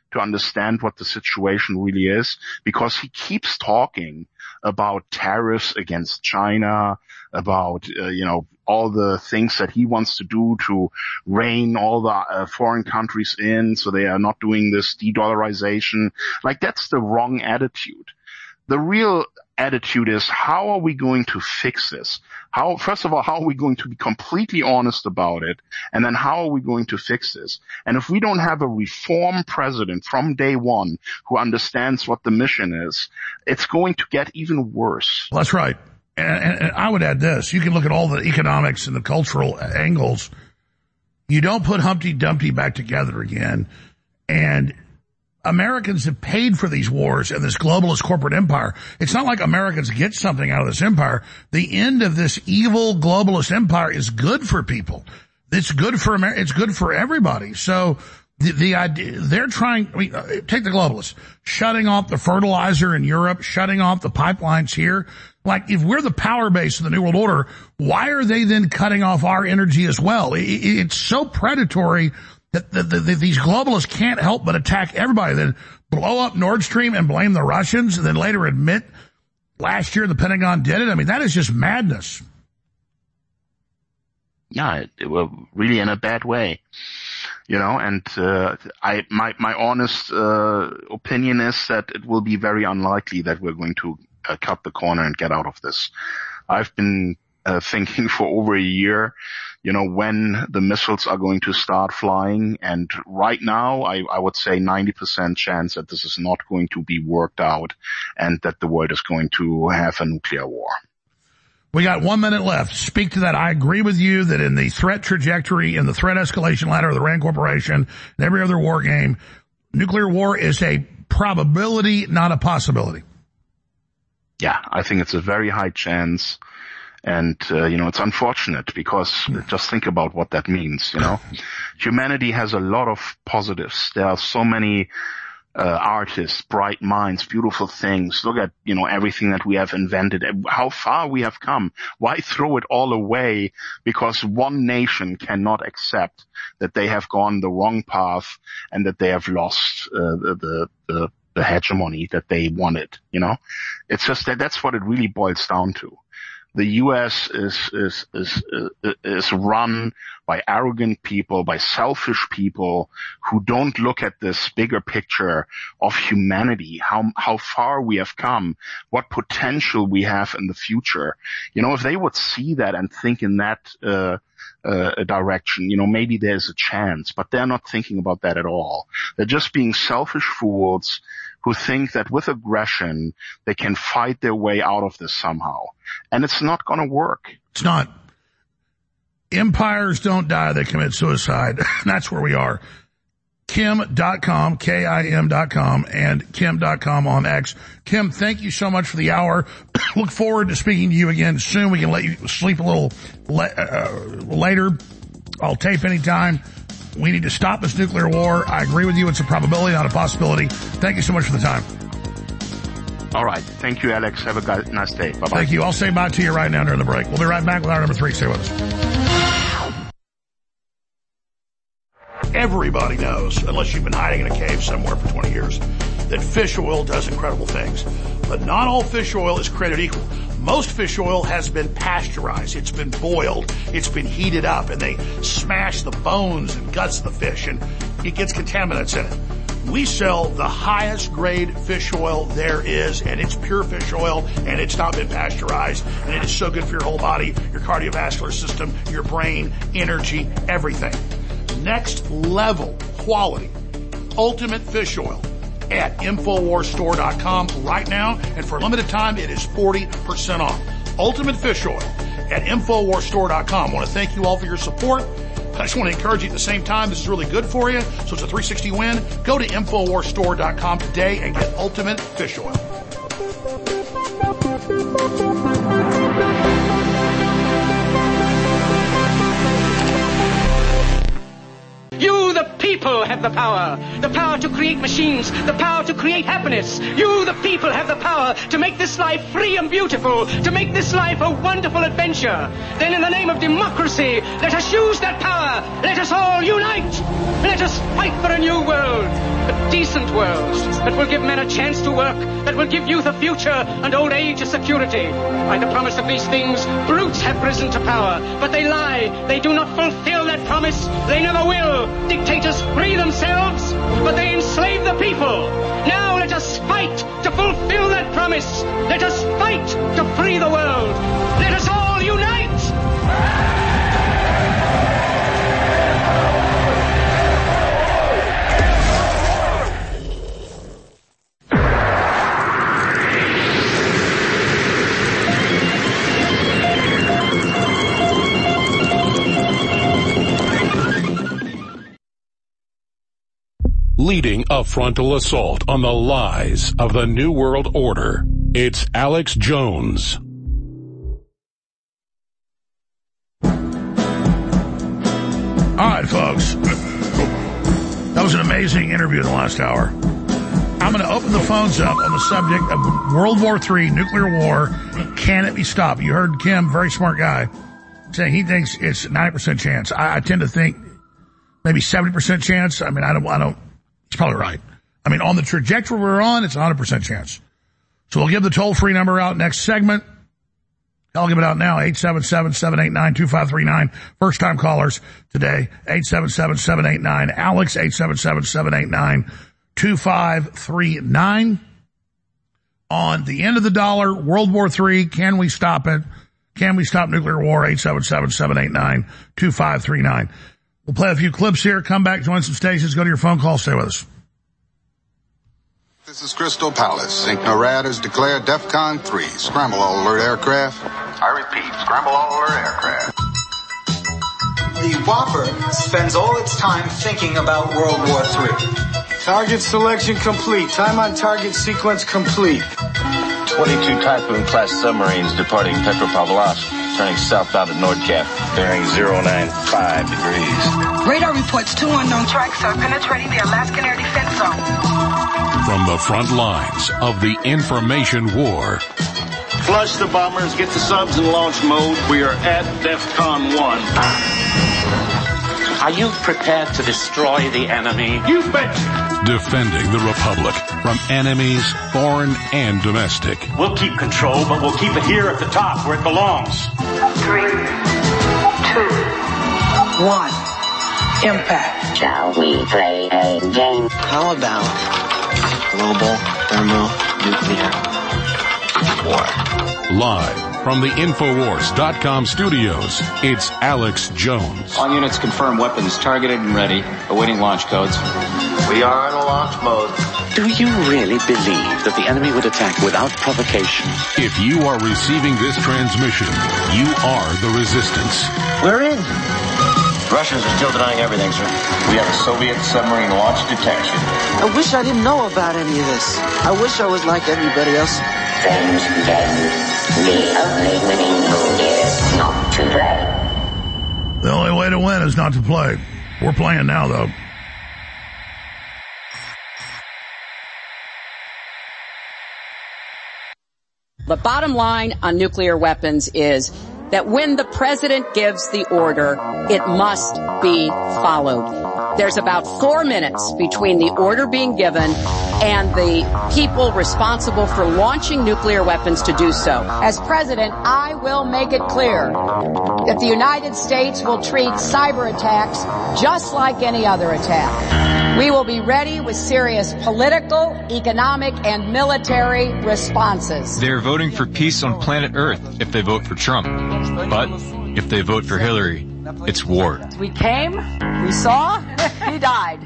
to understand what the situation really is, because he keeps talking about tariffs against China, about, all the things that he wants to do to rein all the foreign countries in so they are not doing this de-dollarization. Like, that's the wrong attitude. The real attitude is, how are we going to fix this? First of all, how are we going to be completely honest about it? And then how are we going to fix this? And if we don't have a reform president from day one who understands what the mission is, it's going to get even worse. Well, that's right. And I would add this. You can look at all the economics and the cultural angles. You don't put Humpty Dumpty back together again. And Americans have paid for these wars and this globalist corporate empire. It's not like Americans get something out of this empire. The end of this evil globalist empire is good for people. It's good for it's good for everybody. So the idea, they're trying, take the globalists, shutting off the fertilizer in Europe, shutting off the pipelines here. Like, if we're the power base of the New World Order, why are they then cutting off our energy as well? It's so predatory that these globalists can't help but attack everybody, then blow up Nord Stream and blame the Russians, and then later admit last year the Pentagon did it. I mean, that is just madness. Yeah, it was really in a bad way. And my honest opinion is that it will be very unlikely that we're going to cut the corner and get out of this. I've been thinking for over a year, when the missiles are going to start flying. And right now, I would say 90% chance that this is not going to be worked out and that the world is going to have a nuclear war. We got 1 minute left. Speak to that. I agree with you that in the threat trajectory, in the threat escalation ladder of the Rand Corporation, and every other war game, nuclear war is a probability, not a possibility. Yeah, I think it's a very high chance. And, it's unfortunate because just think about what that means, Humanity has a lot of positives. There are so many artists, bright minds, beautiful things. Look at, everything that we have invented, how far we have come. Why throw it all away because one nation cannot accept that they have gone the wrong path and that they have lost the hegemony that they wanted, It's just that's what it really boils down to. The U.S. is run by arrogant people, by selfish people who don't look at this bigger picture of humanity, how far we have come, what potential we have in the future. If they would see that and think in that direction, maybe there's a chance, but they're not thinking about that at all. They're just being selfish fools who think that with aggression they can fight their way out of this somehow. And it's not going to work. It's not. Empires don't die, they commit suicide. That's where we are. Kim.com, Kim.com, and Kim.com on X. Kim, thank you so much for the hour. Look forward to speaking to you again soon. We can let you sleep a little later. I'll tape anytime. We need to stop this nuclear war. I agree with you. It's a probability, not a possibility. Thank you so much for the time. All right. Thank you, Alex. Have a nice day. Bye-bye. Thank you. I'll say bye to you right now during the break. We'll be right back with hour number 3. Stay with us. Everybody knows, unless you've been hiding in a cave somewhere for 20 years, that fish oil does incredible things. But not all fish oil is created equal. Most fish oil has been pasteurized. It's been boiled. It's been heated up, and they smash the bones and guts of the fish, and it gets contaminants in it. We sell the highest grade fish oil there is, and it's pure fish oil, and it's not been pasteurized, and it is so good for your whole body, your cardiovascular system, your brain, energy, everything. Next level quality, ultimate fish oil at InfoWarsStore.com right now, and for a limited time it is 40% off. Ultimate fish oil at InfoWarsStore.com. I want to thank you all for your support. I just want to encourage you at the same time, this is really good for you, so it's a 360 win. Go to InfoWarsStore.com today and get ultimate fish oil. You, the people people have the power to create machines, the power to create happiness. You, the people, have the power to make this life free and beautiful, to make this life a wonderful adventure. Then in the name of democracy, let us use that power. Let us all unite. Let us fight for a new world, a decent world that will give men a chance to work, that will give youth a future and old age a security. By the promise of these things, brutes have risen to power, but they lie. They do not fulfill that promise. They never will. Dictators free themselves, but they enslave the people. Now let us fight to fulfill that promise. Let us fight to free the world. Let us all unite. Leading a frontal assault on the lies of the New World Order, it's Alex Jones. All right, folks. That was an amazing interview in the last hour. I'm going to open the phones up on the subject of World War III, nuclear war. Can it be stopped? You heard Kim, very smart guy, saying he thinks it's 90% chance. I tend to think maybe 70% chance. I mean, I don't. He's probably right. I mean, on the trajectory we're on, it's 100% chance. So we'll give the toll-free number out next segment. I'll give it out now, 877-789-2539. First-time callers today, 877-789-ALEX, 877-789-2539. On the end of the dollar, World War III, can we stop it? Can we stop nuclear war? 877-789-2539. We'll play a few clips here, come back, join some stations, go to your phone call, stay with us. This is Crystal Palace. NORAD has declared DEFCON 3. Scramble all alert aircraft. I repeat, scramble all alert aircraft. The Whopper spends all its time thinking about World War III. Target selection complete. Time on target sequence complete. 22 Typhoon-class submarines departing Petropavlovsk, turning southbound at Nordkap, bearing 095 degrees. Radar reports 2 unknown tracks are penetrating the Alaskan air defense zone. From the front lines of the information war. Flush the bombers, get the subs in launch mode. We are at DEFCON 1. Are you prepared to destroy the enemy? You bet. Defending the Republic from enemies, foreign and domestic. We'll keep control, but we'll keep it here at the top where it belongs. 3, 2, 1. Impact. Shall we play a game? How about global thermonuclear war? Live from the Infowars.com studios, it's Alex Jones. All units confirm weapons targeted and ready, awaiting launch codes. We are in a launch mode. Do you really believe that the enemy would attack without provocation? If you are receiving this transmission, you are the resistance. We're in. Russians are still denying everything, sir. We have a Soviet submarine launch detection. I wish I didn't know about any of this. I wish I was like everybody else. Friends, then the only winning move is not to play. The only way to win is not to play. We're playing now, though. The bottom line on nuclear weapons is that when the president gives the order, it must be followed. There's about 4 minutes between the order being given and the people responsible for launching nuclear weapons to do so. As president, I will make it clear that the United States will treat cyber attacks just like any other attack. We will be ready with serious political, economic, and military responses. They're voting for peace on planet Earth if they vote for Trump. But if they vote for Hillary, it's war. We came, we saw, he died.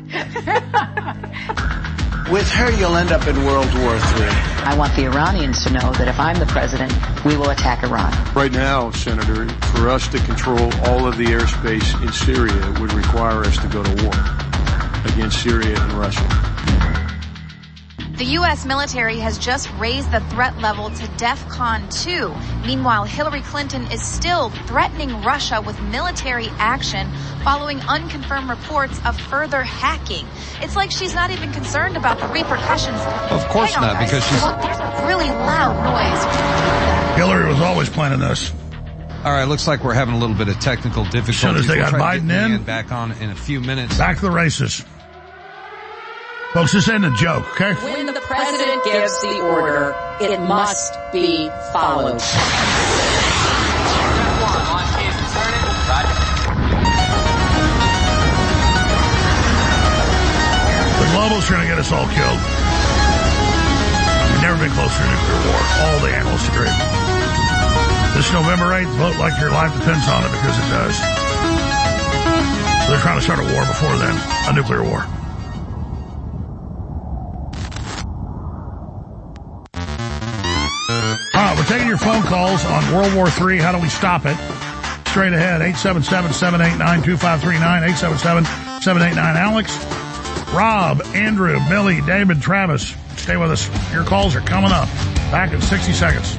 With her, you'll end up in World War III. I want the Iranians to know that if I'm the president, we will attack Iran. Right now, Senator, for us to control all of the airspace in Syria would require us to go to war against Syria and Russia. The U.S. military has just raised the threat level to DEFCON 2. Meanwhile, Hillary Clinton is still threatening Russia with military action following unconfirmed reports of further hacking. It's like she's not even concerned about the repercussions. Of course not, because she's... There's a really loud noise. Hillary was always planning this. All right, looks like we're having a little bit of technical difficulty. As soon as they got Biden in, back on in a few minutes. Back to the races. Folks, this ain't a joke, okay? When the president gives the order, it must be followed. The globalists are going to get us all killed. We've never been closer to nuclear war. All the analysts agree. This November 8th, vote like your life depends on it, because it does. They're trying to start a war before then, a nuclear war. We're taking your phone calls on World War III. How do we stop it? Straight ahead, 877-789-2539, 877-789-ALEX. Rob, Andrew, Billy, David, Travis. Stay with us. Your calls are coming up. Back in 60 seconds.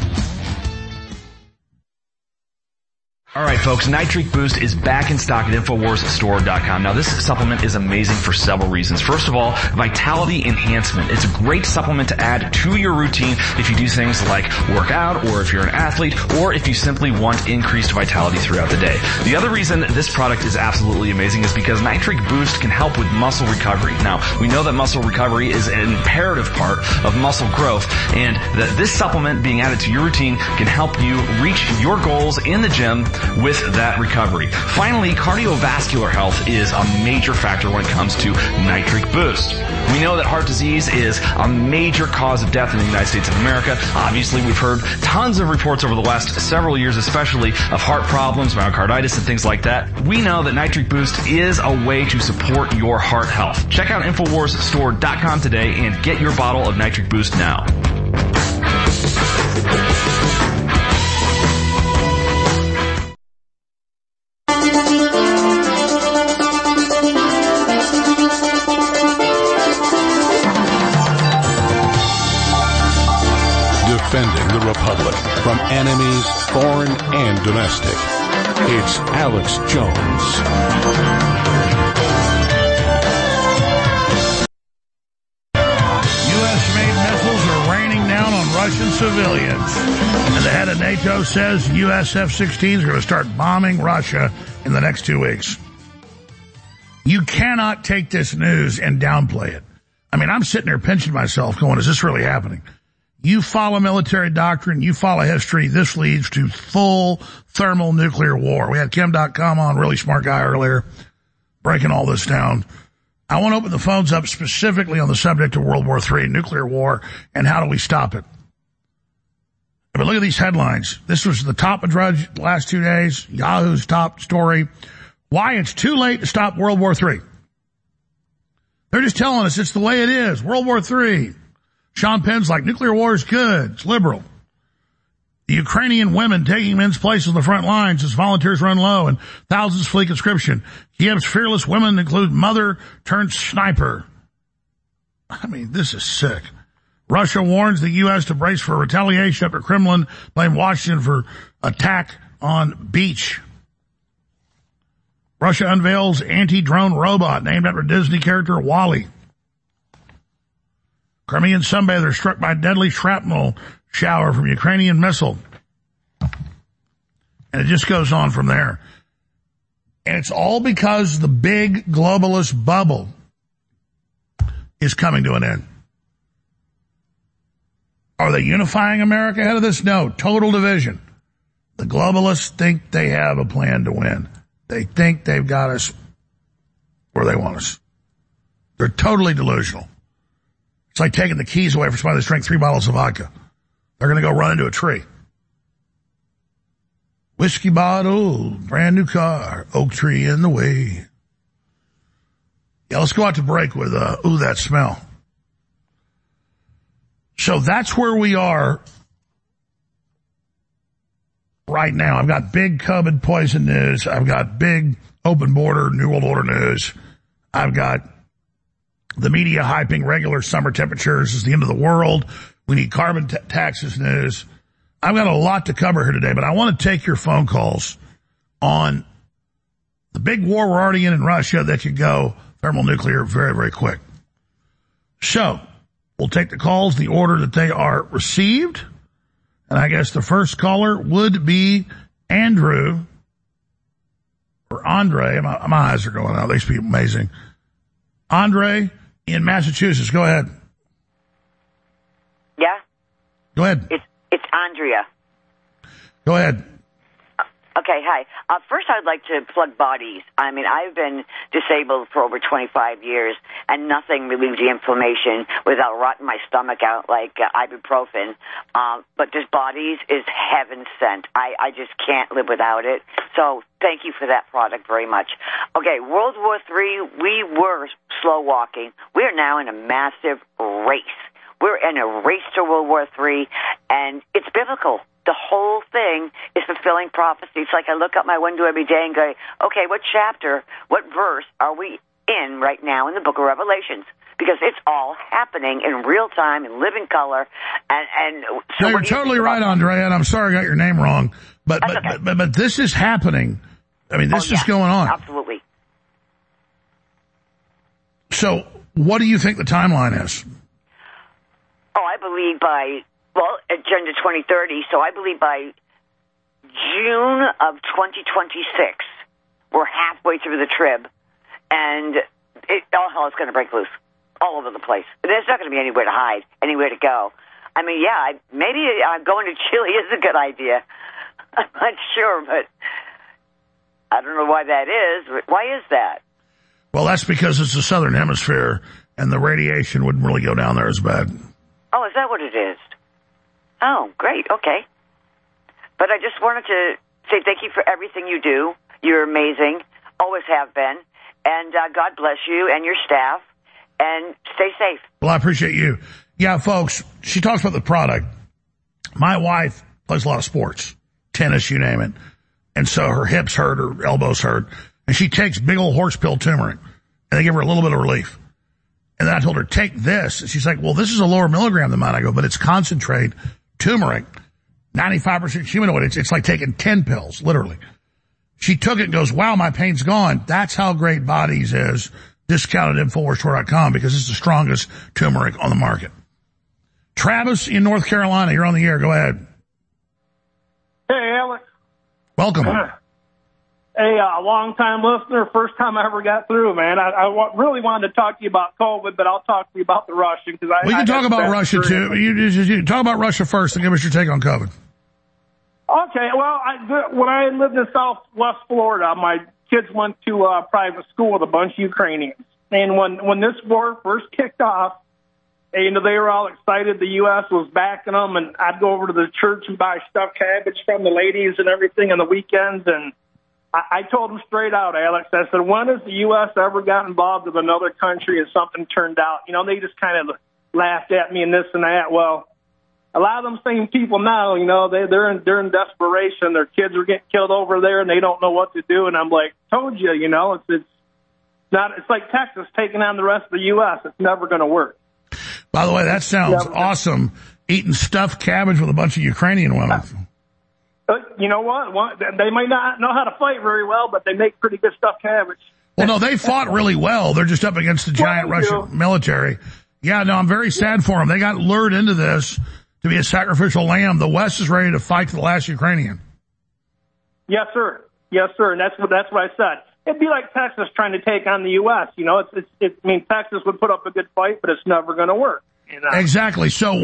All right, folks, Nitric Boost is back in stock at InfoWarsStore.com. Now, this supplement is amazing for several reasons. First of all, vitality enhancement. It's a great supplement to add to your routine if you do things like work out, or if you're an athlete, or if you simply want increased vitality throughout the day. The other reason this product is absolutely amazing is because Nitric Boost can help with muscle recovery. Now, we know that muscle recovery is an imperative part of muscle growth, and that this supplement being added to your routine can help you reach your goals in the gym with that recovery. Finally, cardiovascular health is a major factor when it comes to Nitric Boost. We know that heart disease is a major cause of death in the United States of America. Obviously, we've heard tons of reports over the last several years, especially of heart problems, myocarditis, and things like that. We know that Nitric Boost is a way to support your heart health. Check out InfoWarsStore.com today and get your bottle of Nitric Boost now. Defending the Republic from enemies, foreign and domestic. It's Alex Jones. U.S.-made missiles are raining down on Russian civilians. And the head of NATO says U.S. F-16s are going to start bombing Russia in the next 2 weeks. You cannot take this news and downplay it. I mean, I'm sitting there pinching myself going, is this really happening? You follow military doctrine, you follow history, this leads to full thermal nuclear war. We had Kim.com on, really smart guy earlier, breaking all this down. I want to open the phones up specifically on the subject of World War III, nuclear war, and how do we stop it. But look at these headlines. This was the top of Drudge the last 2 days, Yahoo's top story. Why it's too late to stop World War III. They're just telling us it's the way it is. World War III. Sean Penn's like, nuclear war is good. It's liberal. The Ukrainian women taking men's places on the front lines as volunteers run low and thousands flee conscription. Kiev's fearless women include mother turned sniper. I mean, this is sick. Russia warns the U.S. to brace for retaliation after Kremlin blamed Washington for attack on beach. Russia unveils anti-drone robot named after Disney character WALL-E. Crimean sunbather struck by deadly shrapnel shower from Ukrainian missile. And it just goes on from there. And it's all because the big globalist bubble is coming to an end. Are they unifying America ahead of this? No, total division. The globalists think they have a plan to win. They think they've got us where they want us. They're totally delusional. It's like taking the keys away from somebody that's drank 3 bottles of vodka. They're going to go run into a tree. Whiskey bottle, brand new car, oak tree in the way. Yeah, let's go out to break with, ooh, that smell. So that's where we are right now. I've got big COVID poison news. I've got big open border, New World Order news. I've got the media hyping regular summer temperatures is the end of the world. We need carbon taxes news. I've got a lot to cover here today, but I want to take your phone calls on the big war we're already in Russia that could go thermonuclear very, very quick. So we'll take the calls, the order that they are received. And I guess the first caller would be Andrew or Andre. My eyes are going out. They speak amazing. Andre in Massachusetts. Go ahead. Yeah? Go ahead. It's Andrea. Go ahead. Okay, hi. First, I'd like to plug bodies. I mean, I've been disabled for over 25 years, and nothing relieves the inflammation without rotting my stomach out like ibuprofen. But this bodies is heaven sent. I just can't live without it. So thank you for that product very much. Okay, World War III, we were slow walking. We are now in a massive race. We're in a race to World War III, and it's biblical. The whole thing is fulfilling prophecy. It's like I look out my window every day and go, okay, what chapter, what verse are we in right now in the book of Revelations? Because it's all happening in real time, in living color. And so no, you're totally right, Andrea, and I'm sorry I got your name wrong. But this is happening. I mean, this is going on. Absolutely. So what do you think the timeline is? Oh, I believe Agenda 2030, so I believe by June of 2026, we're halfway through the trib, and all hell is going to break loose all over the place. There's not going to be anywhere to hide, anywhere to go. I mean, yeah, maybe going to Chile is a good idea. I'm not sure, but I don't know why that is. Why is that? Well, that's because it's the southern hemisphere, and the radiation wouldn't really go down there as bad. Oh, is that what it is? Oh, great. Okay. But I just wanted to say thank you for everything you do. You're amazing. Always have been. And God bless you and your staff. And stay safe. Well, I appreciate you. Yeah, folks, she talks about the product. My wife plays a lot of sports, tennis, you name it. And so her hips hurt, her elbows hurt. And she takes big old horse pill turmeric. And they give her a little bit of relief. And then I told her, take this. And she's like, well, this is a lower milligram than mine. I go, but it's concentrate turmeric, 95% humanoid. It's like taking 10 pills, literally. She took it and goes, wow, my pain's gone. That's how great Bodies is. Discounted at InfoWarsStore.com because it's the strongest turmeric on the market. Travis in North Carolina, you're on the air. Go ahead. Hey, Alex. Welcome. Hey, long-time listener, first time I ever got through, man. I really wanted to talk to you about COVID, but I'll talk to you about the Russian. We can talk about Russia, too. You talk about Russia first and give us your take on COVID. Okay, well, when I lived in Southwest Florida, my kids went to a private school with a bunch of Ukrainians. And when this war first kicked off, they were all excited the U.S. was backing them, and I'd go over to the church and buy stuffed cabbage from the ladies and everything on the weekends, and I told them straight out, Alex, I said, when has the U.S. ever got involved with another country and something turned out? You know, they just kind of laughed at me and this and that. Well, a lot of them same people now, you know, they're in desperation. Their kids are getting killed over there and they don't know what to do. And I'm like, told you, you know, it's like Texas taking on the rest of the U.S. It's never going to work. By the way, that sounds awesome. Eating stuffed cabbage with a bunch of Ukrainian women. You know what? They might not know how to fight very well, but they make pretty good stuffed cabbage. Well, no, they fought really well. They're just up against the giant Russian military. Yeah, no, I'm very sad for them. They got lured into this to be a sacrificial lamb. The West is ready to fight to the last Ukrainian. Yes, sir. Yes, sir. And that's what I said. It'd be like Texas trying to take on the U.S. You know, I mean, Texas would put up a good fight, but it's never going to work. You know? Exactly. So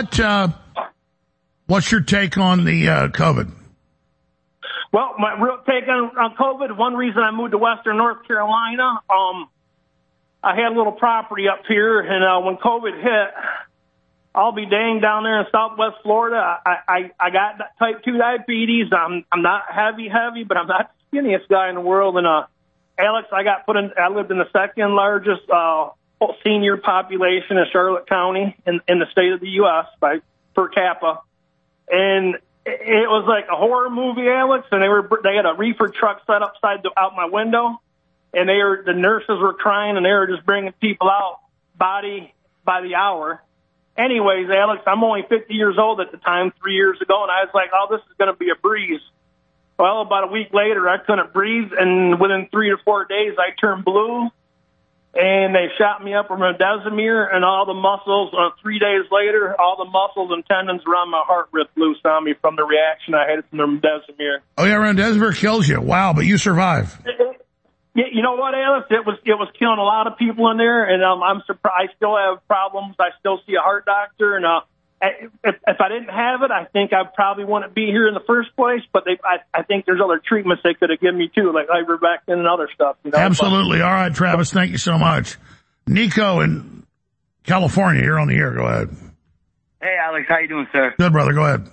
what's your take on the COVID? Well, my real take on COVID, one reason I moved to Western North Carolina, I had a little property up here, and when COVID hit, I'll be dang down there in Southwest Florida. I got type 2 diabetes. I'm not heavy, but I'm not the skinniest guy in the world. And Alex, I lived in the second largest senior population in Charlotte County in the state of the U.S. per capita. And it was like a horror movie, Alex, and they had a reefer truck set up out my window, and the nurses were crying, and they were just bringing people out. body by the hour. Anyways, Alex, I'm only 50 years old at the time, 3 years ago, and I was like, oh, this is going to be a breeze. Well, about a week later, I couldn't breathe, and within 3 to 4 days, I turned blue, and they shot me up with remdesivir, and all the muscles, 3 days later, all the muscles and tendons around my heart ripped loose on me from the reaction I had from the remdesivir. Oh, yeah, remdesivir kills you. Wow, but you survive. Yeah, you know what, Alice? It was killing a lot of people in there, and I'm surprised. I still have problems. I still see a heart doctor, and if I didn't have it, I think I probably wouldn't be here in the first place. But I think there's other treatments they could have given me too, like ivermectin and other stuff. You know? Absolutely. All right, Travis. Thank you so much. Nico in California, you're on the air. Go ahead. Hey, Alex. How you doing, sir? Good, brother. Go ahead.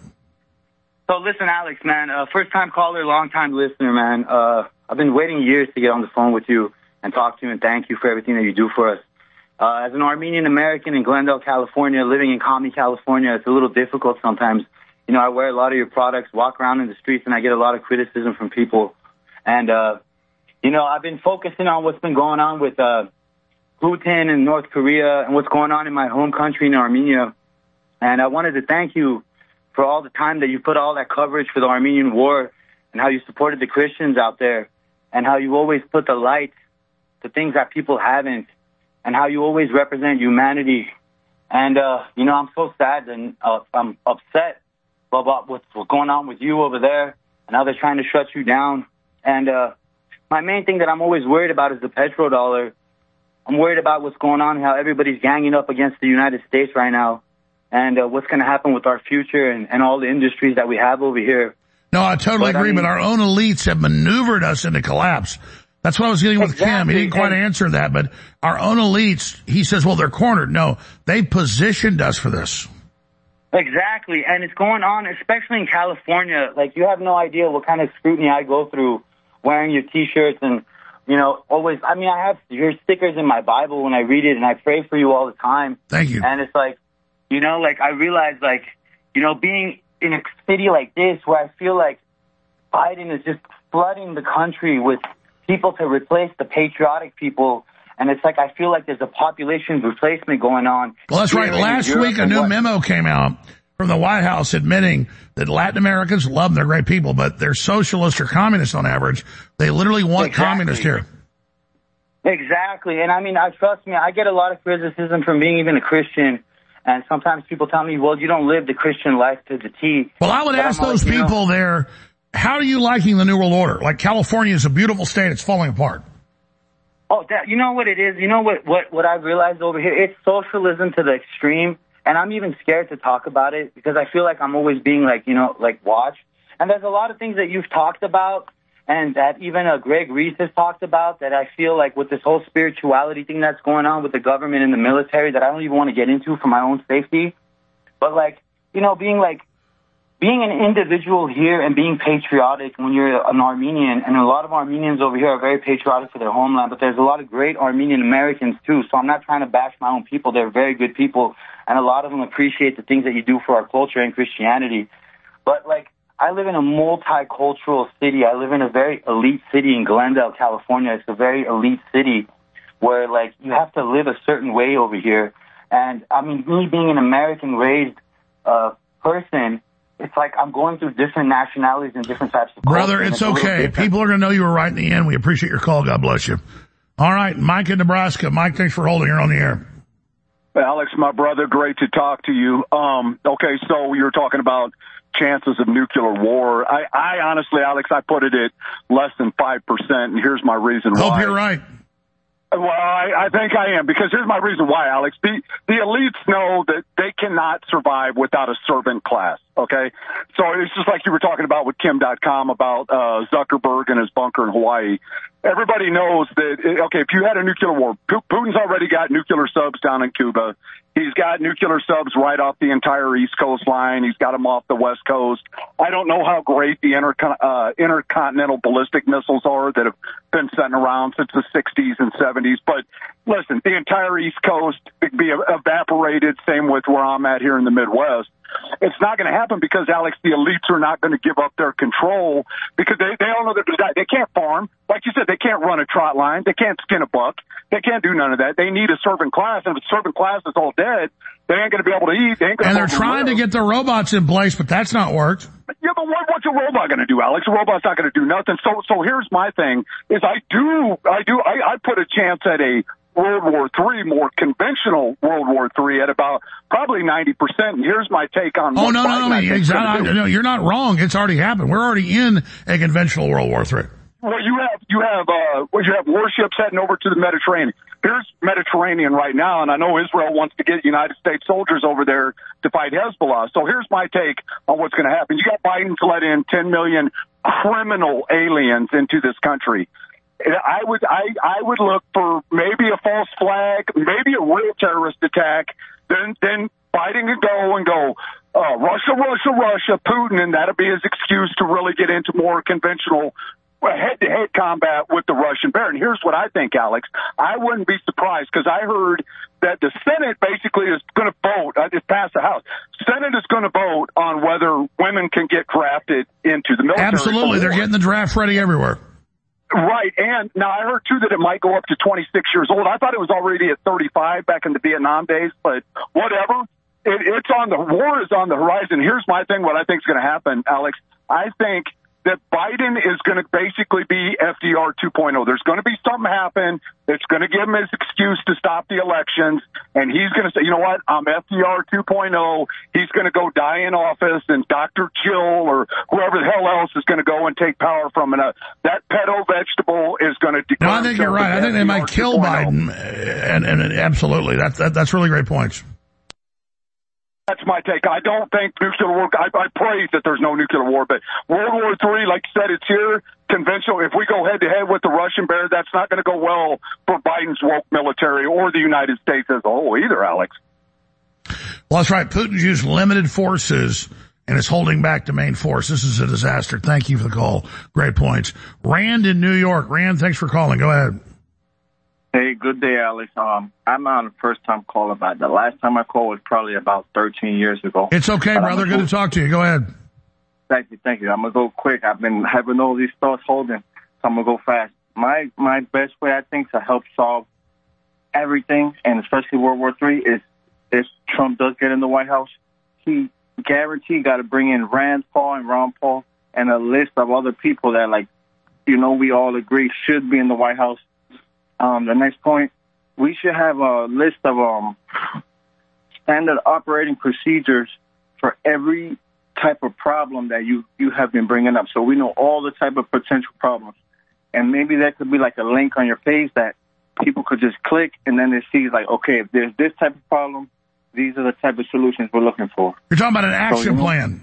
So listen, Alex, man, first-time caller, long-time listener, man. I've been waiting years to get on the phone with you and talk to you and thank you for everything that you do for us. As an Armenian-American in Glendale, California, living in Kami, California, it's a little difficult sometimes. You know, I wear a lot of your products, walk around in the streets, and I get a lot of criticism from people. And, you know, I've been focusing on what's been going on with Putin in North Korea and what's going on in my home country in Armenia. And I wanted to thank you for all the time that you put all that coverage for the Armenian war and how you supported the Christians out there and how you always put the light to things that people haven't and how you always represent humanity. And, you know, I'm so sad and I'm upset about what's going on with you over there and how they're trying to shut you down. And my main thing that I'm always worried about is the petrodollar. I'm worried about what's going on, how everybody's ganging up against the United States right now. And what's going to happen with our future and all the industries that we have over here. No, I totally agree, but our own elites have maneuvered us into collapse. That's what I was getting with Kim. He didn't quite answer that, but our own elites, he says, well, they're cornered. No, they positioned us for this. Exactly, and it's going on, especially in California. Like, you have no idea what kind of scrutiny I go through wearing your T-shirts and, you know, always, I mean, I have your stickers in my Bible when I read it, and I pray for you all the time. Thank you. And it's like, you know, like, I realize, like, you know, being in a city like this where I feel like Biden is just flooding the country with people to replace the patriotic people. And it's like I feel like there's a population replacement going on. Well, that's right. Last week, a new memo came out from the White House admitting that Latin Americans love them. They're great people, but they're socialists or communists on average. They literally want communists here. Exactly. And I mean, trust me, I get a lot of criticism from being even a Christian. And sometimes people tell me, well, you don't live the Christian life to the T. Well, I would ask those people there, how are you liking the New World Order? Like, California is a beautiful state. It's falling apart. Oh, you know what it is? You know what I've realized over here? It's socialism to the extreme. And I'm even scared to talk about it because I feel like I'm always being, like, you know, like, watched. And there's a lot of things that you've talked about and that even Greg Reese has talked about that I feel like with this whole spirituality thing that's going on with the government and the military that I don't even want to get into for my own safety. But, like, you know, being an individual here and being patriotic when you're an Armenian, and a lot of Armenians over here are very patriotic for their homeland, but there's a lot of great Armenian Americans too, so I'm not trying to bash my own people. They're very good people, and a lot of them appreciate the things that you do for our culture and Christianity. But, like, I live in a multicultural city. I live in a very elite city in Glendale, California. It's a very elite city where, like, you have to live a certain way over here. And, I mean, me being an American-raised person, it's like I'm going through different nationalities and different types of culture. Brother, it's okay. People are going to know you were right in the end. We appreciate your call. God bless you. All right, Mike in Nebraska. Mike, thanks for holding. You're on the air. Alex, my brother, great to talk to you. Okay, so you were talking about chances of nuclear war. I honestly, Alex, I put it at less than 5%, and here's my reason why. Hope you're right. Well, I think I am, because here's my reason why, Alex. The elites know that they cannot survive without a servant class, okay? So it's just like you were talking about with Kim.com about Zuckerberg and his bunker in Hawaii. Everybody knows that, okay, if you had a nuclear war, Putin's already got nuclear subs down in Cuba. He's got nuclear subs right off the entire East Coast line. He's got them off the West Coast. I don't know how great the intercontinental ballistic missiles are that have been sitting around since the 60s and 70s. But listen, the entire East Coast could be evaporated, same with where I'm at here in the Midwest. It's not going to happen because, Alex, the elites are not going to give up their control because they all know that they can't farm. like you said, they can't run a trot line. They can't skin a buck. They can't do none of that. They need a servant class, and if a servant class is all dead, they ain't going to be able to eat. And they're trying to get their robots in place, but that's not worked. Yeah, but what's a robot going to do, Alex? A robot's not going to do nothing. So here's my thing: is I put a chance at a World War III, more conventional World War III, at about probably 90%. And here's my take on. Oh no, exactly. No, you're not wrong. It's already happened. We're already in a conventional World War III. Well, you have warships heading over to the Mediterranean. Here's Mediterranean right now, and I know Israel wants to get United States soldiers over there to fight Hezbollah. So here's my take on what's going to happen. You got Biden to let in 10 million criminal aliens into this country. I would look for maybe a false flag, maybe a real terrorist attack. Then Biden could go, Russia, Putin, and that'll be his excuse to really get into more conventional head-to-head combat with the Russian baron. Here's what I think, Alex. I wouldn't be surprised, because I heard that the Senate basically is going to vote. I just passed the House. Senate is going to vote on whether women can get drafted into the military. Absolutely. They're getting the draft ready everywhere. Right, and now I heard, too, that it might go up to 26 years old. I thought it was already at 35 back in the Vietnam days, but whatever. It's on the war is on the horizon. Here's my thing, what I think is going to happen, Alex. I think that Biden is going to basically be FDR 2.0. There's going to be something happen that's going to give him his excuse to stop the elections, and he's going to say, you know what, I'm FDR 2.0. He's going to go die in office, and Dr. Jill or whoever the hell else is going to go and take power from it. That pedo vegetable is going to declare. No, I think you're right. I think they might kill Biden, and absolutely. That's really great points. That's my take. I don't think nuclear war. I pray that there's no nuclear war, but World War III, like you said, it's here. Conventional. If we go head to head with the Russian bear, that's not going to go well for Biden's woke military or the United States as a whole either, Alex. Well, that's right. Putin's used limited forces and is holding back the main force. This is a disaster. Thank you for the call. Great points. Rand in New York. Rand, thanks for calling. Go ahead. Hey, good day, Alex. I'm on a first-time call about the last time I called was probably about 13 years ago. It's okay, brother. Good to talk to you. Go ahead. Thank you. I'm going to go quick. I've been having all these thoughts holding, so I'm going to go fast. My best way, I think, to help solve everything, and especially World War III, is if Trump does get in the White House, he guaranteed got to bring in Rand Paul and Ron Paul and a list of other people that, we all agree should be in the White House. The next point, we should have a list of standard operating procedures for every type of problem that you have been bringing up. So we know all the type of potential problems. And maybe that could be like a link on your page that people could just click, and then they see, okay, if there's this type of problem, these are the type of solutions we're looking for. You're talking about an action plan.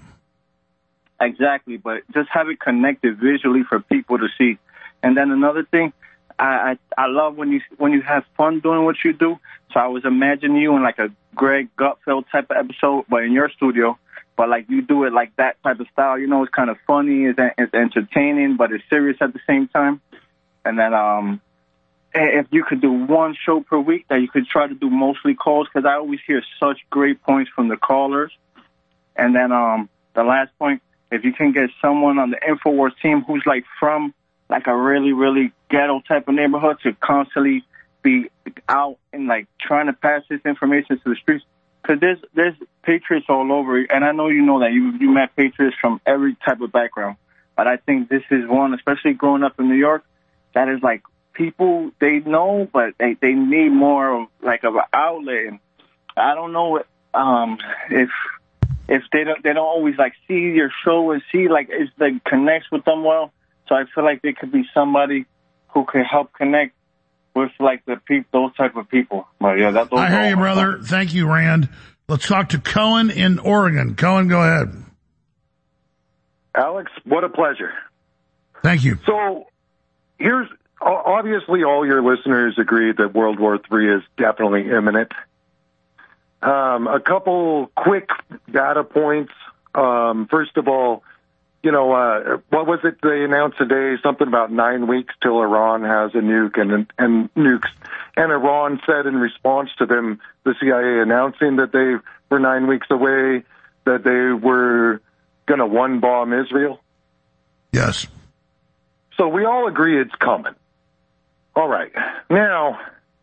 Exactly, but just have it connected visually for people to see. And then another thing, I love when you have fun doing what you do. So I was imagining you in like a Greg Gutfeld type of episode, but in your studio. But you do it like that type of style. It's kind of funny, it's entertaining, but it's serious at the same time. And then if you could do one show per week that you could try to do mostly calls, because I always hear such great points from the callers. And then the last point, if you can get someone on the InfoWars team who's from a really, really ghetto type of neighborhood to constantly be out and trying to pass this information to the streets. Because there's patriots all over, and I know you know that you met patriots from every type of background. But I think this is one, especially growing up in New York, that is people they know, but they need more of an outlet. And I don't know if they don't always see your show and see it connects with them well. So I feel like there could be somebody who could help connect with those type of people. But yeah, that's. I hear you, brother. Thank you, Rand. Let's talk to Cohen in Oregon. Cohen, go ahead. Alex, what a pleasure. Thank you. So here's obviously all your listeners agree that World War III is definitely imminent. A couple quick data points. First of all, what was it they announced today? Something about 9 weeks till Iran has a nuke and nukes. And Iran said in response to them, the CIA announcing that they were 9 weeks away, that they were going to one-bomb Israel. Yes. So we all agree it's coming. All right. Now,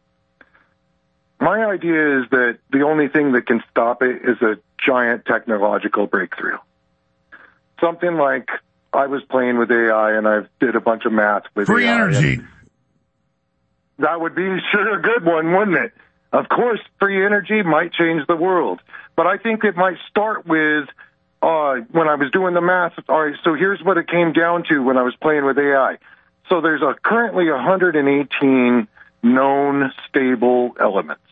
my idea is that the only thing that can stop it is a giant technological breakthrough. Something like I was playing with AI and I did a bunch of math with free AI. Energy. That would be sure a good one, wouldn't it? Of course, free energy might change the world. But I think it might start with when I was doing the math. All right, so here's what it came down to when I was playing with AI. So there's currently 118 known stable elements.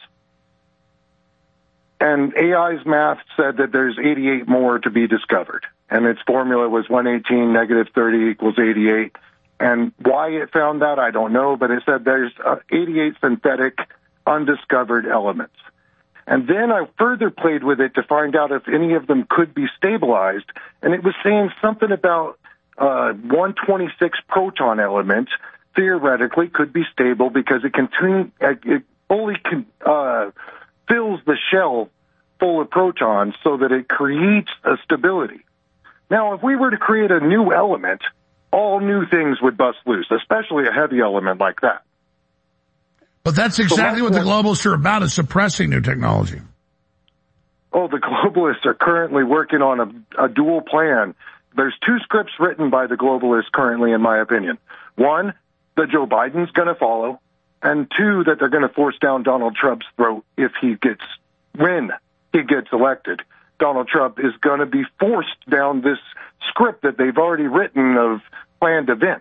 And AI's math said that there's 88 more to be discovered. And its formula was 118 negative 30 equals 88. And why it found that, I don't know, but it said there's 88 synthetic undiscovered elements. And then I further played with it to find out if any of them could be stabilized. And it was saying something about 126 proton element theoretically could be stable because it fully fills the shell full of protons so that it creates a stability. Now, if we were to create a new element, all new things would bust loose, especially a heavy element like that. But that's exactly what the globalists are about, is suppressing new technology. Oh, the globalists are currently working on a dual plan. There's two scripts written by the globalists currently, in my opinion. One, that Joe Biden's going to follow, and two, that they're going to force down Donald Trump's throat when he gets elected. Donald Trump is going to be forced down this script that they've already written of planned events.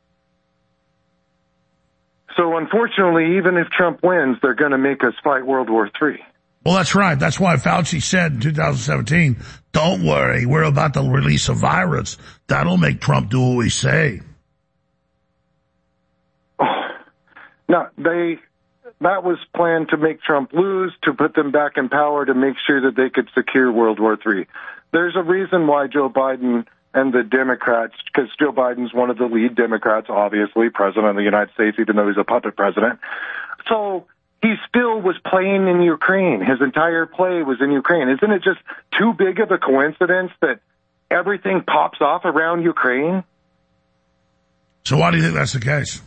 So unfortunately, even if Trump wins, they're going to make us fight World War III. Well, that's right. That's why Fauci said in 2017, don't worry, we're about to release a virus. That'll make Trump do what we say. No, that was planned to make Trump lose, to put them back in power, to make sure that they could secure World War III. There's a reason why Joe Biden and the Democrats, because Joe Biden's one of the lead Democrats, obviously, president of the United States, even though he's a puppet president. So he still was playing in Ukraine. His entire play was in Ukraine. Isn't it just too big of a coincidence that everything pops off around Ukraine? So why do you think that's the case?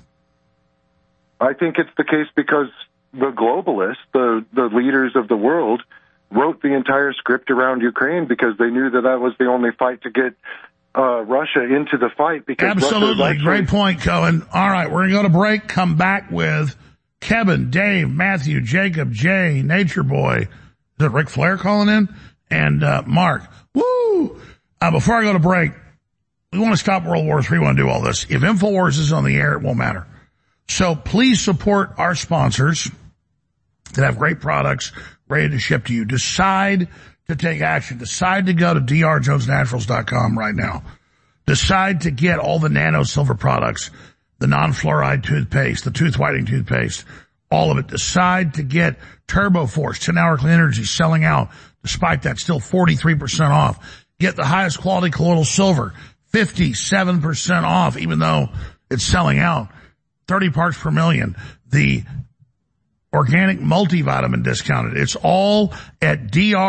I think it's the case because the globalists, the leaders of the world, wrote the entire script around Ukraine because they knew that was the only fight to get Russia into the fight. Because absolutely. Great point, Cohen. All right, we're going to go to break, come back with Kevin, Dave, Matthew, Jacob, Jay, Nature Boy. Is it Ric Flair calling in? And Mark. Woo! Before I go to break, we want to stop World War III. We want to do all this. If InfoWars is on the air, it won't matter. So please support our sponsors that have great products ready to ship to you. Decide to take action. Decide to go to drjonesnaturals.com right now. Decide to get all the nano silver products, the non-fluoride toothpaste, the tooth whitening toothpaste, all of it. Decide to get Turbo Force, 10-hour clean energy, selling out. Despite that, still 43% off. Get the highest quality colloidal silver, 57% off, even though it's selling out. 30 parts per million. The organic multivitamin discounted. It's all at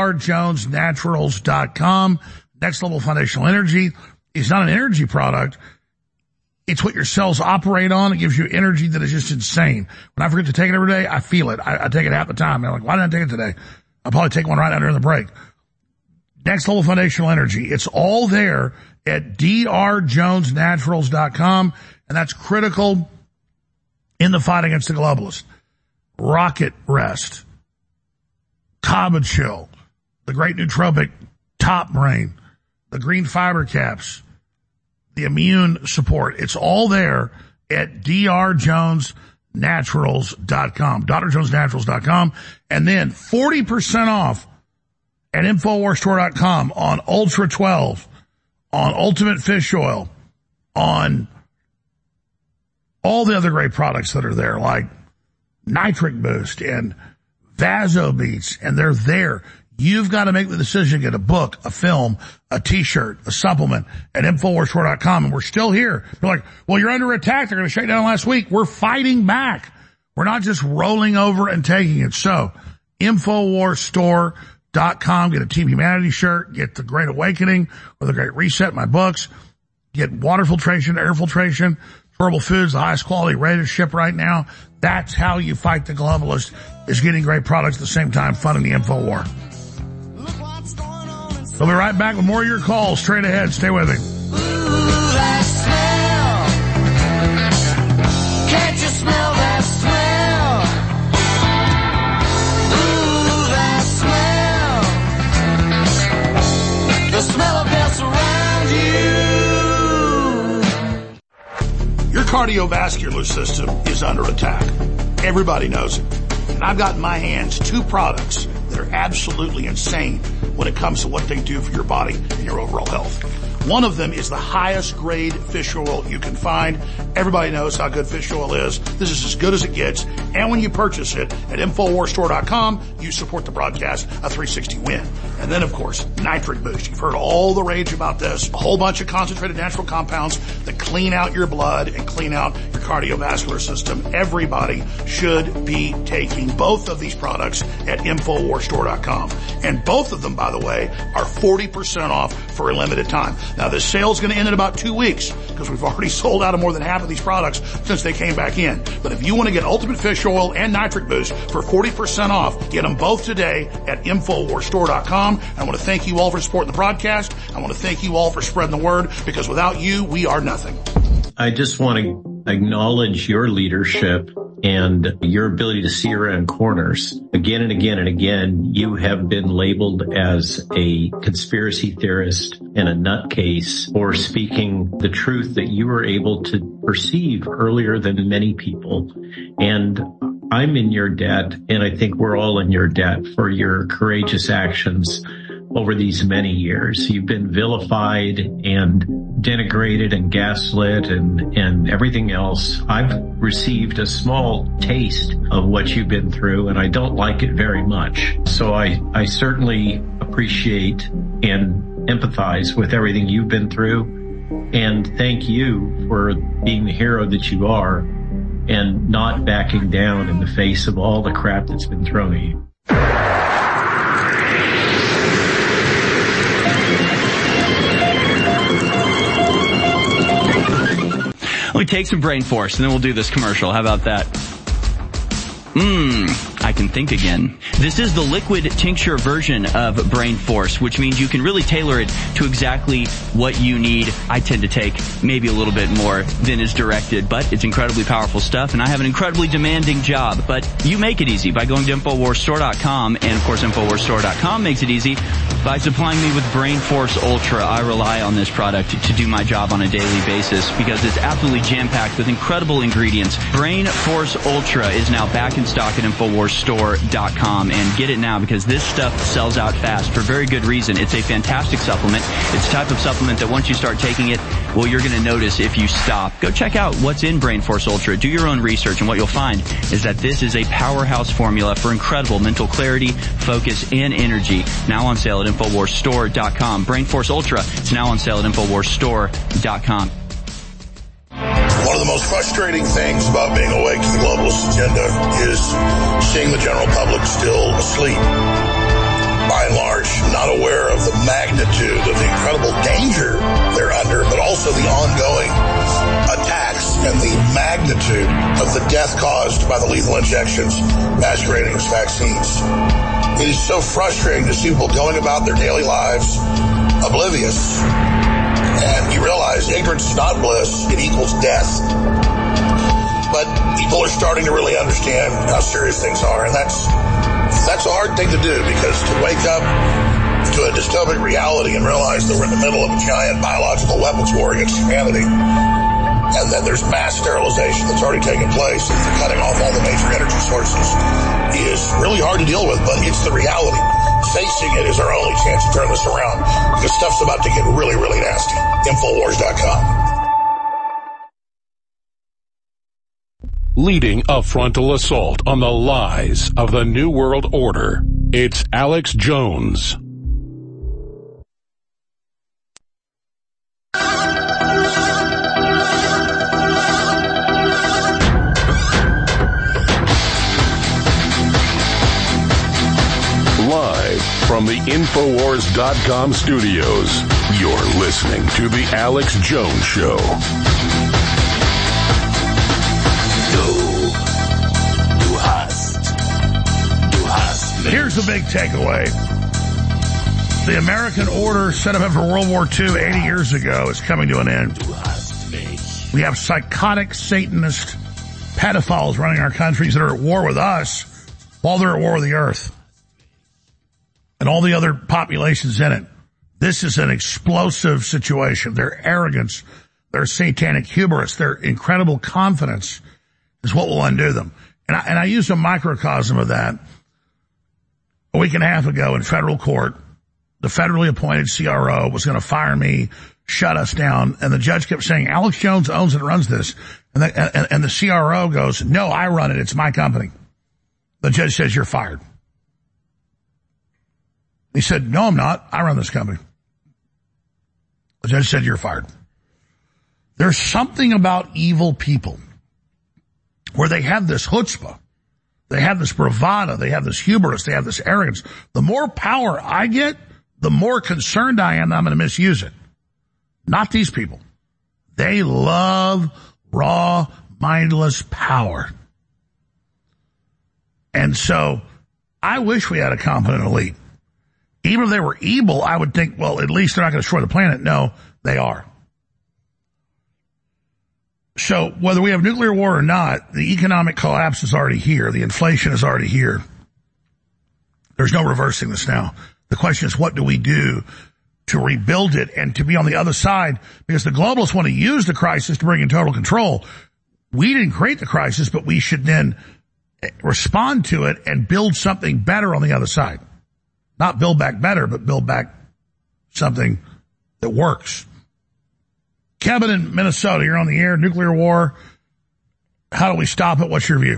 drjonesnaturals.com. Next Level Foundational Energy is not an energy product. It's what your cells operate on. It gives you energy that is just insane. When I forget to take it every day, I feel it. I take it half the time. I'm like, why didn't I take it today? I'll probably take one right now during the break. Next Level Foundational Energy. It's all there at drjonesnaturals.com, and that's critical in the fight against the globalists. Rocket Rest, Cobb Chill, the Great Nootropic Top Brain, the Green Fiber Caps, the Immune Support. It's all there at drjonesnaturals.com, drjonesnaturals.com, and then 40% off at InfoWarsStore.com on Ultra 12, on Ultimate Fish Oil, on all the other great products that are there, like Nitric Boost and Vasobeats, and they're there. You've got to make the decision, get a book, a film, a t-shirt, a supplement at InfoWarsStore.com, and we're still here. They're like, well, you're under attack. They're going to shut you down last week. We're fighting back. We're not just rolling over and taking it. So, InfoWarsStore.com, get a Team Humanity shirt, get the Great Awakening or the Great Reset, my books, get water filtration, air filtration, Herbal Foods, the highest quality rated ship right now. That's how you fight the globalist, is getting great products at the same time funding the info war. We'll be right back with more of your calls straight ahead. Stay with me. Can't you smell that smell? Ooh, that smell. The smell of death around you. Your cardiovascular system is under attack. Everybody knows it. And I've got in my hands 2 products that are absolutely insane when it comes to what they do for your body and your overall health. One of them is the highest grade fish oil you can find. Everybody knows how good fish oil is. This is as good as it gets. And when you purchase it at InfoWarsStore.com, you support the broadcast, a 360 win. And then, of course, Nitric Boost. You've heard all the rage about this. A whole bunch of concentrated natural compounds that clean out your blood and clean out your cardiovascular system. Everybody should be taking both of these products at InfoWarsStore.com. And both of them, by the way, are 40% off for a limited time. Now, this sale's going to end in about 2 weeks because we've already sold out of more than half of these products since they came back in. But if you want to get Ultimate Fish Oil and Nitric Boost for 40% off, get them both today at InfoWarsStore.com. I want to thank you all for supporting the broadcast. I want to thank you all for spreading the word, because without you, we are nothing. I just want to acknowledge your leadership and your ability to see around corners. Again and again and again, you have been labeled as a conspiracy theorist and a nutcase for speaking the truth that you were able to perceive earlier than many people. And I'm in your debt, and I think we're all in your debt for your courageous actions over these many years. You've been vilified and denigrated and gaslit and everything else. I've received a small taste of what you've been through, and I don't like it very much. So I certainly appreciate and empathize with everything you've been through, and thank you for being the hero that you are and not backing down in the face of all the crap that's been thrown at you. Let me take some Brain Force and then we'll do this commercial. How about that? I can think again. This is the liquid tincture version of Brain Force, which means you can really tailor it to exactly what you need. I tend to take maybe a little bit more than is directed, but it's incredibly powerful stuff, and I have an incredibly demanding job. But you make it easy by going to InfoWarsStore.com, and of course InfoWarsStore.com makes it easy by supplying me with Brain Force Ultra. I rely on this product to do my job on a daily basis because it's absolutely jam-packed with incredible ingredients. Brain Force Ultra is now back in stock at InfoWarsStore.com, and get it now because this stuff sells out fast for very good reason. It's a fantastic supplement. It's a type of supplement that once you start taking it, well, you're going to notice if you stop. Go check out what's in Brain Force Ultra. Do your own research, and what you'll find is that this is a powerhouse formula for incredible mental clarity, focus, and energy. Now on sale at InfoWarsStore.com. Brain Force Ultra is now on sale at InfoWarsStore.com. One of the most frustrating things about being awake to the globalist agenda is seeing the general public still asleep. By and large, not aware of the magnitude of the incredible danger they're under, but also the ongoing attacks and the magnitude of the death caused by the lethal injections masquerading as vaccines. It is so frustrating to see people going about their daily lives oblivious. And you realize ignorance is not bliss, it equals death. But people are starting to really understand how serious things are, and that's a hard thing to do, because to wake up to a dystopic reality and realize that we're in the middle of a giant biological weapons war against humanity, and that there's mass sterilization that's already taken place, and cutting off all the major energy sources is really hard to deal with, but it's the reality. Facing it is our only chance to turn this around, because stuff's about to get really, really nasty. Infowars.com. Leading a frontal assault on the lies of the New World Order, it's Alex Jones. Live from the Infowars.com studios, you're listening to The Alex Jones Show. Here's the big takeaway. The American order set up after World War II 80 years ago is coming to an end. We have psychotic Satanist pedophiles running our countries that are at war with us while they're at war with the earth and all the other populations in it. This is an explosive situation. Their arrogance, their satanic hubris, their incredible confidence is what will undo them. And I used a microcosm of that a week and a half ago in federal court. The federally appointed CRO was going to fire me, shut us down, and the judge kept saying, Alex Jones owns and runs this. And the CRO goes, no, I run it. It's my company. The judge says, you're fired. He said, no, I'm not. I run this company. The judge said, you're fired. There's something about evil people where they have this chutzpah. They have this bravado. They have this hubris. They have this arrogance. The more power I get, the more concerned I am that I'm going to misuse it. Not these people. They love raw, mindless power. And so I wish we had a competent elite. Even if they were evil, I would think, well, at least they're not going to destroy the planet. No, they are. So whether we have nuclear war or not, the economic collapse is already here. The inflation is already here. There's no reversing this now. The question is, what do we do to rebuild it and to be on the other side? Because the globalists want to use the crisis to bring in total control. We didn't create the crisis, but we should then respond to it and build something better on the other side. Not build back better, but build back something that works. Kevin in Minnesota, you're on the air. Nuclear war. How do we stop it? What's your view?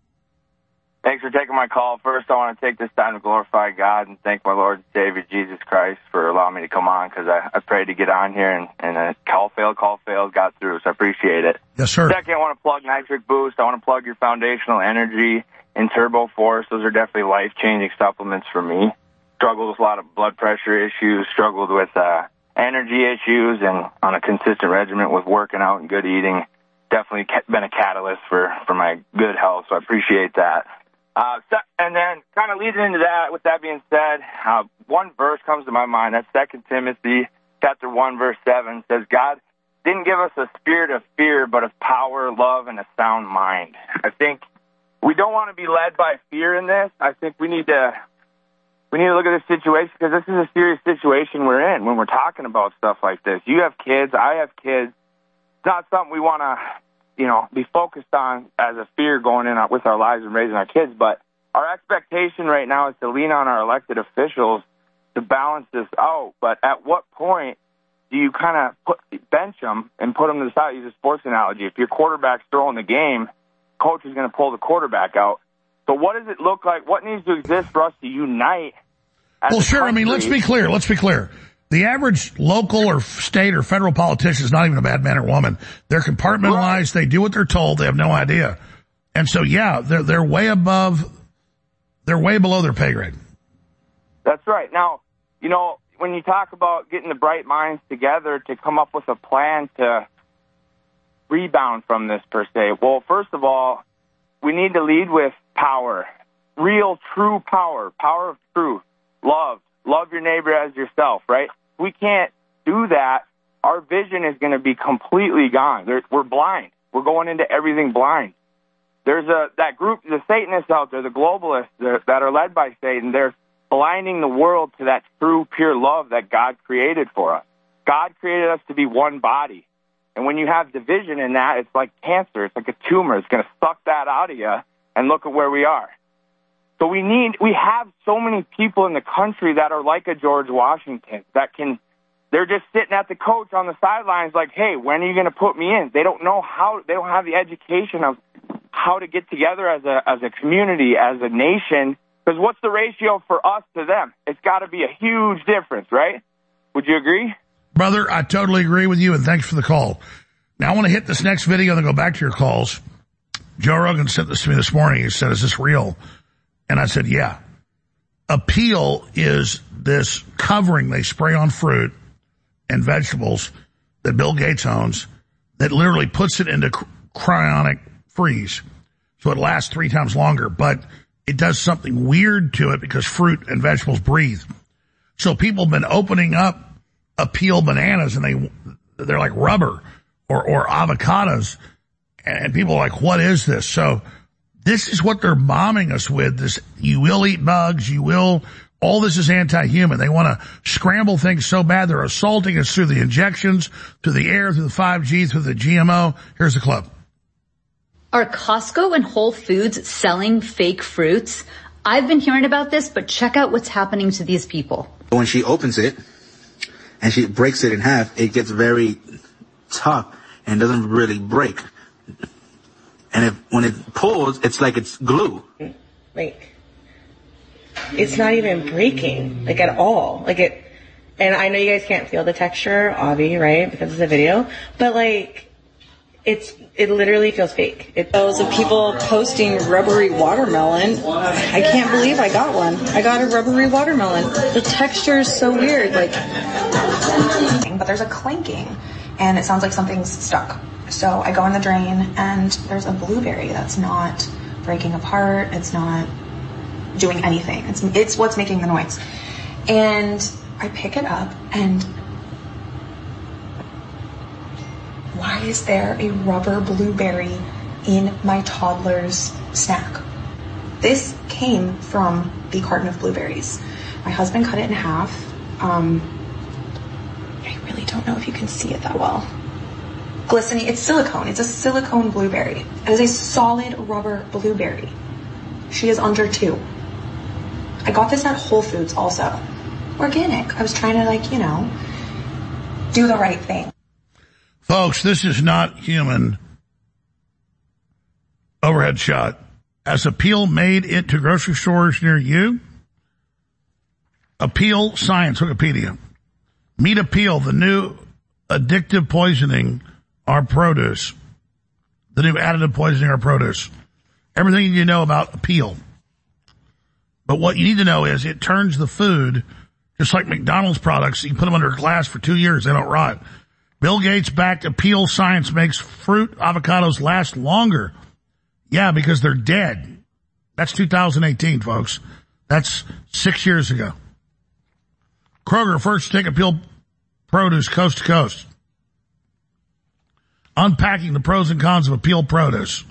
Thanks for taking my call. First, I want to take this time to glorify God and thank my Lord and Savior, Jesus Christ, for allowing me to come on, because I prayed to get on here, and a call failed, got through, so I appreciate it. Yes, sir. Second, I want to plug Nitric Boost. I want to plug your Foundational Energy and Turbo Force. Those are definitely life-changing supplements for me. Struggled with a lot of blood pressure issues, struggled with energy issues, and on a consistent regimen with working out and good eating. Definitely been a catalyst for my good health, so I appreciate that. And then kind of leading into that, with that being said, one verse comes to my mind. That's 2 Timothy chapter 1, verse 7. Says, God didn't give us a spirit of fear, but of power, love, and a sound mind. I think we don't want to be led by fear in this. I think we need to look at this situation, because this is a serious situation we're in when we're talking about stuff like this. You have kids. I have kids. It's not something we want to be focused on as a fear going in with our lives and raising our kids. But our expectation right now is to lean on our elected officials to balance this out. But at what point do you kind of bench them and put them to the side? Use a sports analogy. If your quarterback's throwing the game, coach is going to pull the quarterback out. So what does it look like? What needs to exist for us to unite? Well, sure. I mean, let's be clear. The average local or state or federal politician is not even a bad man or woman. They're compartmentalized. Right. They do what they're told. They have no idea. And so, yeah, they're way below their pay grade. That's right. Now, when you talk about getting the bright minds together to come up with a plan to rebound from this, per se, well, first of all, we need to lead with power, real, true power of truth, love your neighbor as yourself, right? We can't do that. Our vision is going to be completely gone. We're blind. We're going into everything blind. There's that group, the Satanists out there, the globalists that are led by Satan. They're blinding the world to that true, pure love that God created for us. God created us to be one body. And when you have division in that, it's like cancer. It's like a tumor. It's going to suck that out of you, and look at where we are. So we have so many people in the country that are like a George Washington they're just sitting at the coach on the sidelines like, hey, when are you going to put me in? They don't know they don't have the education of how to get together as a community, as a nation. Because what's the ratio for us to them? It's got to be a huge difference, right? Would you agree? Brother, I totally agree with you, and thanks for the call. Now, I want to hit this next video and then go back to your calls. Joe Rogan sent this to me this morning. He said, is this real? And I said, yeah. Appeal is this covering they spray on fruit and vegetables that Bill Gates owns that literally puts it into cryonic freeze. So it lasts 3 times longer. But it does something weird to it because fruit and vegetables breathe. So people have been opening up Apeel bananas and they're like rubber or avocados. And people are like, what is this? So this is what they're bombing us with. This, you will eat bugs. All this is anti-human. They want to scramble things so bad. They're assaulting us through the injections, through the air, through the 5G, through the GMO. Here's the clip. Are Costco and Whole Foods selling fake fruits? I've been hearing about this, but check out what's happening to these people. When she opens it and she breaks it in half, it gets very tough and doesn't really break. And when it pulls, it's like it's glue. Like, it's not even breaking, like, at all. Like, and I know you guys can't feel the texture, Avi, right, because it's a video, but, like, it literally feels fake. Those of people posting rubbery watermelon. I can't believe I got one. I got a rubbery watermelon. The texture is so weird, But there's a clanking, and it sounds like something's stuck. So I go in the drain, and there's a blueberry that's not breaking apart. It's not doing anything. It's what's making the noise. And I pick it up, and why is there a rubber blueberry in my toddler's snack? This came from the carton of blueberries. My husband cut it in half. I really don't know if you can see it that well. Glistening, it's silicone. It's a silicone blueberry. It is a solid rubber blueberry. She is under 2. I got this at Whole Foods also. Organic. I was trying to, do the right thing. Folks, this is not human. Overhead shot. Has Apeel made it to grocery stores near you? Apeel Science, Wikipedia. Meet Apeel, the new addictive poisoning our produce. The new additive poisoning our produce. Everything you know about Apeel. But what you need to know is it turns the food, just like McDonald's products, you put them under glass for 2 years, they don't rot. Bill Gates backed Apeel Science makes fruit avocados last longer. Yeah, because they're dead. That's 2018, folks. That's 6 years ago. Kroger first to take Apeel produce coast to coast. Unpacking the pros and cons of Apeel produce.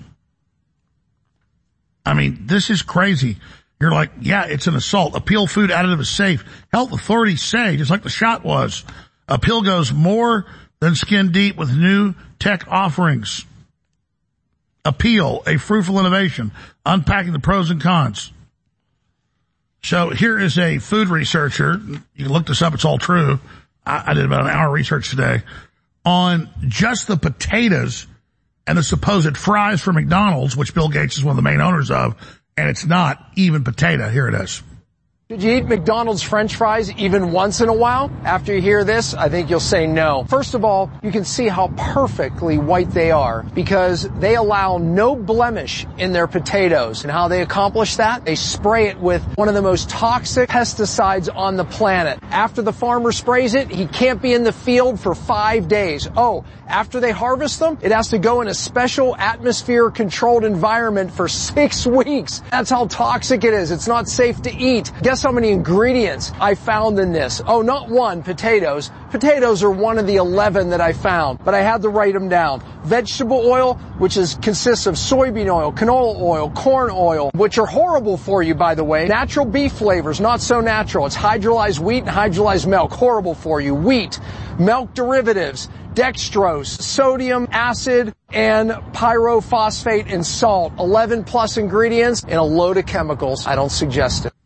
I mean, this is crazy. You're like, yeah, it's an assault. Apeel food additive is safe. Health authorities say, just like the shot was, Apeel goes more than skin deep with new tech offerings. Apeel, a fruitful innovation, unpacking the pros and cons. So here is a food researcher. You can look this up. It's all true. I did about an hour research today on just the potatoes and the supposed fries for McDonald's, which Bill Gates is one of the main owners of, and it's not even potato. Here it is. Should you eat McDonald's French fries even once in a while? After you hear this, I think you'll say no. First of all, you can see how perfectly white they are because they allow no blemish in their potatoes. And how they accomplish that? They spray it with one of the most toxic pesticides on the planet. After the farmer sprays it, he can't be in the field for 5 days. Oh, after they harvest them, it has to go in a special atmosphere-controlled environment for 6 weeks. That's how toxic it is. It's not safe to eat. Guess how many ingredients I found in this? Oh, not one, potatoes. Potatoes are one of the 11 that I found, but I had to write them down. Vegetable oil, which consists of soybean oil, canola oil, corn oil, which are horrible for you, by the way. Natural beef flavors, not so natural. It's hydrolyzed wheat and hydrolyzed milk, horrible for you. Wheat, milk derivatives, dextrose, sodium, acid, and pyrophosphate and salt. 11 plus ingredients and a load of chemicals. I don't suggest it.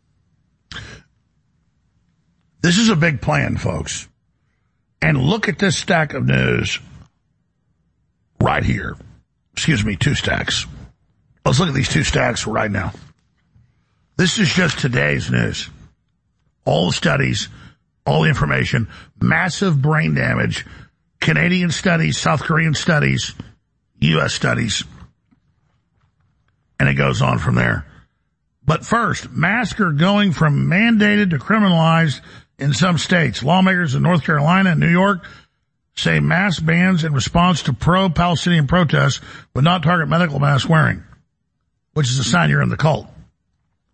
This is a big plan, folks. And look at this stack of news right here. Excuse me, 2 stacks. Let's look at these 2 stacks right now. This is just today's news. All the studies, all the information, massive brain damage, Canadian studies, South Korean studies, U.S. studies, and it goes on from there. But first, masks are going from mandated to criminalized in some states. Lawmakers in North Carolina and New York say mask bans in response to pro-Palestinian protests would not target medical mask wearing, which is a sign you're in the cult.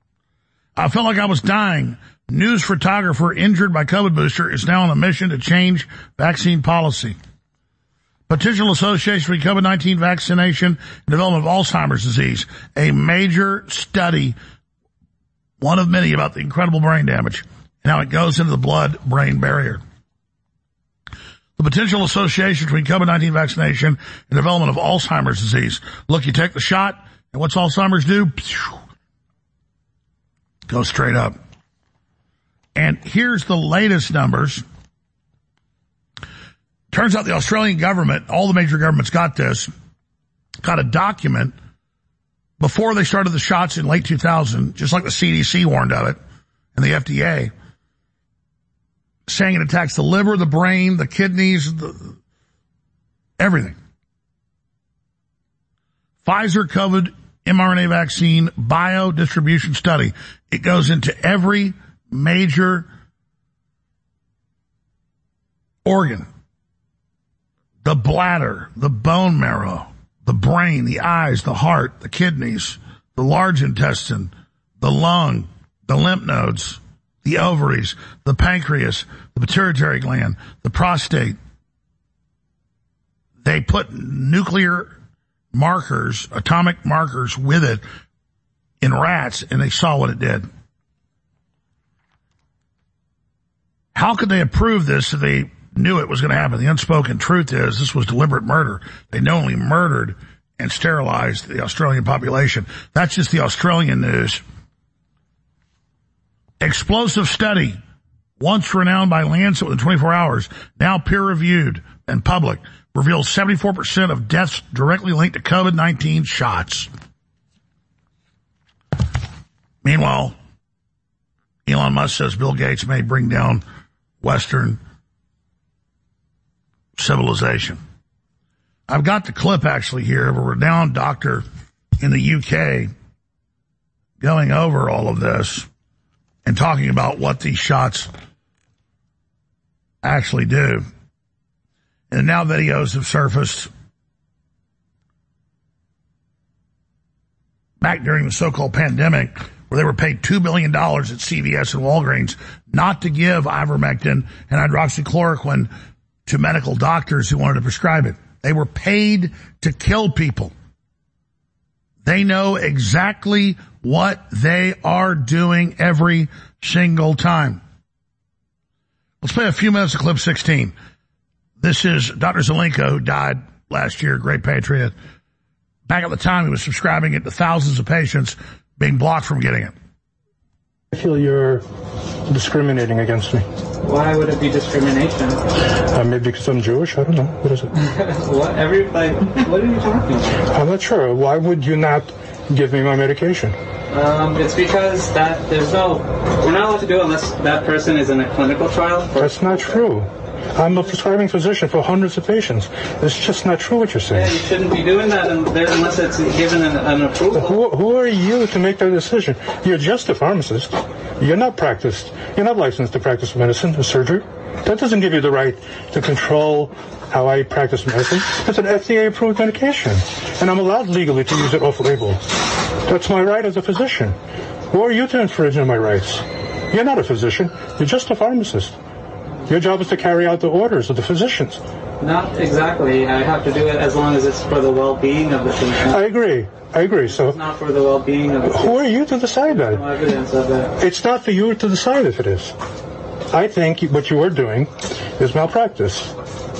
I felt like I was dying. News photographer injured by COVID booster is now on a mission to change vaccine policy. Potential association between COVID-19 vaccination and development of Alzheimer's disease. A major study, one of many, about the incredible brain damage and how it goes into the blood-brain barrier. The potential association between COVID-19 vaccination and development of Alzheimer's disease. Look, you take the shot, and what's Alzheimer's do? Goes straight up. And here's the latest numbers. Turns out the Australian government, all the major governments got this, got a document before they started the shots in late 2000, just like the CDC warned of it, and the FDA, saying it attacks the liver, the brain, the kidneys, everything. Pfizer COVID mRNA vaccine biodistribution study. It goes into every major organ. The bladder, the bone marrow, the brain, the eyes, the heart, the kidneys, the large intestine, the lung, the lymph nodes, the ovaries, the pancreas, the pituitary gland, the prostate. They put nuclear markers, atomic markers with it in rats, and they saw what it did. How could they approve this if they knew it was going to happen? The unspoken truth is this was deliberate murder. They knowingly murdered and sterilized the Australian population. That's just the Australian news. Explosive study, once renowned by Lancet within 24 hours, now peer-reviewed and public, reveals 74% of deaths directly linked to COVID-19 shots. Meanwhile, Elon Musk says Bill Gates may bring down Western civilization. I've got the clip actually here of a renowned doctor in the UK going over all of this and talking about what these shots actually do. And now videos have surfaced back during the so-called pandemic where they were paid $2 billion at CVS and Walgreens not to give ivermectin and hydroxychloroquine to medical doctors who wanted to prescribe it. They were paid to kill people. They know exactly what they are doing every single time. Let's play a few minutes of clip 16. This is Dr. Zelenko, who died last year, great patriot. Back at the time, he was subscribing it to thousands of patients being blocked from getting it. I feel you're discriminating against me. Why would it be discrimination? Maybe because I'm Jewish. I don't know. What is it? What are you talking about? I'm not sure. Why would you not give me my medication? It's because we're not allowed to do it unless that person is in a clinical trial. That's not true. I'm a prescribing physician for hundreds of patients. It's just not true what you're saying. Yeah, you shouldn't be doing that unless it's given an approval. Who are you to make that decision? You're just a pharmacist. You're not licensed to practice medicine or surgery. That doesn't give you the right to control how I practice medicine. It's an FDA-approved medication, and I'm allowed legally to use it off-label. That's my right as a physician. Who are you to infringe on my rights? You're not a physician. You're just a pharmacist. Your job is to carry out the orders of the physicians. Not exactly. I have to do it as long as it's for the well-being of the patient. I agree. So it's not for the well-being of the patient. Who are you to decide that? No evidence of that. It's not for you to decide if it is. I think what you are doing is malpractice.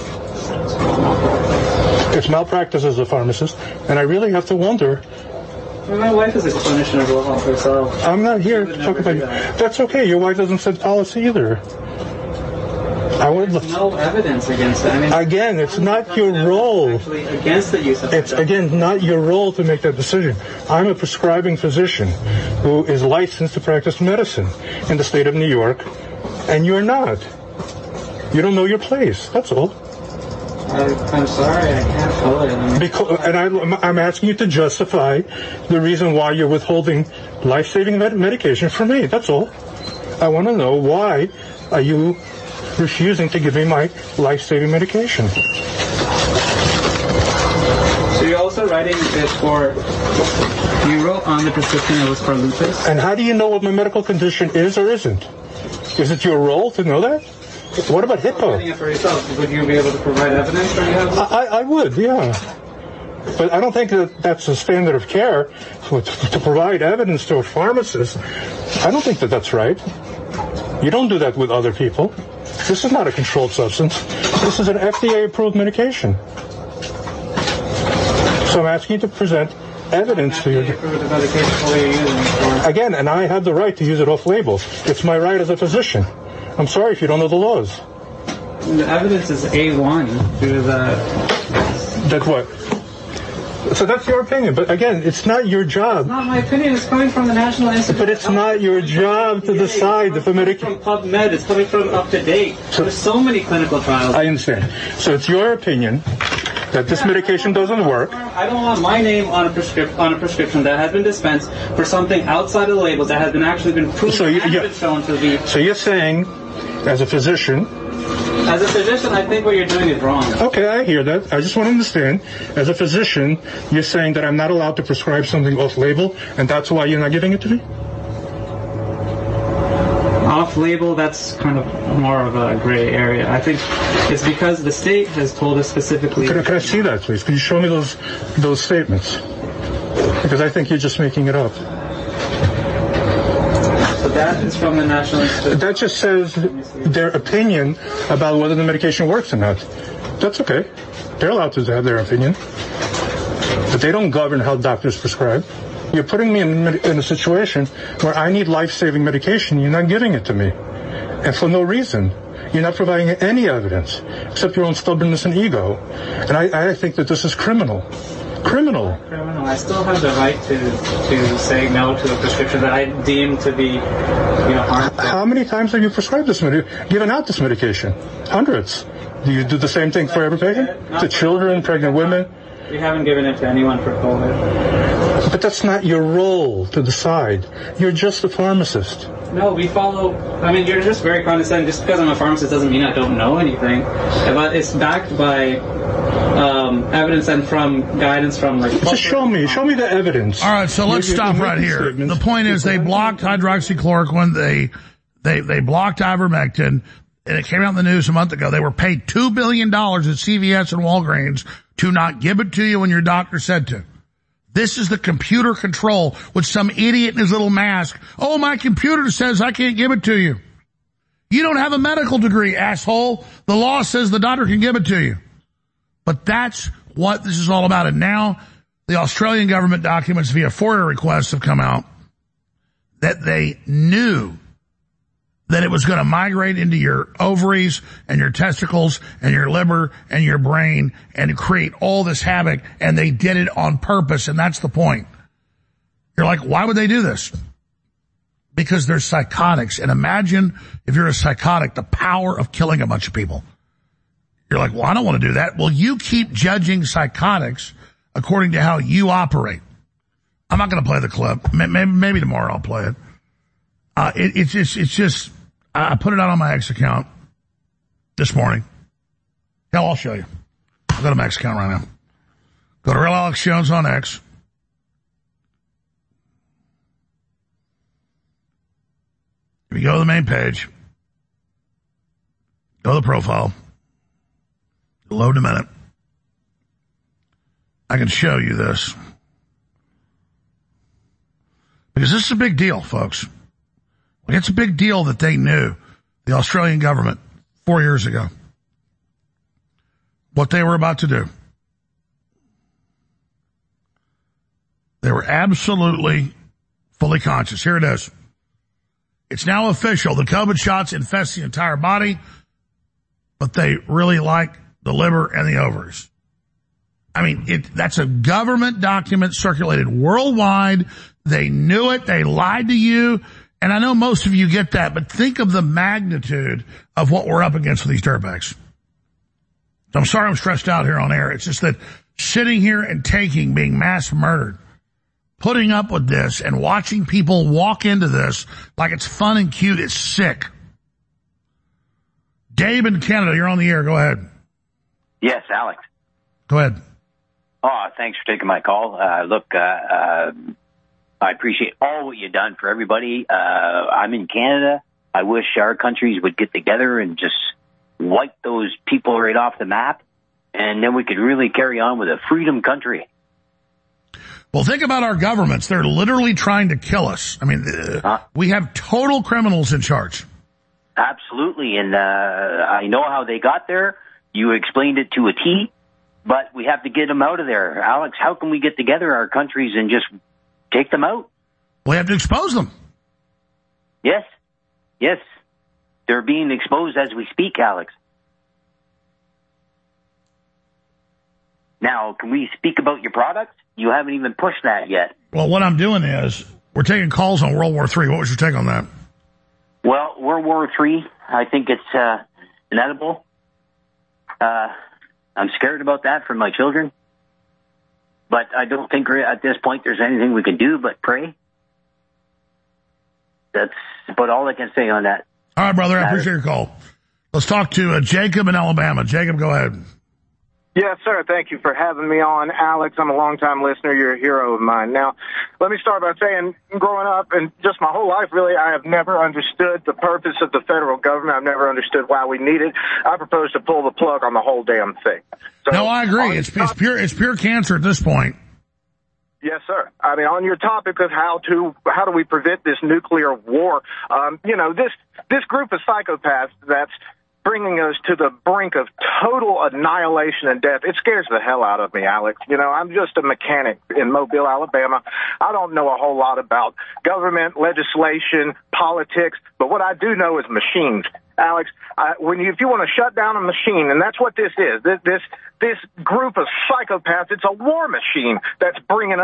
It's malpractice as a pharmacist, and I really have to wonder. Well, my wife is a clinician as well herself. I'm not here to talk about you. That's okay. Your wife doesn't set policy either. There's no evidence against it. Again, it's not your role. Actually against the use of it's again not your role to make that decision. I'm a prescribing physician who is licensed to practice medicine in the state of New York, and you're not. You don't know your place. That's all. I'm sorry, I can't fill it. I'm asking you to justify the reason why you're withholding life-saving medication from me. That's all. I want to know why are you refusing to give me my life-saving medication. So also writing it for, you wrote on the prescription it was for lupus. And how do you know what my medical condition is or isn't? Is it your role to know that? What about HIPAA? Writing it for yourself, would you be able to provide evidence that you have? I would, yeah. But I don't think that that's a standard of care to provide evidence to a pharmacist. I don't think that that's right. You don't do that with other people. This is not a controlled substance. This is an FDA-approved medication. So I'm asking you to present evidence to you. Again, and I have the right to use it off-label. It's my right as a physician. I'm sorry if you don't know the laws. The evidence is A1 through the... That what? So that's your opinion, but again, it's not your job. It's not my opinion, it's coming from the National Institute. But it's not your job to decide if a medication... It's coming from PubMed, it's coming from UpToDate. There's so many clinical trials. I understand. So it's your opinion that this medication doesn't work. I don't want my name on a prescription that has been dispensed for something outside of the labels that has been actually been proven and been shown to be... So you're saying, as a physician... As a physician, I think what you're doing is wrong. Okay, I hear that. I just want to understand. As a physician, you're saying that I'm not allowed to prescribe something off-label, and that's why you're not giving it to me? Off-label, that's kind of more of a gray area. I think it's because the state has told us specifically... Can I see that, please? Can you show me those statements? Because I think you're just making it up. So that is from the National Institute. That just says their opinion about whether the medication works or not. That's okay. They're allowed to have their opinion. But they don't govern how doctors prescribe. You're putting me in a situation where I need life-saving medication. You're not giving it to me. And for no reason. You're not providing any evidence, except your own stubbornness and ego. And I think that this is criminal. Criminal. I still have the right to say no to a prescription that I deem to be, harmful. How many times have you prescribed this given out this medication? Hundreds. Do you do the same thing for every patient? To children, pregnant women? We haven't given it to anyone for COVID. But that's not your role to decide. You're just a pharmacist. No, we follow... you're just very condescending. Just because I'm a pharmacist doesn't mean I don't know anything. But it's backed by evidence and from guidance from... Just show me the evidence. All right, so let's stop right here. The point is they blocked hydroxychloroquine. They blocked ivermectin. And it came out in the news a month ago. They were paid $2 billion at CVS and Walgreens to not give it to you when your doctor said to. This is the computer control with some idiot in his little mask. Oh, my computer says I can't give it to you. You don't have a medical degree, asshole. The law says the doctor can give it to you. But that's what this is all about. And now the Australian government documents via FOIA requests have come out that they knew that it was going to migrate into your ovaries and your testicles and your liver and your brain and create all this havoc, and they did it on purpose, and that's the point. You're like, why would they do this? Because they're psychotics, and imagine if you're a psychotic, the power of killing a bunch of people. You're like, well, I don't want to do that. Well, you keep judging psychotics according to how you operate. I'm not going to play the clip. Maybe tomorrow I'll play it. It's just, I put it out on my X account this morning. Hell, I'll show you. I'll go to my X account right now. Go to Real Alex Jones on X. If you go to the main page, go to the profile, load in a minute. I can show you this. Because this is a big deal, folks. It's a big deal that they knew, the Australian government, 4 years ago, what they were about to do. They were absolutely fully conscious. Here it is. It's now official. The COVID shots infest the entire body, but they really like the liver and the ovaries. That's a government document circulated worldwide. They knew it. They lied to you. And I know most of you get that, but think of the magnitude of what we're up against with these dirtbags. So I'm sorry I'm stressed out here on air. It's just that sitting here and being mass murdered, putting up with this and watching people walk into this like it's fun and cute is sick. Dave in Canada, you're on the air. Go ahead. Yes, Alex. Go ahead. Oh, thanks for taking my call. Look, I appreciate all what you've done for everybody. I'm in Canada. I wish our countries would get together and just wipe those people right off the map, and then we could really carry on with a freedom country. Well, think about our governments. They're literally trying to kill us. I mean, we have total criminals in charge. Absolutely, and I know how they got there. You explained it to a T, but we have to get them out of there. Alex, how can we get together our countries and just take them out? We have to expose them. Yes. Yes. They're being exposed as we speak, Alex. Now, can we speak about your products? You haven't even pushed that yet. Well, what I'm doing is we're taking calls on World War III. What was your take on that? Well, World War III, I think it's inedible. I'm scared about that for my children. But I don't think at this point there's anything we can do but pray. That's about all I can say on that. All right, brother, I appreciate your call. Let's talk to Jacob in Alabama. Jacob, go ahead. Yes, sir. Thank you for having me on. Alex, I'm a longtime listener. You're a hero of mine. Now, let me start by saying, growing up and just my whole life, really, I have never understood the purpose of the federal government. I've never understood why we need it. I propose to pull the plug on the whole damn thing. So, no, I agree. It's pure cancer at this point. Yes, sir. I mean, on your topic of how do we prevent this nuclear war, this group of psychopaths that's bringing us to the brink of total annihilation and death. It scares the hell out of me, Alex. I'm just a mechanic in Mobile, Alabama. I don't know a whole lot about government, legislation, politics, but what I do know is machines. Alex, if you want to shut down a machine, and that's what this is, this group of psychopaths, it's a war machine that's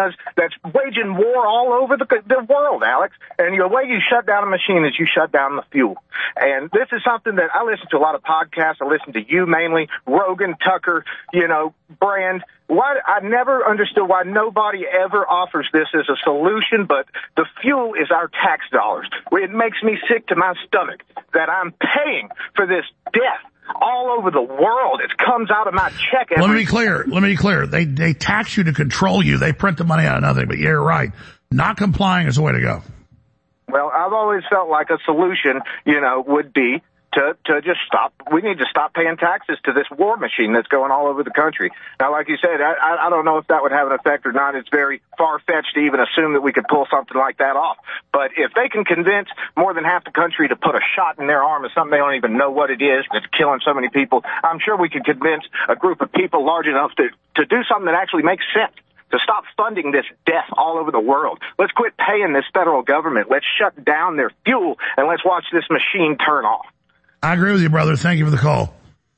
waging war all over the world, Alex. And the way you shut down a machine is you shut down the fuel. And this is something that I listen to a lot of podcasts. I listen to you mainly, Rogan, Tucker, Brand. I never understood why nobody ever offers this as a solution, but the fuel is our tax dollars. It makes me sick to my stomach that I'm paying for this death all over the world. It comes out of my check. Let me be clear. They tax you to control you. They print the money out of nothing, but you're right. Not complying is the way to go. Well, I've always felt like a solution, would be to just stop. We need to stop paying taxes to this war machine that's going all over the country. Now, like you said, I don't know if that would have an effect or not. It's very far-fetched to even assume that we could pull something like that off. But if they can convince more than half the country to put a shot in their arm of something they don't even know what it is that's killing so many people, I'm sure we could convince a group of people large enough to do something that actually makes sense. To stop funding this death all over the world. Let's quit paying this federal government. Let's shut down their fuel, and let's watch this machine turn off. I agree with you, brother. Thank you for the call.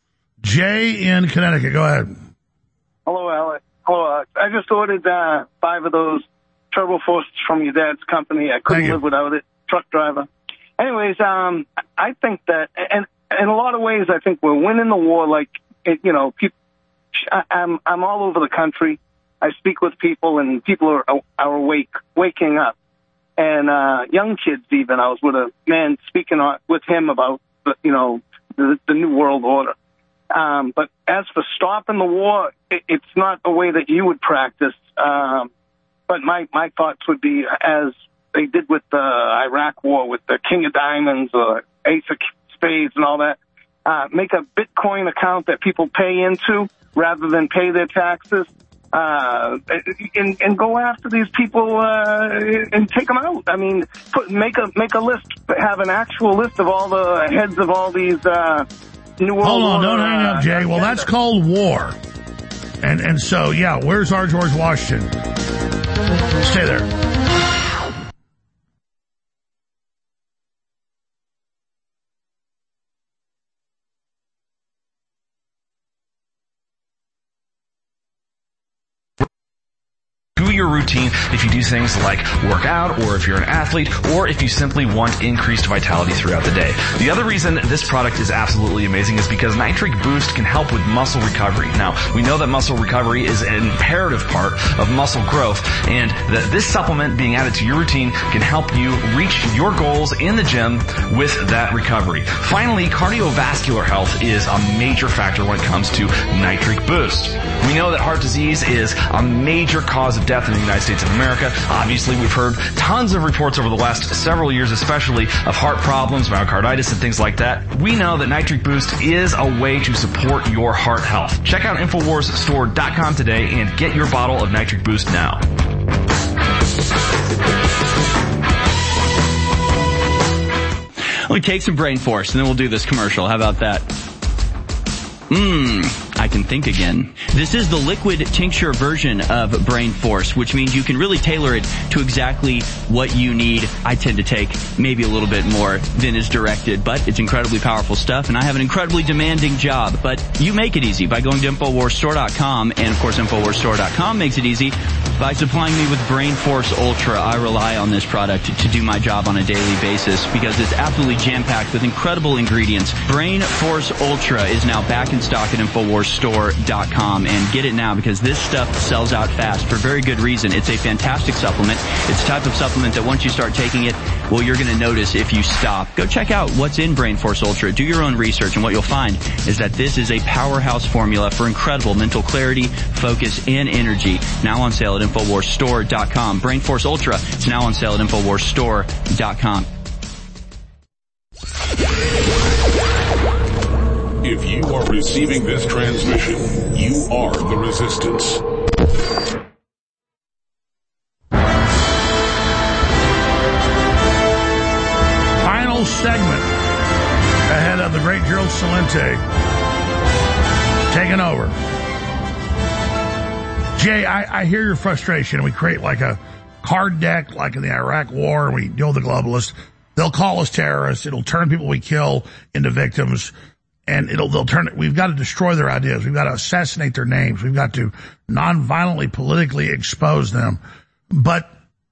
Jay in Connecticut, go ahead. Hello, Alex. I just ordered 5 of those Turbo Forces from your dad's company. I couldn't live without it. Truck driver. Anyways, I think that, and in a lot of ways, I think we're winning the war. People, I'm all over the country. I speak with people, and people are waking up. And young kids even. I was with a man speaking with him about the new world order. But as for stopping the war, it's not the way that you would practice. But my thoughts would be, as they did with the Iraq war, with the King of Diamonds or Ace of Spades and all that, make a Bitcoin account that people pay into rather than pay their taxes. And go after these people and take them out. I mean, make a list, have an actual list of all the heads of all these new world. Hold on, don't hang up, Jay. Well, that's called war. And so, yeah, where's our George Washington? Stay there. your routine if you do things like work out, or if you're an athlete, or if you simply want increased vitality throughout the day. The other reason this product is absolutely amazing is because Nitric Boost can help with muscle recovery. Now, we know that muscle recovery is an imperative part of muscle growth, and that this supplement being added to your routine can help you reach your goals in the gym with that recovery. Finally, cardiovascular health is a major factor when it comes to Nitric Boost. We know that heart disease is a major cause of death in the United States of America. Obviously, we've heard tons of reports over the last several years, especially of heart problems, myocarditis, and things like that. We know that Nitric Boost is a way to support your heart health. Check out InfoWarsStore.com today and get your bottle of Nitric Boost now. Let me take some Brain Force and then we'll do this commercial. How about that? I can think again. This is the liquid tincture version of Brain Force, which means you can really tailor it to exactly what you need. I tend to take maybe a little bit more than is directed, but it's incredibly powerful stuff, and I have an incredibly demanding job. But you make it easy by going to InfoWarsStore.com, and of course InfoWarsStore.com makes it easy by supplying me with Brain Force Ultra. I rely on this product to do my job on a daily basis because it's absolutely jam-packed with incredible ingredients. Brain Force Ultra is now back in stock at InfoWarsStore.com, and get it now because this stuff sells out fast for very good reason. It's a fantastic supplement. It's the type of supplement that once you start taking it, well, you're going to notice if you stop. Go check out what's in Brain Force Ultra. Do your own research, and what you'll find is that this is a powerhouse formula for incredible mental clarity, focus, and energy. Now on sale at InfoWarsStore.com. Brain Force Ultra is now on sale at InfoWarsStore.com. If you are receiving this transmission, you are the resistance. Final segment ahead of the great Gerald Celente taking over. Jay, I hear your frustration. We create like a card deck like in the Iraq War, and we deal with the globalists. They'll call us terrorists. It'll turn people we kill into victims. And they'll turn it. We've got to destroy their ideas. We've got to assassinate their names. We've got to non-violently, politically expose them. But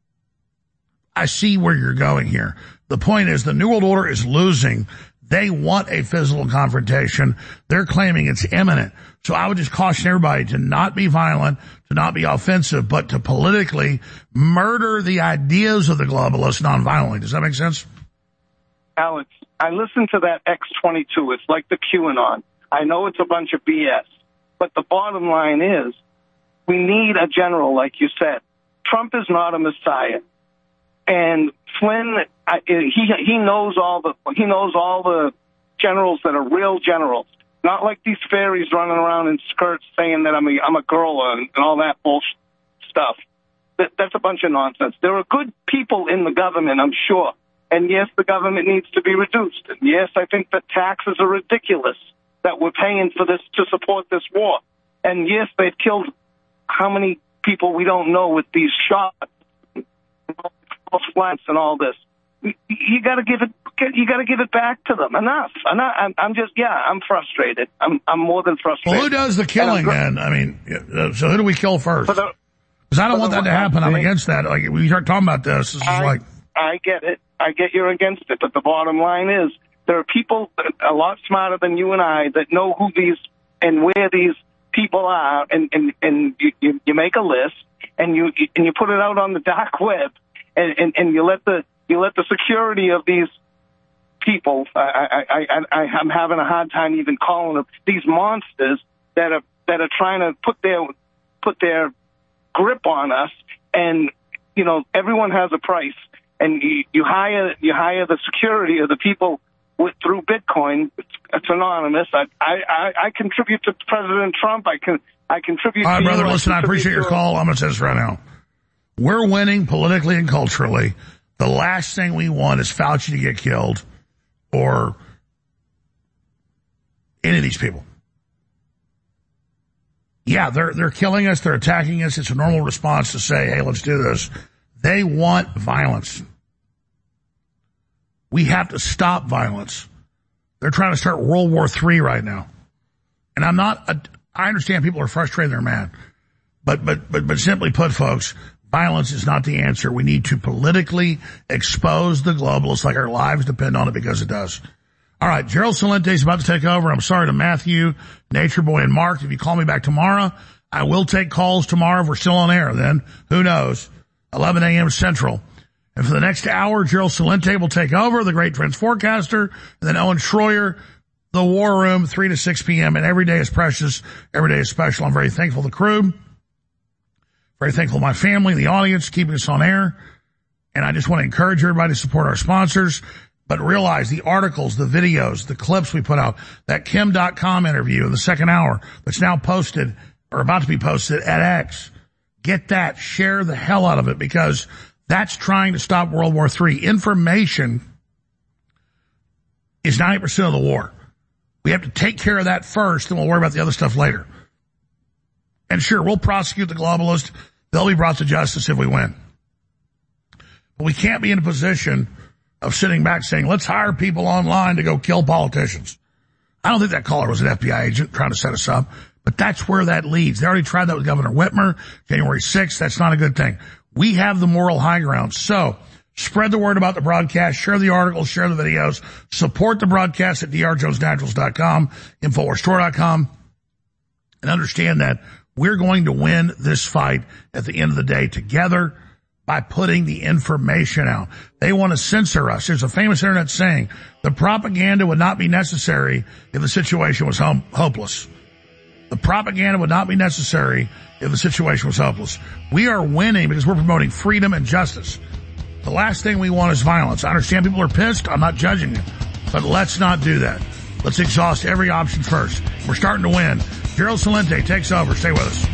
I see where you're going here. The point is the New World Order is losing. They want a physical confrontation. They're claiming it's imminent. So I would just caution everybody to not be violent, to not be offensive, but to politically murder the ideas of the globalists non-violently. Does that make sense? Alex, I listened to that X-22. It's like the QAnon. I know it's a bunch of BS, but the bottom line is we need a general, like you said. Trump is not a messiah, and Flynn, he knows all the generals that are real generals, not like these fairies running around in skirts saying that I'm a girl and all that bullshit stuff. That's a bunch of nonsense. There are good people in the government, I'm sure. And yes, the government needs to be reduced. And yes, I think that taxes are ridiculous that we're paying for this to support this war. And yes, they've killed how many people we don't know with these shots, false flags, and all this. You got to give it back to them. Enough. I'm frustrated. I'm more than frustrated. Well, who does the killing then? I mean, so who do we kill first? Because I don't want that to happen. I'm against that. Like we start talking about this is like. I get it. I get you're against it, but the bottom line is there are people a lot smarter than you and I that know who these and where these people are, and you make a list and you put it out on the dark web, and you let the security of these people. I'm having a hard time even calling them these monsters that are trying to put their grip on us, and everyone has a price. And you hire the security of the people through Bitcoin. It's anonymous. I contribute to President Trump. I contribute. All right, to brother. you. Listen, I appreciate your call. I'm going to say this right now. We're winning politically and culturally. The last thing we want is Fauci to get killed, or any of these people. Yeah, they're killing us. They're attacking us. It's a normal response to say, "Hey, let's do this." They want violence. We have to stop violence. They're trying to start World War III right now. And I understand people are frustrated, they're mad. But simply put, folks, Violence is not the answer. We need to politically expose the globalists like our lives depend on it, because it does. All right, Gerald Celente is about to take over. I'm sorry to Matthew, Nature Boy, and Mark. If you call me back tomorrow, I will take calls tomorrow if we're still on air. Then, who knows, 11 a.m. Central. And for the next hour, Gerald Celente will take over, the great Transforecaster, and then Owen Schroyer, the War Room, 3 to 6 p.m. And every day is precious. Every day is special. I'm very thankful to the crew. Very thankful to my family, the audience, keeping us on air. And I just want to encourage everybody to support our sponsors. But realize the articles, the videos, the clips we put out, that Kim.com interview in the second hour that's now posted or about to be posted at X. Get that. Share the hell out of it, because that's trying to stop World War III. Information is 90% of the war. We have to take care of that first, and we'll worry about the other stuff later. And sure, we'll prosecute the globalists. They'll be brought to justice if we win. But we can't be in a position of sitting back saying, let's hire people online to go kill politicians. I don't think that caller was an FBI agent trying to set us up, but that's where that leads. They already tried that with Governor Whitmer, January 6th. That's not a good thing. We have the moral high ground. So spread the word about the broadcast, share the articles, share the videos, support the broadcast at drjonesnaturals.com, InfoWarsStore.com, and understand that we're going to win this fight at the end of the day together by putting the information out. They want to censor us. There's a famous internet saying, the propaganda would not be necessary if the situation was hopeless. The propaganda would not be necessary if the situation was hopeless. We are winning because we're promoting freedom and justice. The last thing we want is violence. I understand people are pissed. I'm not judging you. But let's not do that. Let's exhaust every option first. We're starting to win. Gerald Celente takes over. Stay with us.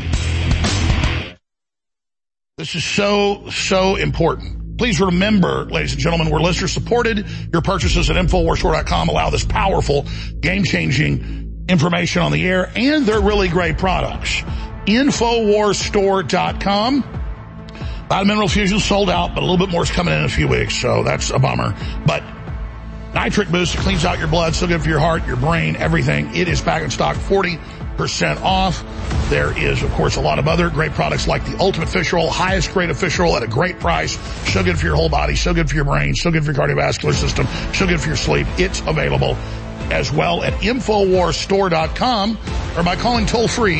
This is so important. Please remember, ladies and gentlemen, we're listener supported. Your purchases at InfoWarsStore.com allow this powerful, game-changing information on the air, and they're really great products. InfoWarsStore.com. Vitamin Mineral Fusion sold out, but a little bit more is coming in a few weeks, so that's a bummer. But Nitric Boost cleans out your blood, so good for your heart, your brain, everything. It is back in stock, 40% off. There is, of course, a lot of other great products like the Ultimate Fish Roll, highest grade of fish roll at a great price. So good for your whole body, so good for your brain, so good for your cardiovascular system, so good for your sleep. It's available as well at InfoWarsStore.com or by calling toll-free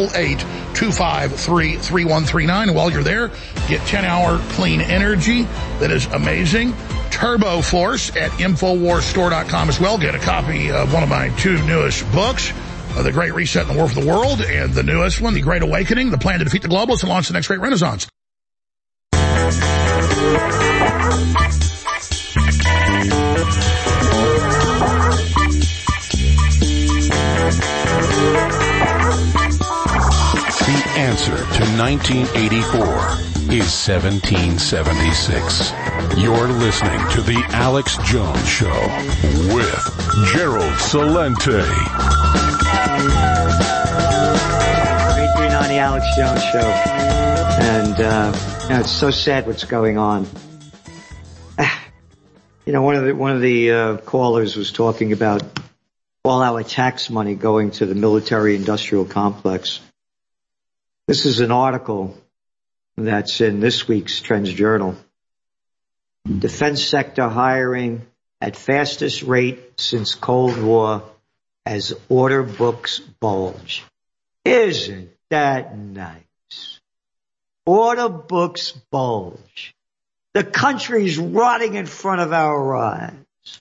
888-253-3139. And while you're there, get 10-hour clean energy that is amazing. Turbo Force at InfoWarsStore.com as well. Get a copy of one of my two newest books, The Great Reset and the War for the World, and the newest one, The Great Awakening, the plan to defeat the globalists and launch the next great renaissance. The answer to 1984 is 1776. You're listening to The Alex Jones Show with Gerald Celente. 339, The Alex Jones Show. And, it's so sad what's going on. One of the callers was talking about all our tax money going to the military-industrial complex. This is an article that's in this week's Trends Journal. Defense sector hiring at fastest rate since Cold War as order books bulge. Isn't that nice? Order books bulge. The country's rotting in front of our eyes.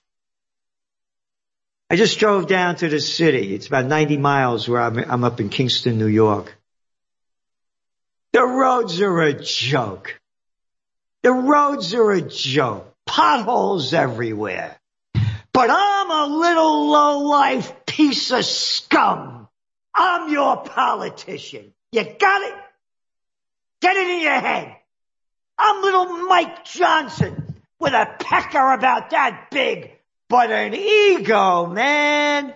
I just drove down to the city. It's about 90 miles where I'm up in Kingston, New York. The roads are a joke. The roads are a joke. Potholes everywhere. But I'm a little low-life piece of scum. I'm your politician. You got it? Get it in your head. I'm little Mike Johnson with a pecker about that big, but an ego, man.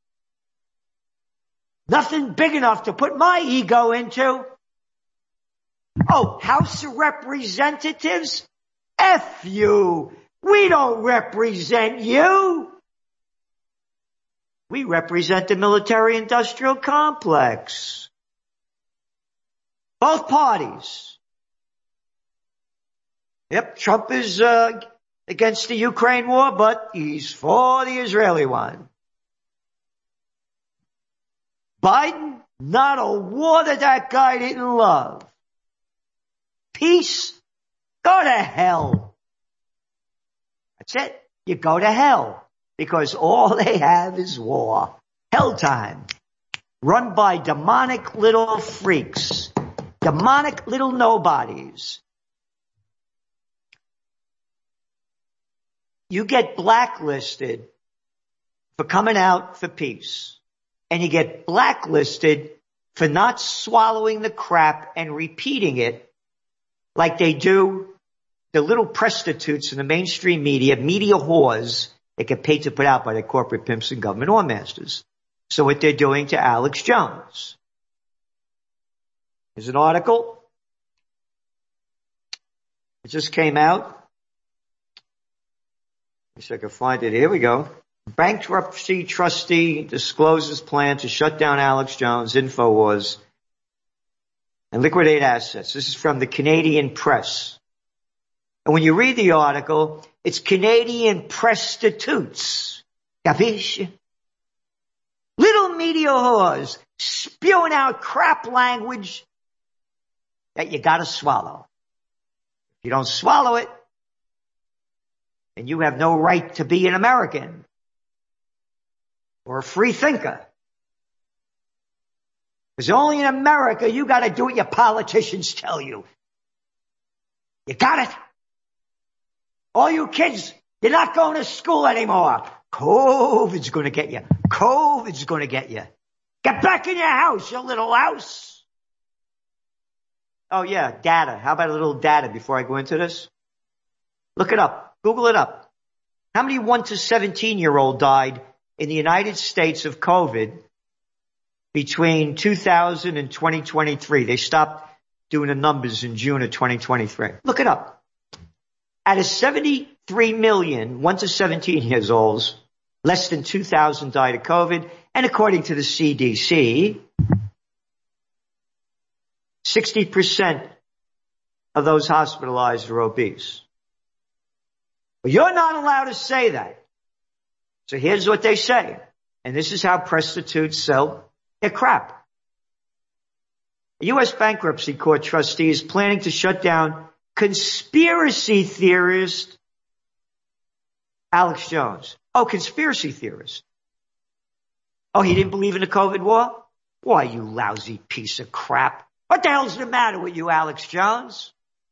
Nothing big enough to put my ego into. Oh, House of Representatives? F you. We don't represent you. We represent the military-industrial complex. Both parties Yep, Trump is against the Ukraine war, but he's for the Israeli one. Biden, not a war that guy didn't love. Peace, go to hell. That's it. You go to hell. Because all they have is war. Hell time. Run by demonic little freaks. Demonic little nobodies. You get blacklisted for coming out for peace. And you get blacklisted for not swallowing the crap and repeating it like they do the little prostitutes in the mainstream media whores that get paid to put out by their corporate pimps and government oil masters. So what they're doing to Alex Jones. Here's an article. It just came out. Wish I could find it. Here we go. Bankruptcy trustee discloses plan to shut down Alex Jones, InfoWars, and liquidate assets. This is from the Canadian Press. And when you read the article, it's Canadian prostitutes. Capiche? Little media whores spewing out crap language that you gotta swallow. If you don't swallow it, then you have no right to be an American or a free thinker. Because only in America you gotta do what your politicians tell you. You got it? All you kids, you're not going to school anymore. COVID's going to get you. COVID's going to get you. Get back in your house, you little house. Oh yeah, data. How about a little data before I go into this? Look it up. Google it up. How many 1 to 17-year-old died in the United States of COVID between 2000 and 2023? They stopped doing the numbers in June of 2023. Look it up. Out of 73 million 1 to 17 years olds, less than 2,000 died of COVID. And according to the CDC, 60% of those hospitalized are obese. But you're not allowed to say that. So here's what they say. And this is how prostitutes sell their crap. A U.S. bankruptcy court trustee is planning to shut down conspiracy theorist Alex Jones. Oh, conspiracy theorist. Oh, he didn't believe in the COVID war? Why, you lousy piece of crap. What the hell's the matter with you, Alex Jones?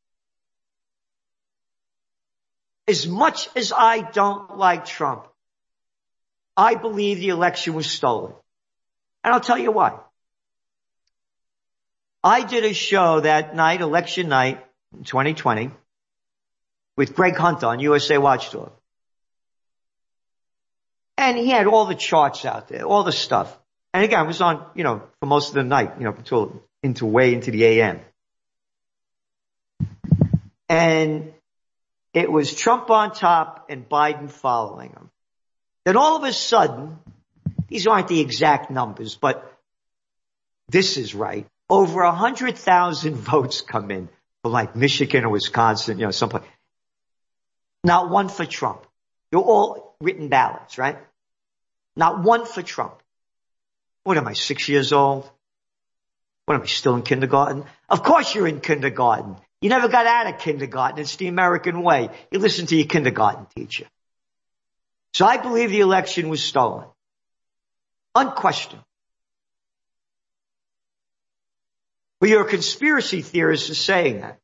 As much as I don't like Trump, I believe the election was stolen. And I'll tell you why. I did a show that night, election night, in 2020, with Greg Hunt on USA Watchdog. And he had all the charts out there, all the stuff. And again, I was on, for most of the night, until way into the AM. And it was Trump on top and Biden following him. Then all of a sudden, these aren't the exact numbers, but this is right. Over 100,000 votes come in from like Michigan or Wisconsin, someplace. Not one for Trump. They're all written ballots, right? Not one for Trump. What am I, 6 years old? What am I, still in kindergarten? Of course you're in kindergarten. You never got out of kindergarten. It's the American way. You listen to your kindergarten teacher. So I believe the election was stolen. Unquestioned. But you're a conspiracy theorist for saying that.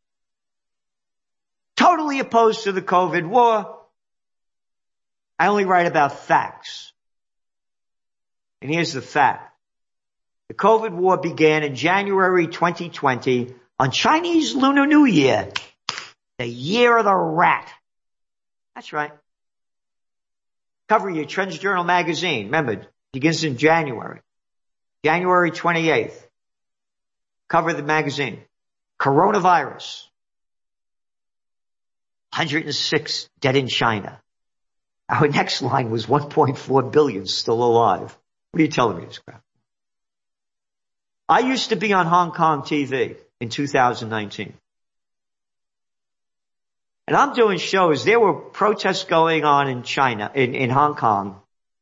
Totally opposed to the COVID war. I only write about facts. And here's the fact. The COVID war began in January 2020 on Chinese Lunar New Year, the year of the rat. That's right. Cover your Trends Journal magazine. Remember, it begins in January. January 28th. Cover the magazine. Coronavirus. 106 dead in China. Our next line was 1.4 billion still alive. What are you telling me this crap? I used to be on Hong Kong TV in 2019. And I'm doing shows. There were protests going on in China, in Hong Kong,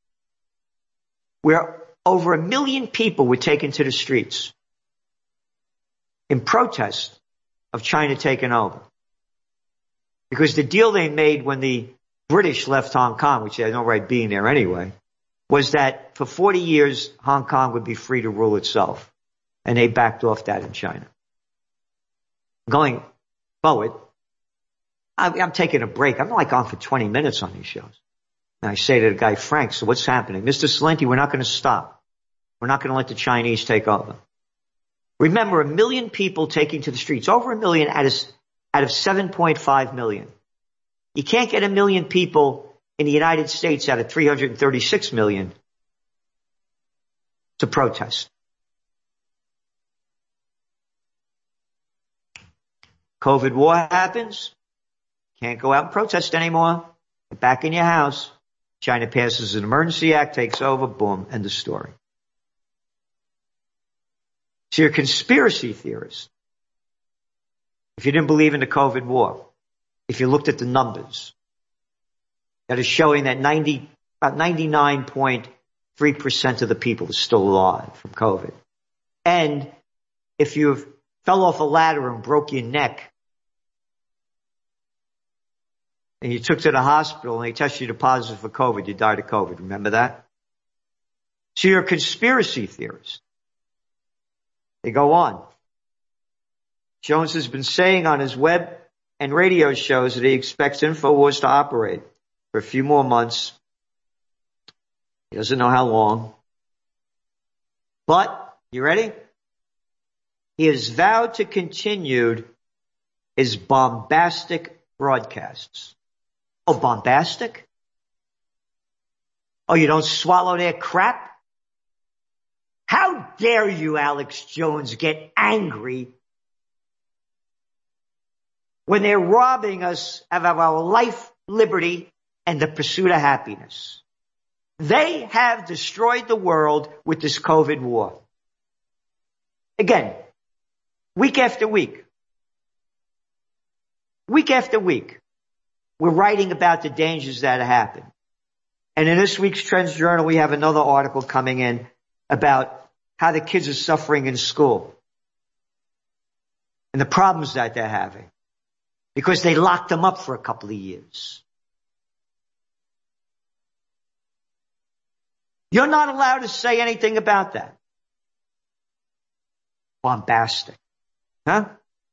where over 1 million people were taken to the streets in protest of China taking over. Because the deal they made when the British left Hong Kong, which they had no right being there anyway, was that for 40 years, Hong Kong would be free to rule itself. And they backed off that in China. Going forward, I'm taking a break. I'm like on for 20 minutes on these shows. And I say to the guy, Frank, so what's happening? Mr. Celente, we're not going to stop. We're not going to let the Chinese take over. Remember, 1 million people taking to the streets, over 1 million out of 7.5 million. You can't get 1 million people in the United States out of 336 million to protest. COVID war happens. Can't go out and protest anymore. Get back in your house. China passes an emergency act, takes over, boom, end of story. So you're a conspiracy theorist. If you didn't believe in the COVID war, if you looked at the numbers, that is showing that about 99.3% of the people are still alive from COVID. And if you fell off a ladder and broke your neck, and you took to the hospital and they tested you positive for COVID, you died of COVID. Remember that? So you're a conspiracy theorist. They go on. Jones has been saying on his web and radio shows that he expects InfoWars to operate for a few more months. He doesn't know how long. But, you ready? He has vowed to continue his bombastic broadcasts. Oh, bombastic? Oh, you don't swallow their crap? How dare you, Alex Jones, get angry when they're robbing us of our life, liberty, and the pursuit of happiness? They have destroyed the world with this COVID war. Again, week after week. Week after week. We're writing about the dangers that have happened. And in this week's Trends Journal, we have another article coming in about how the kids are suffering in school and the problems that they're having because they locked them up for a couple of years. You're not allowed to say anything about that. Bombastic. Huh?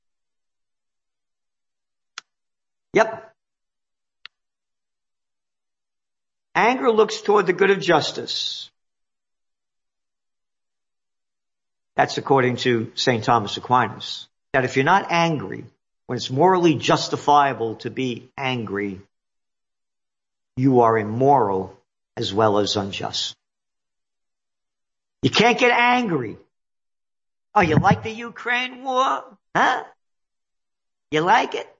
Yep. Anger looks toward the good of justice. That's according to St. Thomas Aquinas. That if you're not angry, when it's morally justifiable to be angry, you are immoral as well as unjust. You can't get angry. Oh, you like the Ukraine war? Huh? You like it?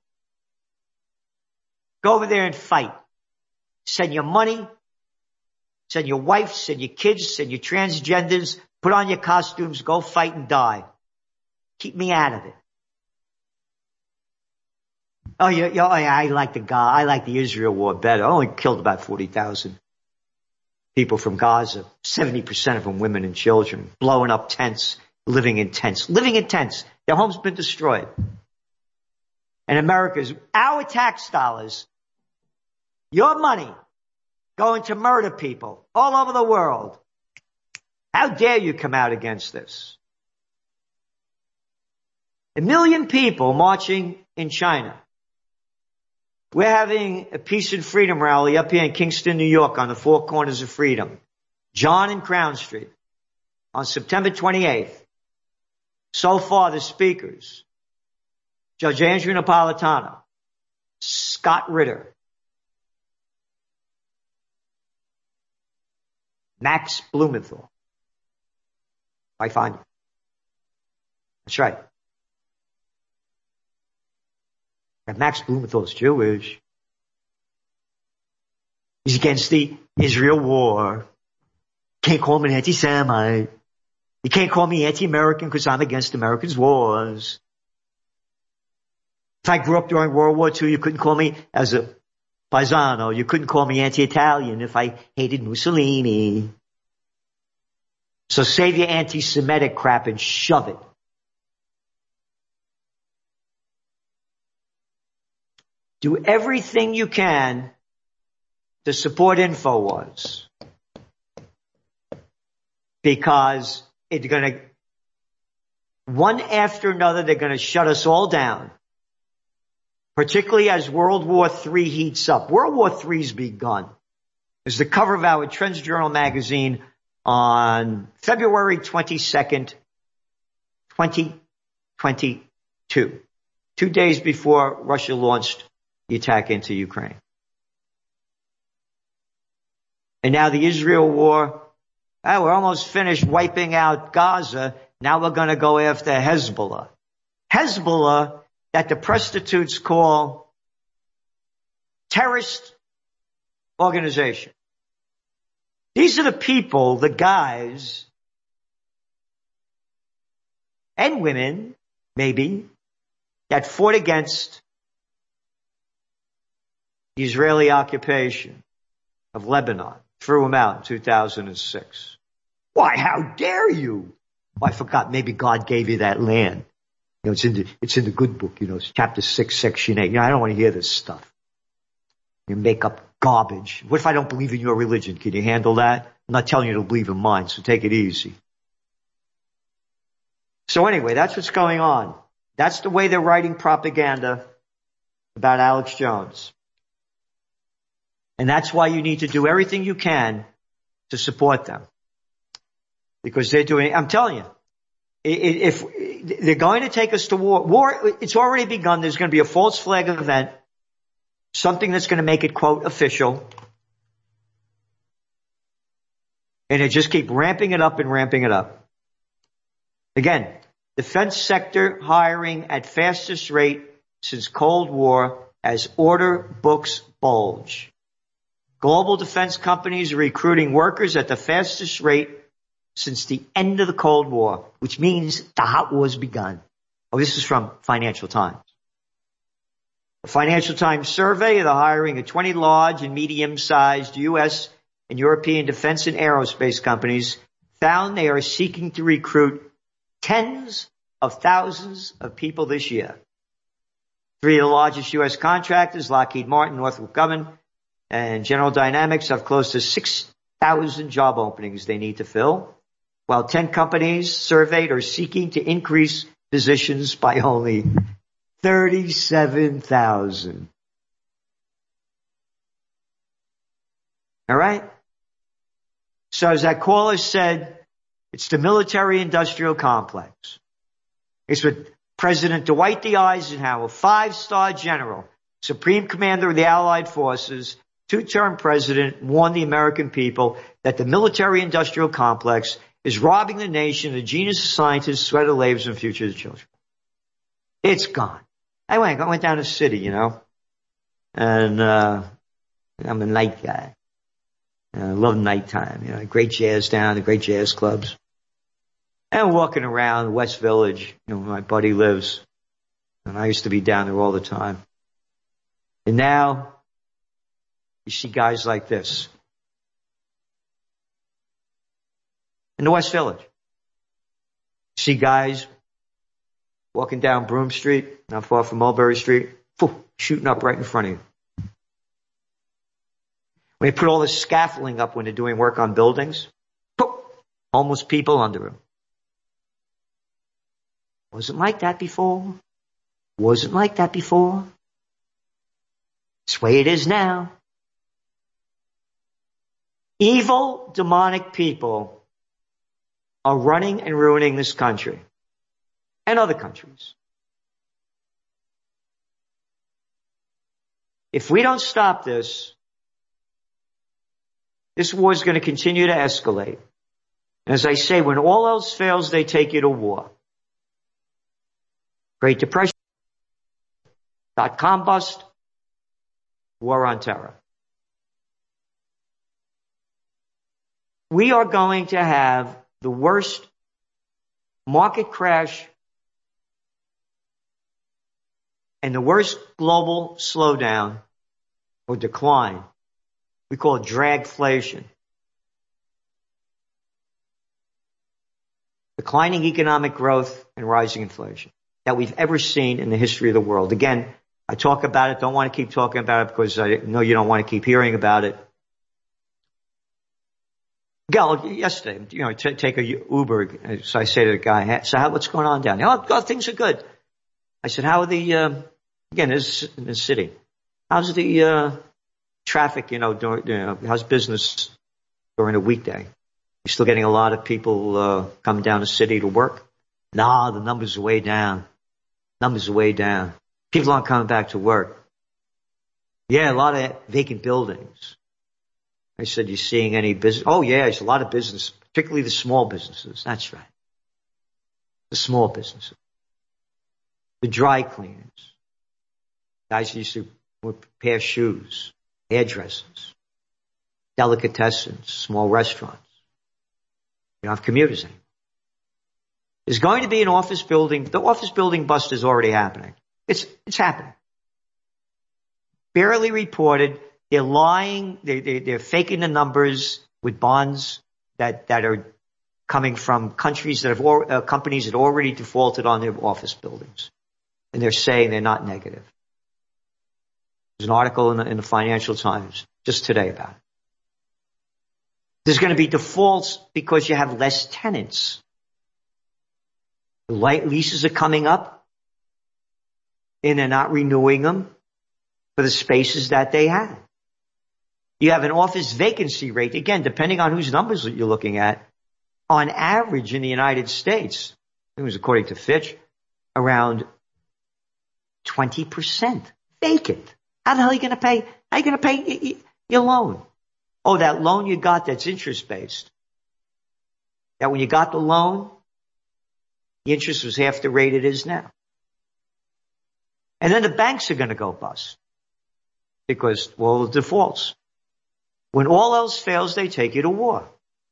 Go over there and fight. Send your money, send your wife, send your kids, send your transgenders, put on your costumes, go fight and die. Keep me out of it. Oh, I like the Israel war better. I only killed about 40,000 people from Gaza, 70% of them women and children, blowing up tents, living in tents. Their homes been destroyed. And America's, our tax dollars, your money going to murder people all over the world. How dare you come out against this? 1 million people marching in China. We're having a Peace and Freedom rally up here in Kingston, New York on the Four Corners of Freedom. John and Crown Street on September 28th. So far, the speakers, Judge Andrew Napolitano, Scott Ritter, Max Blumenthal. I find it. That's right. And Max Blumenthal is Jewish. He's against the Israel war. Can't call him an anti-Semite. You can't call me anti-American because I'm against Americans' wars. If I grew up during World War II, you couldn't call me as a paisano. You couldn't call me anti-Italian if I hated Mussolini. So save your anti-Semitic crap and shove it. Do everything you can to support InfoWars. Because it's going to, one after another, they're going to shut us all down. Particularly as World War III heats up. World War III's begun. It's the cover of our Trends Journal magazine on February 22nd, 2022. 2 days before Russia launched the attack into Ukraine. And now the Israel war, we're almost finished wiping out Gaza. Now we're going to go after Hezbollah. Hezbollah, that the prostitutes call terrorist organization. These are the people, the guys, and women, maybe, that fought against the Israeli occupation of Lebanon, threw them out in 2006. Why, how dare you? Oh, I forgot, maybe God gave you that land. You know, it's in the good book, you know, it's chapter 6, section 8. You know, I don't want to hear this stuff. You make up garbage. What if I don't believe in your religion? Can you handle that? I'm not telling you to believe in mine, so take it easy. So anyway, that's what's going on. That's the way they're writing propaganda about Alex Jones. And that's why you need to do everything you can to support them. Because they're doing, I'm telling you, if they're going to take us to war, it's already begun. There's going to be a false flag event, something that's going to make it, quote, official. And they just keep ramping it up and ramping it up. Again, defense sector hiring at fastest rate since Cold War as order books bulge. Global defense companies are recruiting workers at the fastest rate since the end of the Cold War, which means the hot war's begun. Oh, this is from Financial Times. The Financial Times survey of the hiring of 20 large and medium-sized U.S. and European defense and aerospace companies found they are seeking to recruit tens of thousands of people this year. 3 of the largest U.S. contractors, Lockheed Martin, Northrop Grumman, and General Dynamics, have close to 6,000 job openings they need to fill, while 10 companies surveyed are seeking to increase positions by only 37,000. All right? So as that caller said, it's the military-industrial complex. It's what President Dwight D. Eisenhower, 5-star general, Supreme Commander of the Allied Forces, 2-term president, warned the American people that the military-industrial complex is robbing the nation of the genius of scientists, sweat of labors, and future of the children. It's gone. I went down to the city, you know, and I'm a night guy. I love nighttime, you know, great jazz down, the great jazz clubs. And walking around West Village, you know, where my buddy lives, and I used to be down there all the time. And now, you see guys like this. In the West Village. You see guys walking down Broome Street, not far from Mulberry Street, shooting up right in front of you. When they put all this scaffolding up when they're doing work on buildings, homeless people under them. Wasn't like that before. Wasn't like that before. It's the way it is now. Evil, demonic people are running and ruining this country and other countries. If we don't stop this, this war is going to continue to escalate. And as I say, when all else fails, they take you to war. Great Depression, .com bust, war on terror. We are going to have the worst market crash And the worst global slowdown or decline, we call it dragflation. Declining economic growth and rising inflation that we've ever seen in the history of the world. Again, I talk about it, don't want to keep talking about it because I know you don't want to keep hearing about it. Yesterday, take a Uber. So I say to the guy, so what's going on down there? Oh, things are good. I said, how are the, again, this is in the city. How's the, traffic, how's business during a weekday? You're still getting a lot of people, come down the city to work? Nah, the numbers are way down. Numbers are way down. People aren't coming back to work. Yeah, a lot of vacant buildings. I said, you seeing any business? Oh, yeah, there's a lot of business, particularly the small businesses. That's right. The small businesses. The dry cleaners. Guys used to repair shoes, hairdressers, delicatessens, small restaurants. You don't have commuters anymore. There's going to be an office building. The office building bust is already happening. It's happening. Barely reported. They're lying. They're faking the numbers with bonds that are coming from countries that have companies that already defaulted on their office buildings, and they're saying they're not negative. There's an article in the Financial Times just today about it. There's going to be defaults because you have less tenants. The leases are coming up, and they're not renewing them for the spaces that they have. You have an office vacancy rate, again, depending on whose numbers you're looking at, on average in the United States, it was according to Fitch, around 20% vacant. How the hell are you going to pay? How are you going to pay your loan? Oh, that loan you got that's interest-based. That when you got the loan, the interest was half the rate it is now. And then the banks are going to go bust because, well, the defaults. When all else fails, they take you to war.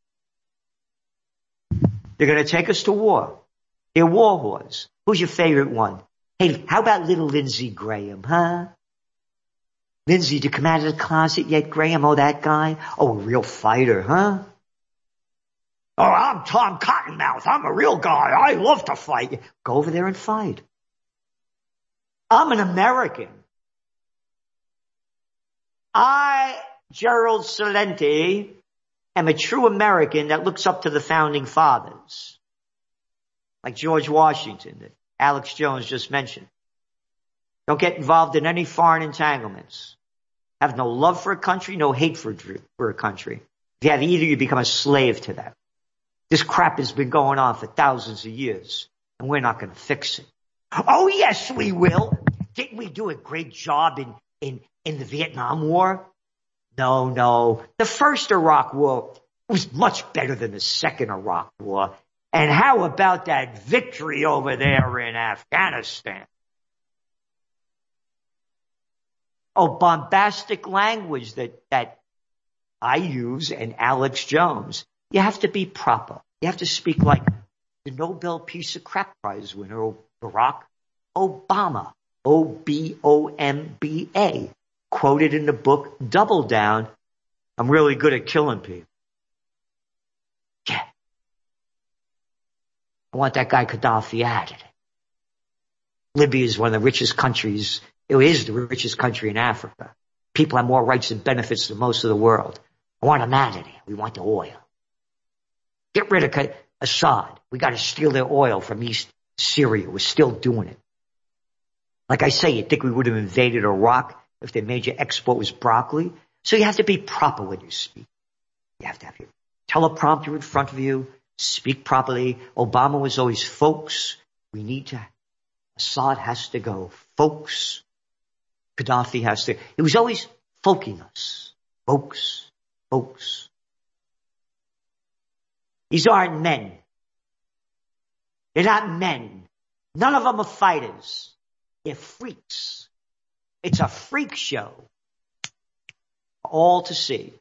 They're going to take us to war. They're war whores. Who's your favorite one? Hey, how about little Lindsey Graham, huh? Lindsey, did you come out of the closet yet, Graham? Oh, that guy? Oh, a real fighter, huh? Oh, I'm Tom Cottonmouth. I'm a real guy. I love to fight. Go over there and fight. I'm an American. Gerald Celente, am a true American that looks up to the founding fathers. Like George Washington, that Alex Jones just mentioned. Don't get involved in any foreign entanglements. Have no love for a country, no hate for a country. If you have either, you become a slave to them. This crap has been going on for thousands of years, and we're not going to fix it. Oh, yes, we will. Didn't we do a great job in the Vietnam War? No. The first Iraq War was much better than the second Iraq War. And how about that victory over there in Afghanistan? Oh, bombastic language that I use and Alex Jones. You have to be proper. You have to speak like the Nobel Peace Prize winner, Barack Obama. O-B-O-M-B-A. Quoted in the book, Double Down. I'm really good at killing people. Yeah. I want that guy Gaddafi out of it. Libya is one of the richest countries. It is the richest country in Africa. People have more rights and benefits than most of the world. I want them out of there. We want the oil. Get rid of Assad. We got to steal their oil from East Syria. We're still doing it. Like I say, you think we would have invaded Iraq if their major export was broccoli? So you have to be proper when you speak. You have to have your teleprompter in front of you, speak properly. Obama was always, folks, Assad has to go. Folks, Gaddafi has to. It was always folking us. Folks. These aren't men. They're not men. None of them are fighters. They're freaks. It's a freak show. All to see.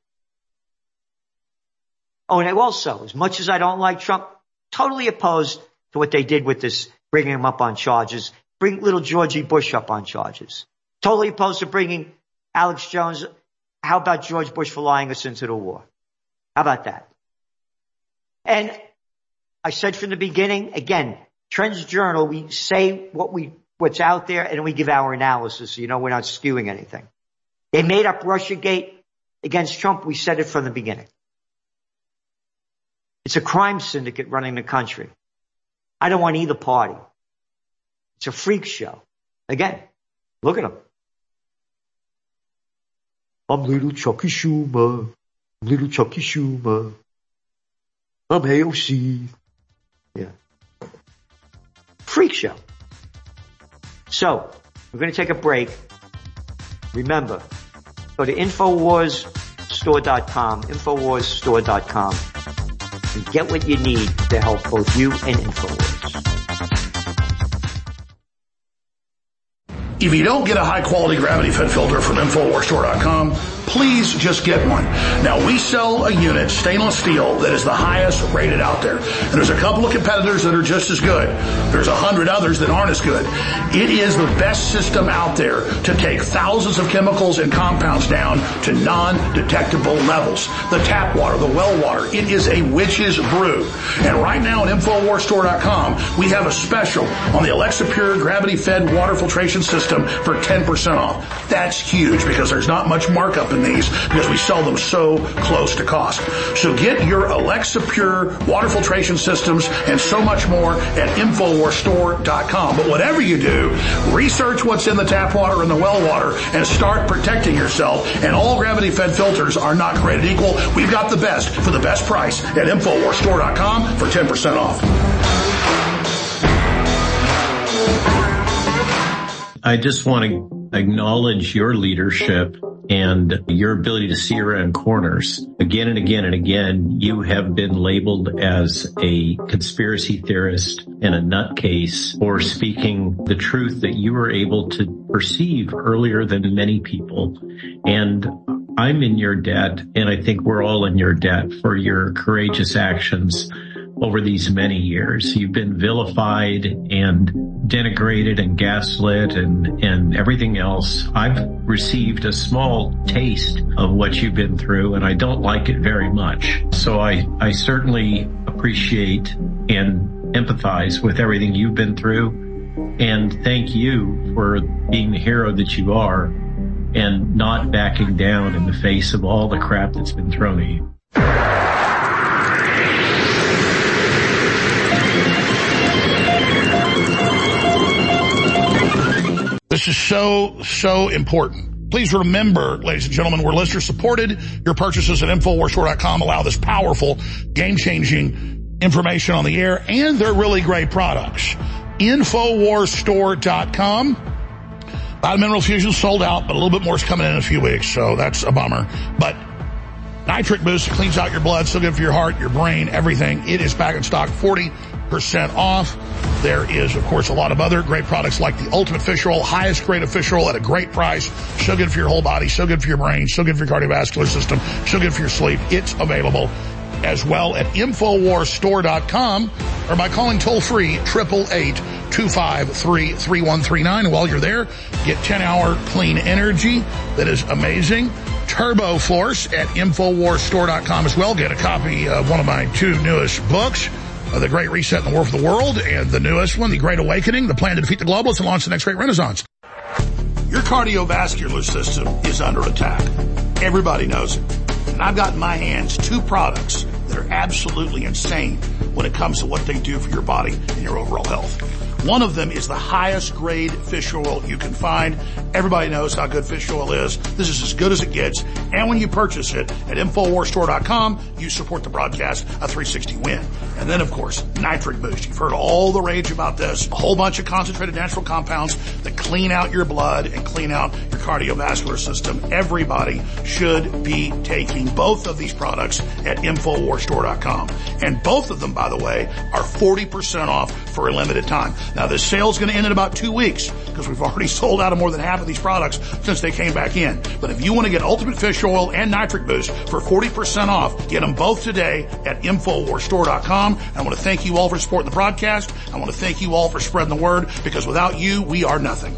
Oh, and also, as much as I don't like Trump, totally opposed to what they did with this, bringing him up on charges. bring little Georgie Bush up on charges. Totally opposed to bringing Alex Jones. How about George Bush for lying us into the war? How about that? And I said from the beginning, again, Trends Journal, we say what's out there and we give our analysis. So we're not skewing anything. They made up Russiagate against Trump. We said it from the beginning. It's a crime syndicate running the country. I don't want either party. It's a freak show. Again, look at them. I'm little Chucky Schumer. Little Chucky Schumer. I'm AOC. Yeah. Freak show. So, we're going to take a break. Remember, go to InfoWarsStore.com, InfoWarsStore.com, and get what you need to help both you and InfoWars. If you don't get a high-quality gravity-fed filter from InfoWarsStore.com, please just get one. Now, we sell a unit, stainless steel, that is the highest rated out there. And there's a couple of competitors that are just as good. There's 100 others that aren't as good. It is the best system out there to take thousands of chemicals and compounds down to non-detectable levels. The tap water, the well water, it is a witch's brew. And right now at InfoWarsStore.com, we have a special on the Alexa Pure gravity-fed water filtration system for 10% off. That's huge because there's not much markup in these because we sell them so close to cost. So get your Alexa Pure water filtration systems and so much more at InfoWarsStore.com. But whatever you do, research what's in the tap water and the well water and start protecting yourself. And all gravity-fed filters are not created equal. We've got the best for the best price at InfoWarsStore.com for 10% off. I just want to acknowledge your leadership and your ability to see around corners. Again and again and again, you have been labeled as a conspiracy theorist and a nutcase for speaking the truth that you were able to perceive earlier than many people. And I'm in your debt, and I think we're all in your debt for your courageous actions over these many years. You've been vilified and denigrated and gaslit and everything else. I've received a small taste of what you've been through, and I don't like it very much. So I certainly appreciate and empathize with everything you've been through, and thank you for being the hero that you are and not backing down in the face of all the crap that's been thrown at you. This is so important. Please remember, ladies and gentlemen, we're listener supported. Your purchases at InfoWarsStore.com allow this powerful, game-changing information on the air, and they're really great products. InfoWarsStore.com. Vitamin Mineral Fusion sold out, but a little bit more is coming in a few weeks, so that's a bummer. But Nitric Boost cleans out your blood, so good for your heart, your brain, everything. It is back in stock, 40% off. There is, of course, a lot of other great products like the Ultimate Fish Oil, highest grade of fish oil at a great price. So good for your whole body, so good for your brain, so good for your cardiovascular system, so good for your sleep. It's available as well at InfoWarsStore.com or by calling toll-free 888-253-3139. And while you're there, get 10-hour clean energy that is amazing. Turbo Force at InfoWarsStore.com as well. Get a copy of one of my two newest books, The Great Reset and the War for the World, and the newest one, The Great Awakening, The Plan to Defeat the Globalists and Launch the Next Great Renaissance. Your cardiovascular system is under attack. Everybody knows it. And I've got in my hands two products that are absolutely insane when it comes to what they do for your body and your overall health. One of them is the highest grade fish oil you can find. Everybody knows how good fish oil is. This is as good as it gets. And when you purchase it at InfoWarsStore.com, you support the broadcast, a 360 win. And then, of course, Nitric Boost. You've heard all the rage about this. A whole bunch of concentrated natural compounds that clean out your blood and clean out your cardiovascular system. Everybody should be taking both of these products at InfoWarsStore.com. And both of them, by the way, are 40% off for a limited time. Now, this sale is going to end in about 2 weeks because we've already sold out of more than half of these products since they came back in. But if you want to get Ultimate Fish Oil and Nitric Boost for 40% off, get them both today at InfoWarsStore.com. AlexJonesShow.com. I want to thank you all for supporting the broadcast. I want to thank you all for spreading the word, because without you, we are nothing.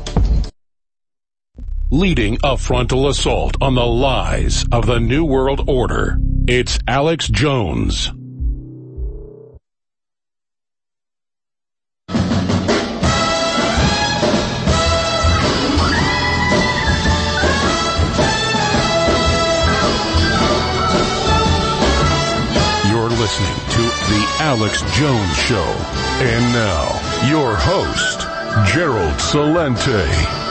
Leading a frontal assault on the lies of the New World Order, it's Alex Jones. Listening to The Alex Jones Show. And now, your host, Gerald Celente.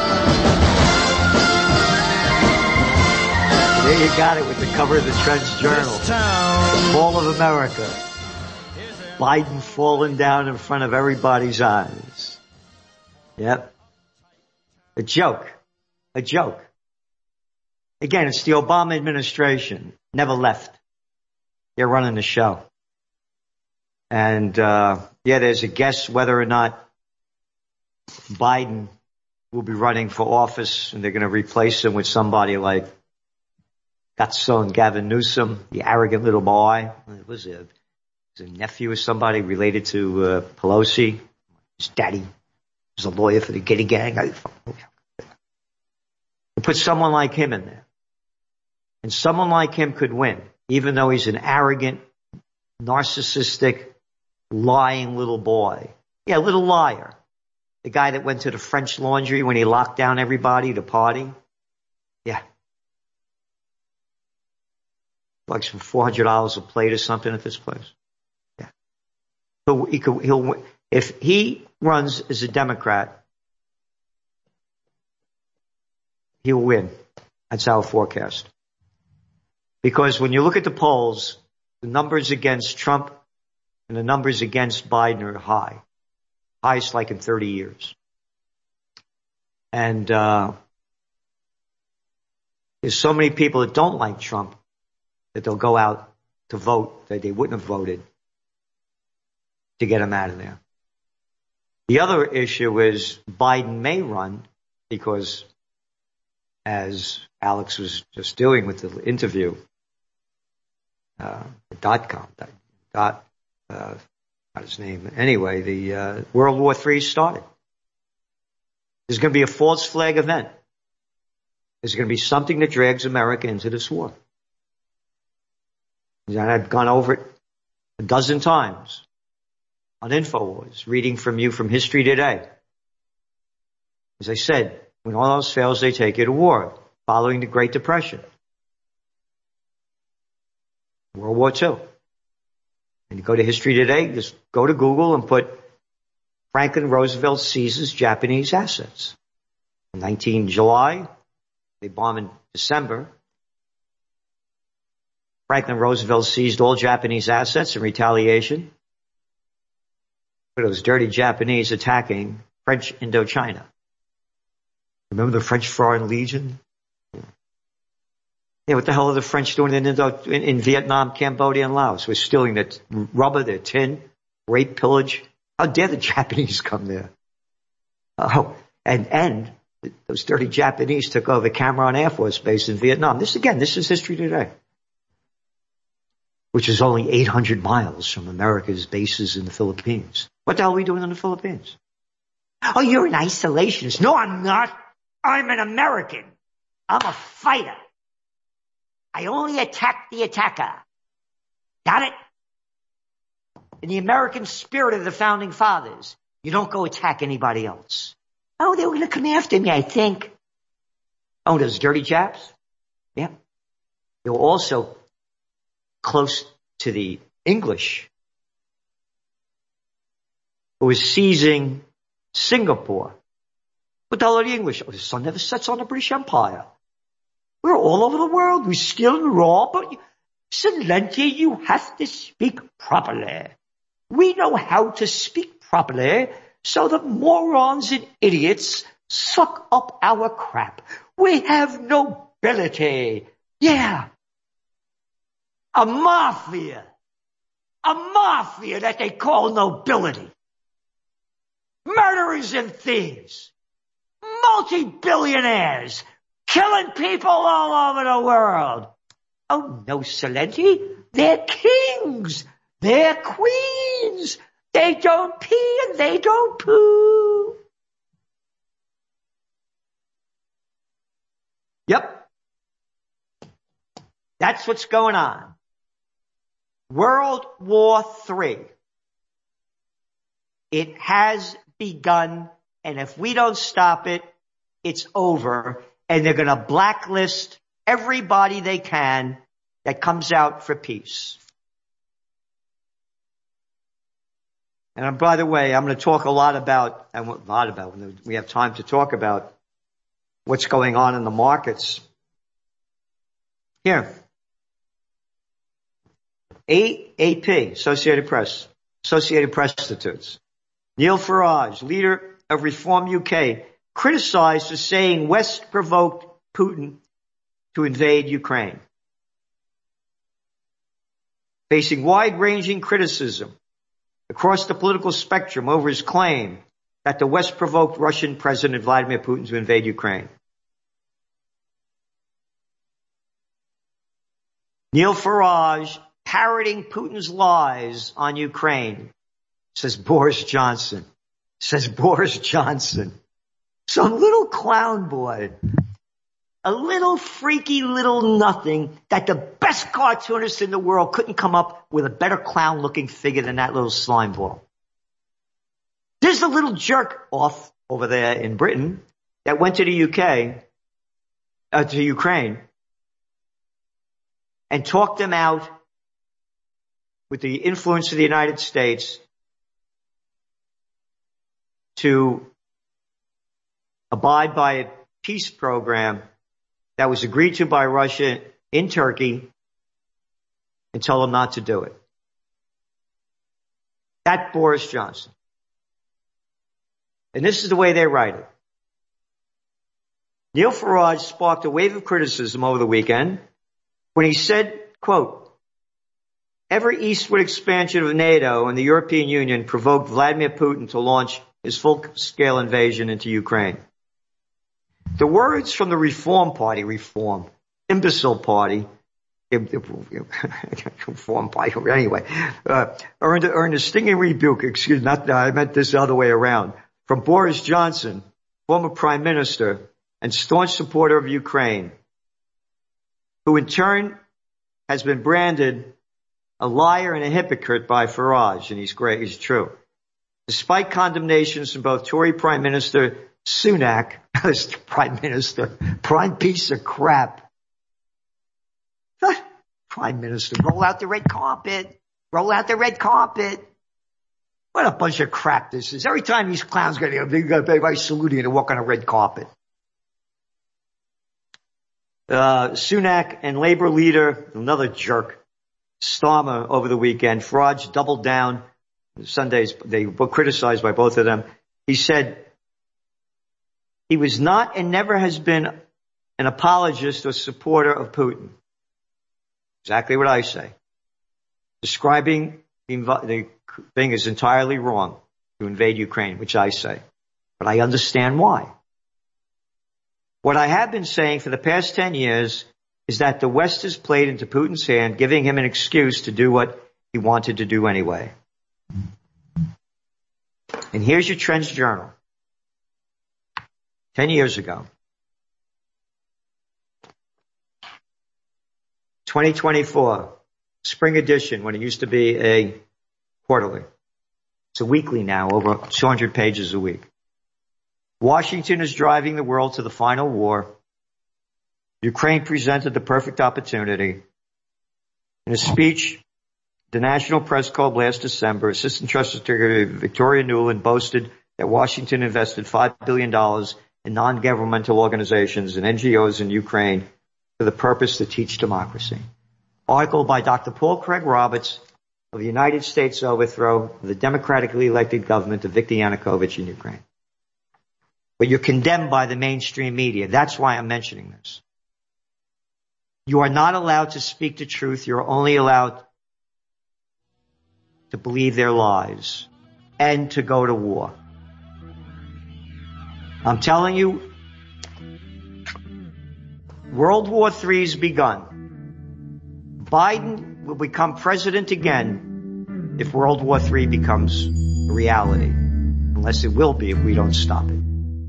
There you got it with the cover of the Trench Journal. The fall of America. Biden falling down in front of everybody's eyes. Yep. A joke. A joke. Again, it's the Obama administration. Never left. They're running the show. And, there's a guess whether or not Biden will be running for office, and they're going to replace him with somebody like Godson Gavin Newsom, the arrogant little boy. It was a nephew of somebody related to Pelosi. His daddy was a lawyer for the Getty Gang. They put someone like him in there. And someone like him could win, even though he's an arrogant, narcissistic, lying little boy. Yeah, little liar. The guy that went to the French Laundry when he locked down everybody to party. Yeah. Like some $400 a plate or something at this place. Yeah. He'll if he runs as a Democrat, he'll win. That's our forecast. Because when you look at the polls, the numbers against Trump and the numbers against Biden are high. Highest like in 30 years. And there's so many people that don't like Trump that they'll go out to vote that they wouldn't have voted to get him out of there. The other issue is Biden may run because, as Alex was just doing with the interview, not his name. Anyway, the World War III started. There's going to be a false flag event. There's going to be something that drags America into this war. And I've gone over it a dozen times on InfoWars, reading from you from History Today. As I said, when all else fails, they take you to war, following the Great Depression. World War II. And you go to History Today, just go to Google and put Franklin Roosevelt seizes Japanese assets. 19 July, they bomb in December. Franklin Roosevelt seized all Japanese assets in retaliation for those dirty Japanese attacking French Indochina. Remember the French Foreign Legion? Yeah, what the hell are the French doing in Vietnam, Cambodia, and Laos? We're stealing their rubber, their tin, rape, pillage. How dare the Japanese come there? Oh, and those dirty Japanese took over Cam Air Force Base in Vietnam. This is History Today, which is only 800 miles from America's bases in the Philippines. What the hell are we doing in the Philippines? Oh, you're an isolationist. No, I'm not. I'm an American. I'm a fighter. I only attack the attacker. Got it? In the American spirit of the Founding Fathers, you don't go attack anybody else. Oh, they were going to come after me, I think. Oh, those dirty Japs? Yeah. They were also close to the English, who was seizing Singapore. What the hell are the English? Oh, the sun never sets on the British Empire. We're all over the world. We skill and raw, but Celente, you have to speak properly. We know how to speak properly, so that morons and idiots suck up our crap. We have nobility. Yeah. A mafia that they call nobility. Murderers and thieves. Multi-billionaires. Killing people all over the world. Oh, no, Celente. They're kings. They're queens. They don't pee and they don't poo. Yep. That's what's going on. World War III. It has begun, and if we don't stop it, it's over, and they're going to blacklist everybody they can that comes out for peace. And by the way, I'm going to talk a lot about when we have time to talk about what's going on in the markets. Here. AP, Associated Press Institutes. Neil Farage, leader of Reform UK, criticized for saying West provoked Putin to invade Ukraine. Facing wide-ranging criticism across the political spectrum over his claim that the West provoked Russian President Vladimir Putin to invade Ukraine. Neil Farage, parroting Putin's lies on Ukraine, says Boris Johnson. Some little clown boy. A little freaky little nothing that the best cartoonist in the world couldn't come up with a better clown looking figure than that little slime ball. There's the little jerk off over there in Britain that went to the to Ukraine and talked them out with the influence of the United States to abide by a peace program that was agreed to by Russia in Turkey and tell them not to do it. That's Boris Johnson. And this is the way they write it. Neil Farage sparked a wave of criticism over the weekend when he said, quote, every eastward expansion of NATO and the European Union provoked Vladimir Putin to launch his full-scale invasion into Ukraine. The words from the Reform Party, imbecile party, Reform Party, anyway, earned a stinging rebuke, I meant this the other way around, from Boris Johnson, former Prime Minister and staunch supporter of Ukraine, who in turn has been branded a liar and a hypocrite by Farage, and he's true. Despite condemnations from both Tory Prime Minister Sunak, prime piece of crap. Prime Minister, roll out the red carpet. What a bunch of crap this is. Every time these clowns get here, they're going to be saluting and walk on a red carpet. Sunak and Labour leader, another jerk, Starmer over the weekend. Farage doubled down. Sundays, they were criticized by both of them. He said he was not and never has been an apologist or supporter of Putin. Exactly what I say. Describing the thing is entirely wrong to invade Ukraine, which I say. But I understand why. What I have been saying for the past 10 years is that the West has played into Putin's hand, giving him an excuse to do what he wanted to do anyway. And here's your Trends Journal. 10 years ago. 2024, spring edition, when it used to be a quarterly. It's a weekly now, over 200 pages a week. Washington is driving the world to the final war. Ukraine presented the perfect opportunity. In a speech, the National Press Club last December, Assistant Treasury Secretary Victoria Nuland boasted that Washington invested $5 billion in non-governmental organizations and NGOs in Ukraine for the purpose to teach democracy. Article by Dr. Paul Craig Roberts of the United States overthrow of the democratically elected government of Viktor Yanukovych in Ukraine. But you're condemned by the mainstream media. That's why I'm mentioning this. You are not allowed to speak the truth. You're only allowed to believe their lies and to go to war. I'm telling you, World War III has begun. Biden will become president again if World War III becomes a reality, unless it will be if we don't stop it.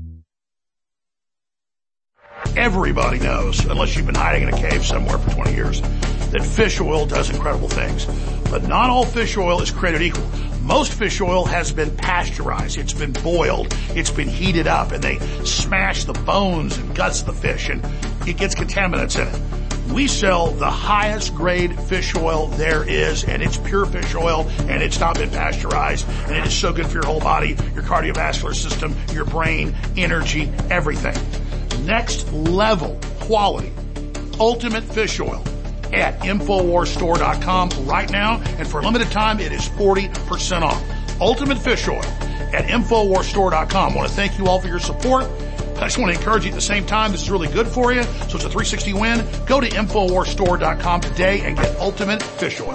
Everybody knows, unless you've been hiding in a cave somewhere for 20 years, that fish oil does incredible things. But not all fish oil is created equal. Most fish oil has been pasteurized. It's been boiled. It's been heated up, and they smash the bones and guts of the fish, and it gets contaminants in it. We sell the highest grade fish oil there is, and it's pure fish oil, and it's not been pasteurized, and it is so good for your whole body, your cardiovascular system, your brain, energy, everything. Next level quality, ultimate fish oil at InfoWarsStore.com right now, and for a limited time it is 40% off. Ultimate fish oil at InfoWarsStore.com. I want to thank you all for your support. I just want to encourage you at the same time, this is really good for you, so it's a 360 win. Go to InfoWarsStore.com today and get ultimate fish oil.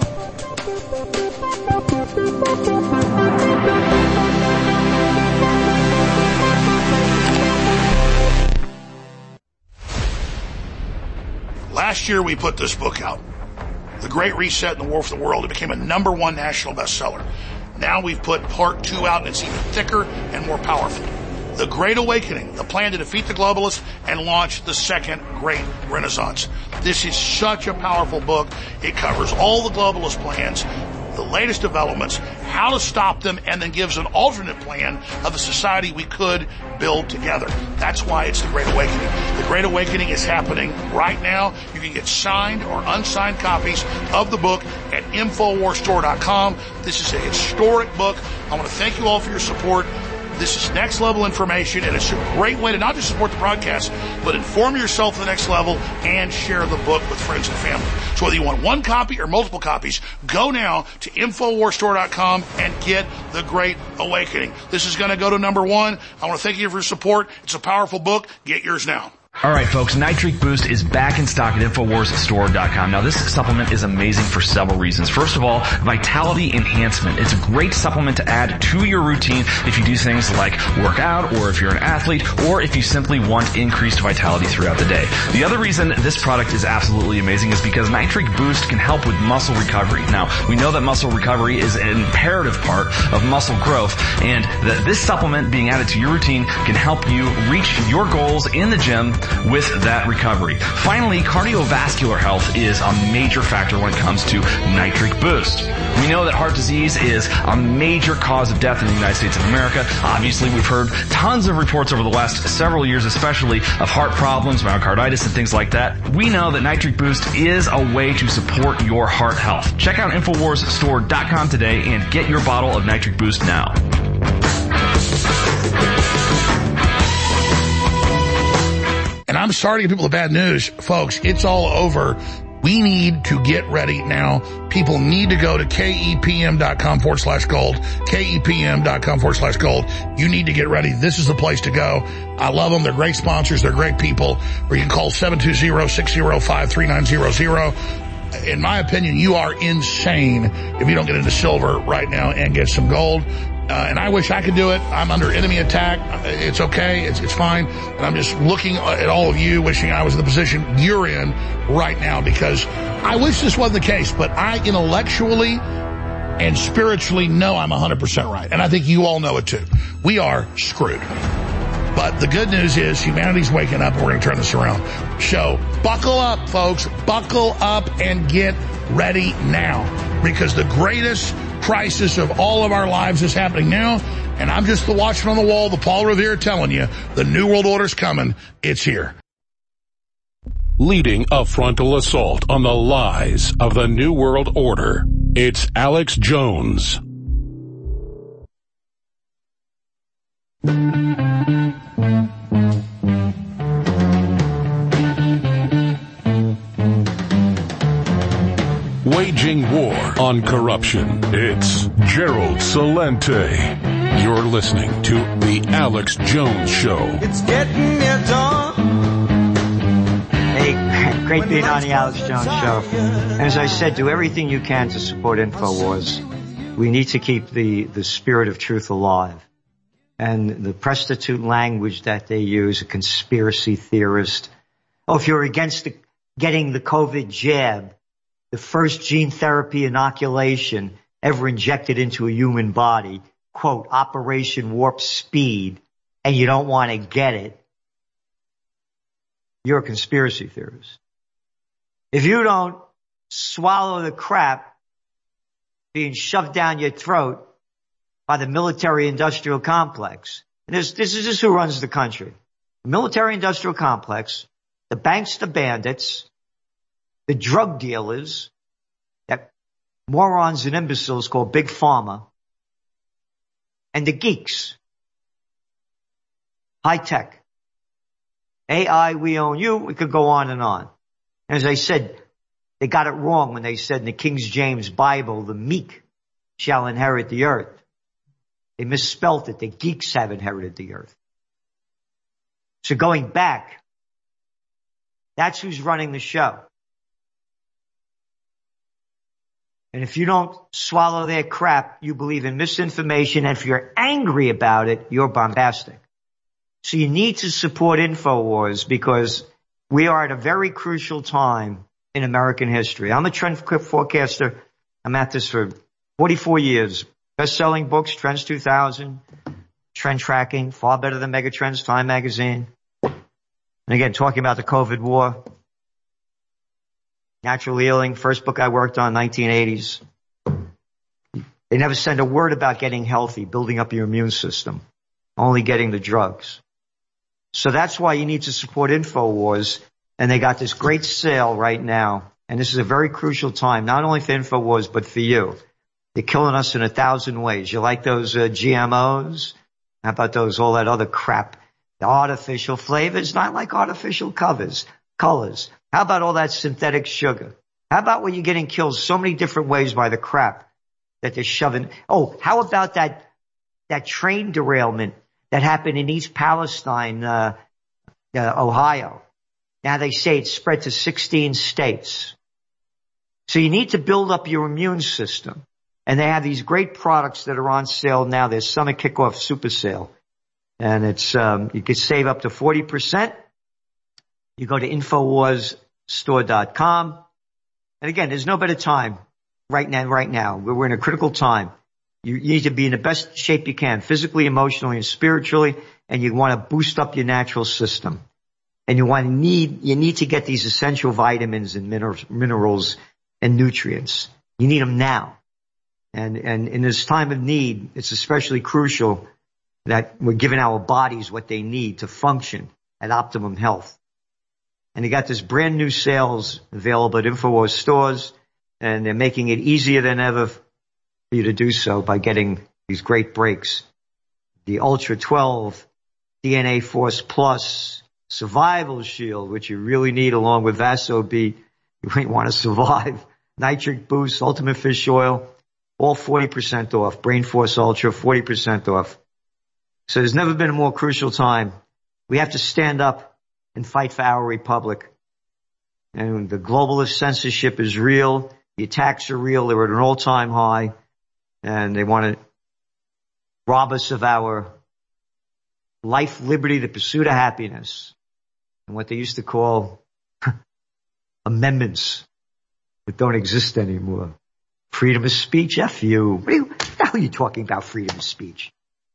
Last year we put this book out, The Great Reset and the War for the World. It became a #1 national bestseller. Now we've put part 2 out, and it's even thicker and more powerful. The Great Awakening, the plan to defeat the globalists and launch the second Great Renaissance. This is such a powerful book. It covers all the globalist plans, the latest developments, how to stop them, and then gives an alternate plan of the society we could build together. That's why it's the Great Awakening. The Great Awakening is happening right now. You can get signed or unsigned copies of the book at InfoWarsStore.com. This is a historic book. I want to thank you all for your support. This is next level information, and it's a great way to not just support the broadcast, but inform yourself to the next level and share the book with friends and family. So whether you want one copy or multiple copies, go now to InfoWarsStore.com and get The Great Awakening. This is going to go to #1. I want to thank you for your support. It's a powerful book. Get yours now. All right, folks, Nitric Boost is back in stock at InfoWarsStore.com. Now, this supplement is amazing for several reasons. First of all, vitality enhancement. It's a great supplement to add to your routine if you do things like work out, or if you're an athlete, or if you simply want increased vitality throughout the day. The other reason this product is absolutely amazing is because Nitric Boost can help with muscle recovery. Now, we know that muscle recovery is an imperative part of muscle growth, and that this supplement being added to your routine can help you reach your goals in the gym with that recovery. Finally, cardiovascular health is a major factor when it comes to Nitric Boost. We know that heart disease is a major cause of death in the United States of America. Obviously, we've heard tons of reports over the last several years, especially of heart problems, myocarditis, and things like that. We know that Nitric Boost is a way to support your heart health. Check out InfoWarsStore.com today and get your bottle of Nitric Boost now. And I'm sorry to give people the bad news, folks. It's all over. We need to get ready now. People need to go to KEPM.com/gold, KEPM.com/gold. You need to get ready. This is the place to go. I love them. They're great sponsors. They're great people. Or you can call 720-605-3900. In my opinion, you are insane if you don't get into silver right now and get some gold. And I wish I could do it. I'm under enemy attack. It's okay. It's fine. And I'm just looking at all of you, wishing I was in the position you're in right now, because I wish this wasn't the case, but I intellectually and spiritually know I'm 100% right. And I think you all know it too. We are screwed. But the good news is humanity's waking up, and we're going to turn this around. So buckle up, folks. Buckle up and get ready now, because the greatest crisis of all of our lives is happening now. And I'm just the watchman on the wall, the Paul Revere, telling you the New World Order's coming. It's here. Leading a frontal assault on the lies of the New World Order, it's Alex Jones. Waging war on corruption. It's Gerald Celente. You're listening to The Alex Jones Show. It's getting near dawn. Hey, great being on The Alex Jones Show. As I said, do everything you can to support InfoWars. We need to keep the spirit of truth alive. And the prostitute language that they use, a conspiracy theorist. Oh, if you're against getting the COVID jab, the first gene therapy inoculation, ever injected into a human body, quote, Operation Warp Speed, and you don't want to get it, you're a conspiracy theorist. If you don't swallow the crap being shoved down your throat by the military-industrial complex, and this is just who runs the country. The military-industrial complex, the banks, the bandits, the drug dealers, that morons and imbeciles call Big Pharma, and the geeks. High tech. AI, we own you. We could go on and on. As I said, they got it wrong when they said in the King James Bible, the meek shall inherit the earth. They misspelt it. The geeks have inherited the earth. So going back, that's who's running the show. And if you don't swallow their crap, you believe in misinformation. And if you're angry about it, you're bombastic. So you need to support InfoWars because we are at a very crucial time in American history. I'm a trend forecaster. I'm at this for 44 years. Best-selling books, Trends 2000, trend tracking, far better than Megatrends, Time Magazine. And again, talking about the COVID war. Natural Healing, first book I worked on, 1980s. They never said a word about getting healthy, building up your immune system, only getting the drugs. So that's why you need to support InfoWars. And they got this great sale right now. And this is a very crucial time, not only for InfoWars, but for you. They're killing us in 1,000 ways. You like those GMOs? How about all that other crap? The artificial flavors, not like artificial colors. How about all that synthetic sugar? How about when you're getting killed so many different ways by the crap that they're shoving? Oh, how about that train derailment that happened in East Palestine, Ohio? Now they say it's spread to 16 states. So you need to build up your immune system. And they have these great products that are on sale now. There's summer kickoff super sale. And it's, you can save up to 40%. You go to InfoWarsStore.com. And again, there's no better time right now. We're in a critical time. You need to be in the best shape you can, physically, emotionally, and spiritually. And you want to boost up your natural system. And you need to get these essential vitamins and minerals and nutrients. You need them now. And in this time of need, it's especially crucial that we're giving our bodies what they need to function at optimum health. And they got this brand new sales available at InfoWars stores, and they're making it easier than ever for you to do so by getting these great breaks. The Ultra 12, DNA Force Plus, Survival Shield, which you really need along with Vaso B. You might want to survive. Nitric Boost, Ultimate Fish Oil, all 40% off. Brain Force Ultra, 40% off. So there's never been a more crucial time. We have to stand up and fight for our republic. And the globalist censorship is real. The attacks are real. They're at an all-time high. And they want to rob us of our life, liberty, the pursuit of happiness. And what they used to call amendments that don't exist anymore. Freedom of speech, F you. What the hell are you talking about, freedom of speech?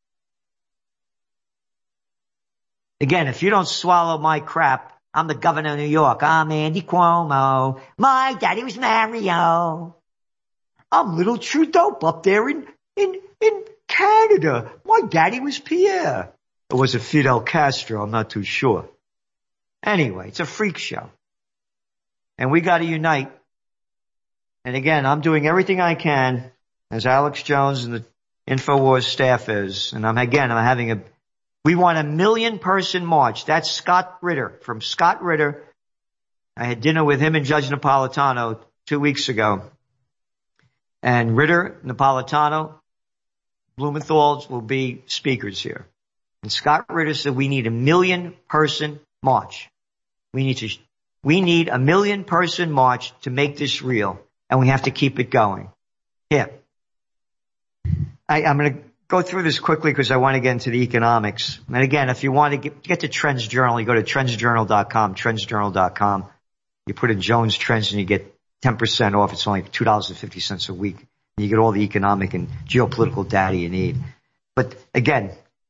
Again, if you don't swallow my crap, I'm the governor of New York. I'm Andy Cuomo. My daddy was Mario. I'm little Trudeau up there in Canada. My daddy was Pierre. Or was it Fidel Castro? I'm not too sure. Anyway, it's a freak show. And we got to unite. And again, I'm doing everything I can, as Alex Jones and the InfoWars staff is. And we want a 1 million person march. That's Scott Ritter. From Scott Ritter. I had dinner with him and Judge Napolitano 2 weeks ago. And Ritter, Napolitano, Blumenthal will be speakers here. And Scott Ritter said we need a 1 million person march. We need a 1 million person march to make this real. And we have to keep it going. Here. I'm going to go through this quickly because I want to get into the economics. And again, if you want to get to Trends Journal, you go to trendsjournal.com, trendsjournal.com. You put in Jones Trends and you get 10% off. It's only $2.50 a week. You get all the economic and geopolitical data you need. But again,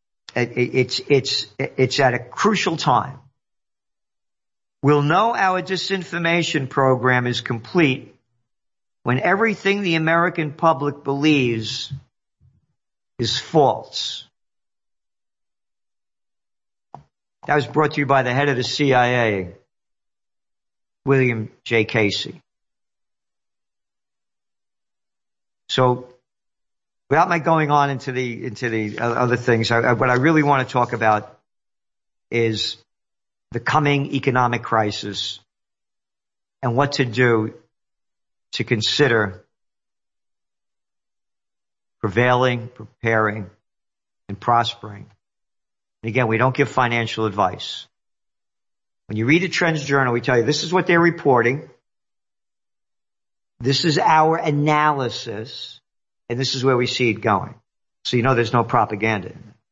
it's at a crucial time. We'll know our disinformation program is complete when everything the American public believes is false. That was brought to you by the head of the CIA, William J. Casey. So, without my going on into the other things, what I really want to talk about is the coming economic crisis and what to do to consider prevailing, preparing, and prospering. And again, we don't give financial advice. When you read a Trends Journal, we tell you this is what they're reporting. This is our analysis, and this is where we see it going. So you know there's no propaganda in it.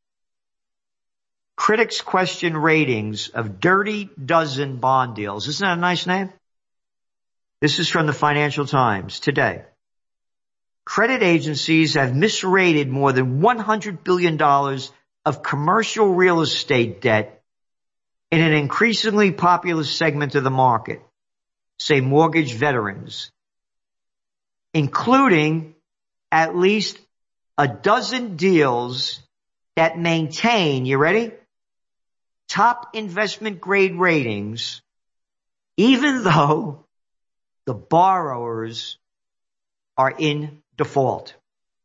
Critics question ratings of Dirty Dozen bond deals. Isn't that a nice name? This is from the Financial Times today. Credit agencies have misrated more than $100 billion of commercial real estate debt in an increasingly popular segment of the market, say mortgage veterans, including at least a dozen deals that maintain, you ready? Top investment grade ratings, even though the borrowers are in default.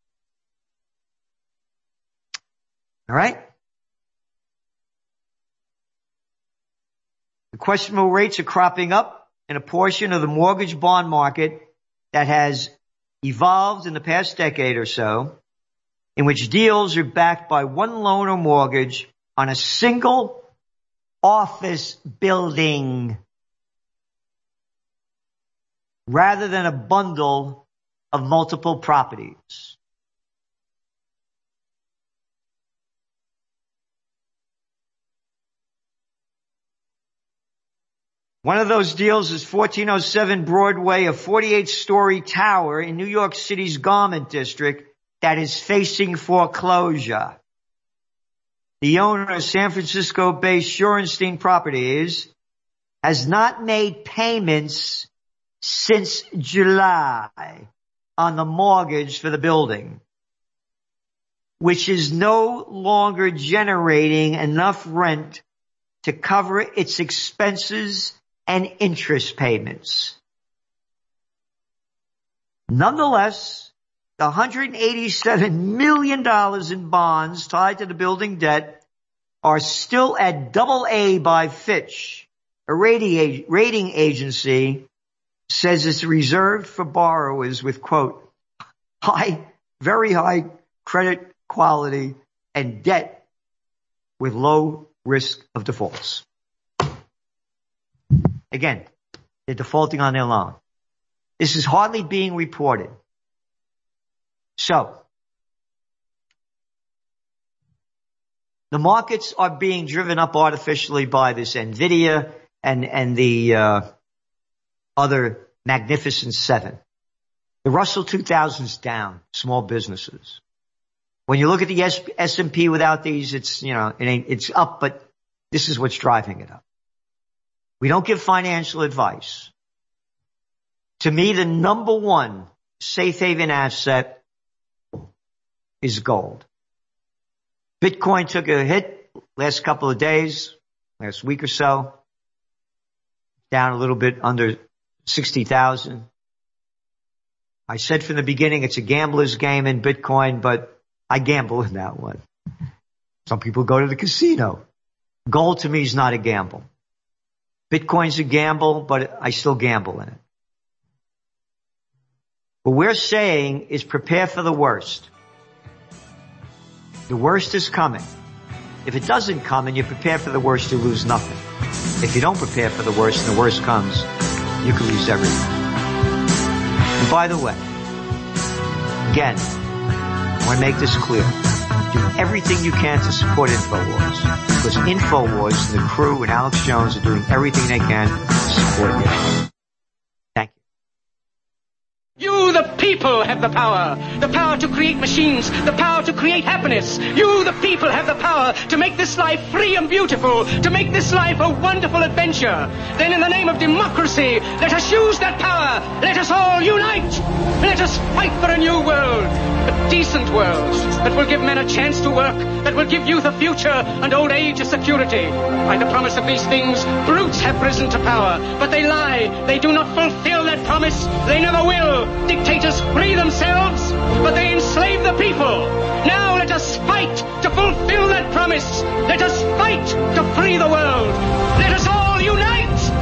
All right? The questionable rates are cropping up in a portion of the mortgage bond market that has evolved in the past decade or so, in which deals are backed by one loan or mortgage on a single office building rather than a bundle of multiple properties. One of those deals is 1407 Broadway, a 48-story tower in New York City's garment district that is facing foreclosure. The owner, San Francisco-based Shorenstein Properties, has not made payments since July on the mortgage for the building, which is no longer generating enough rent to cover its expenses and interest payments. Nonetheless, the $187 million in bonds tied to the building debt are still at AA by Fitch. A rating agency says it's reserved for borrowers with, quote, very high credit quality and debt with low risk of defaults. Again, they're defaulting on their loan. This is hardly being reported. So, the markets are being driven up artificially by this NVIDIA and the other Magnificent Seven. The Russell 2000 is down, small businesses. When you look at the S&P without these, it's up, but this is what's driving it up. We don't give financial advice. To me, the number one safe haven asset is gold. Bitcoin took a hit last couple of days, last week or so, down a little bit under 60,000. I said from the beginning it's a gambler's game in Bitcoin, but I gamble in that one. Some people go to the casino. Gold to me is not a gamble. Bitcoin's a gamble, but I still gamble in it. What we're saying is prepare for the worst. The worst is coming. If it doesn't come and you prepare for the worst, you lose nothing. If you don't prepare for the worst and the worst comes, you can lose everything. And by the way, again, I want to make this clear. Do everything you can to support InfoWars, because InfoWars and the crew and Alex Jones are doing everything they can to support you. Thank you. You, the people, have the power to create machines, the power to create happiness. You, the people, have the power to make this life free and beautiful, to make this life a wonderful adventure. Then in the name of democracy, let us use that power. Let us all unite. Let us fight for a new world, a decent world that will give men a chance to work, that will give youth a future and old age a security. By the promise of these things, brutes have risen to power, but they lie. They do not fulfill that promise. They never will. Dictators free themselves, but they enslave the people. Now let us fight to fulfill that promise. Let us fight to free the world. Let us all unite.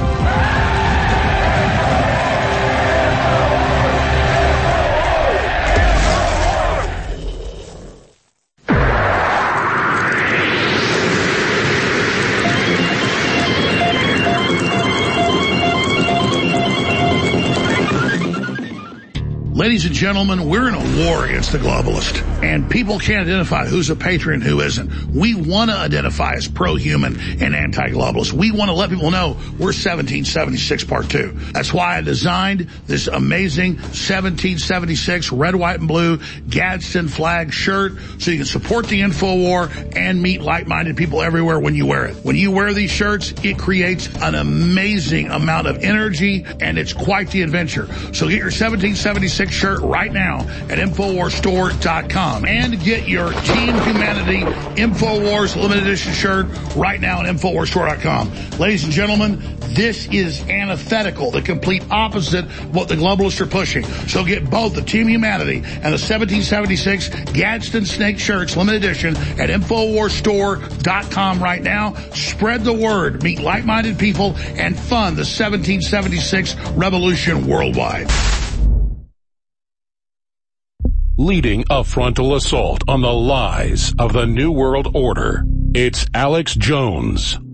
Ladies and gentlemen, we're in a war against the globalist, and people can't identify who's a patriot and who isn't. We want to identify as pro-human and anti-globalist. We want to let people know we're 1776 Part 2. That's why I designed this amazing 1776 red, white, and blue Gadsden flag shirt so you can support the InfoWar and meet like-minded people everywhere when you wear it. When you wear these shirts, it creates an amazing amount of energy, and it's quite the adventure. So get your 1776 shirt right now at InfoWarsStore.com and get your Team Humanity InfoWars limited edition shirt right now at InfoWarsStore.com. Ladies and gentlemen, this is antithetical, the complete opposite of what the globalists are pushing. So get both the Team Humanity and the 1776 Gadsden Snake shirts limited edition at InfoWarsStore.com right now. Spread the word, meet like-minded people, and fund the 1776 revolution worldwide. Leading a frontal assault on the lies of the New World Order, it's Alex Jones.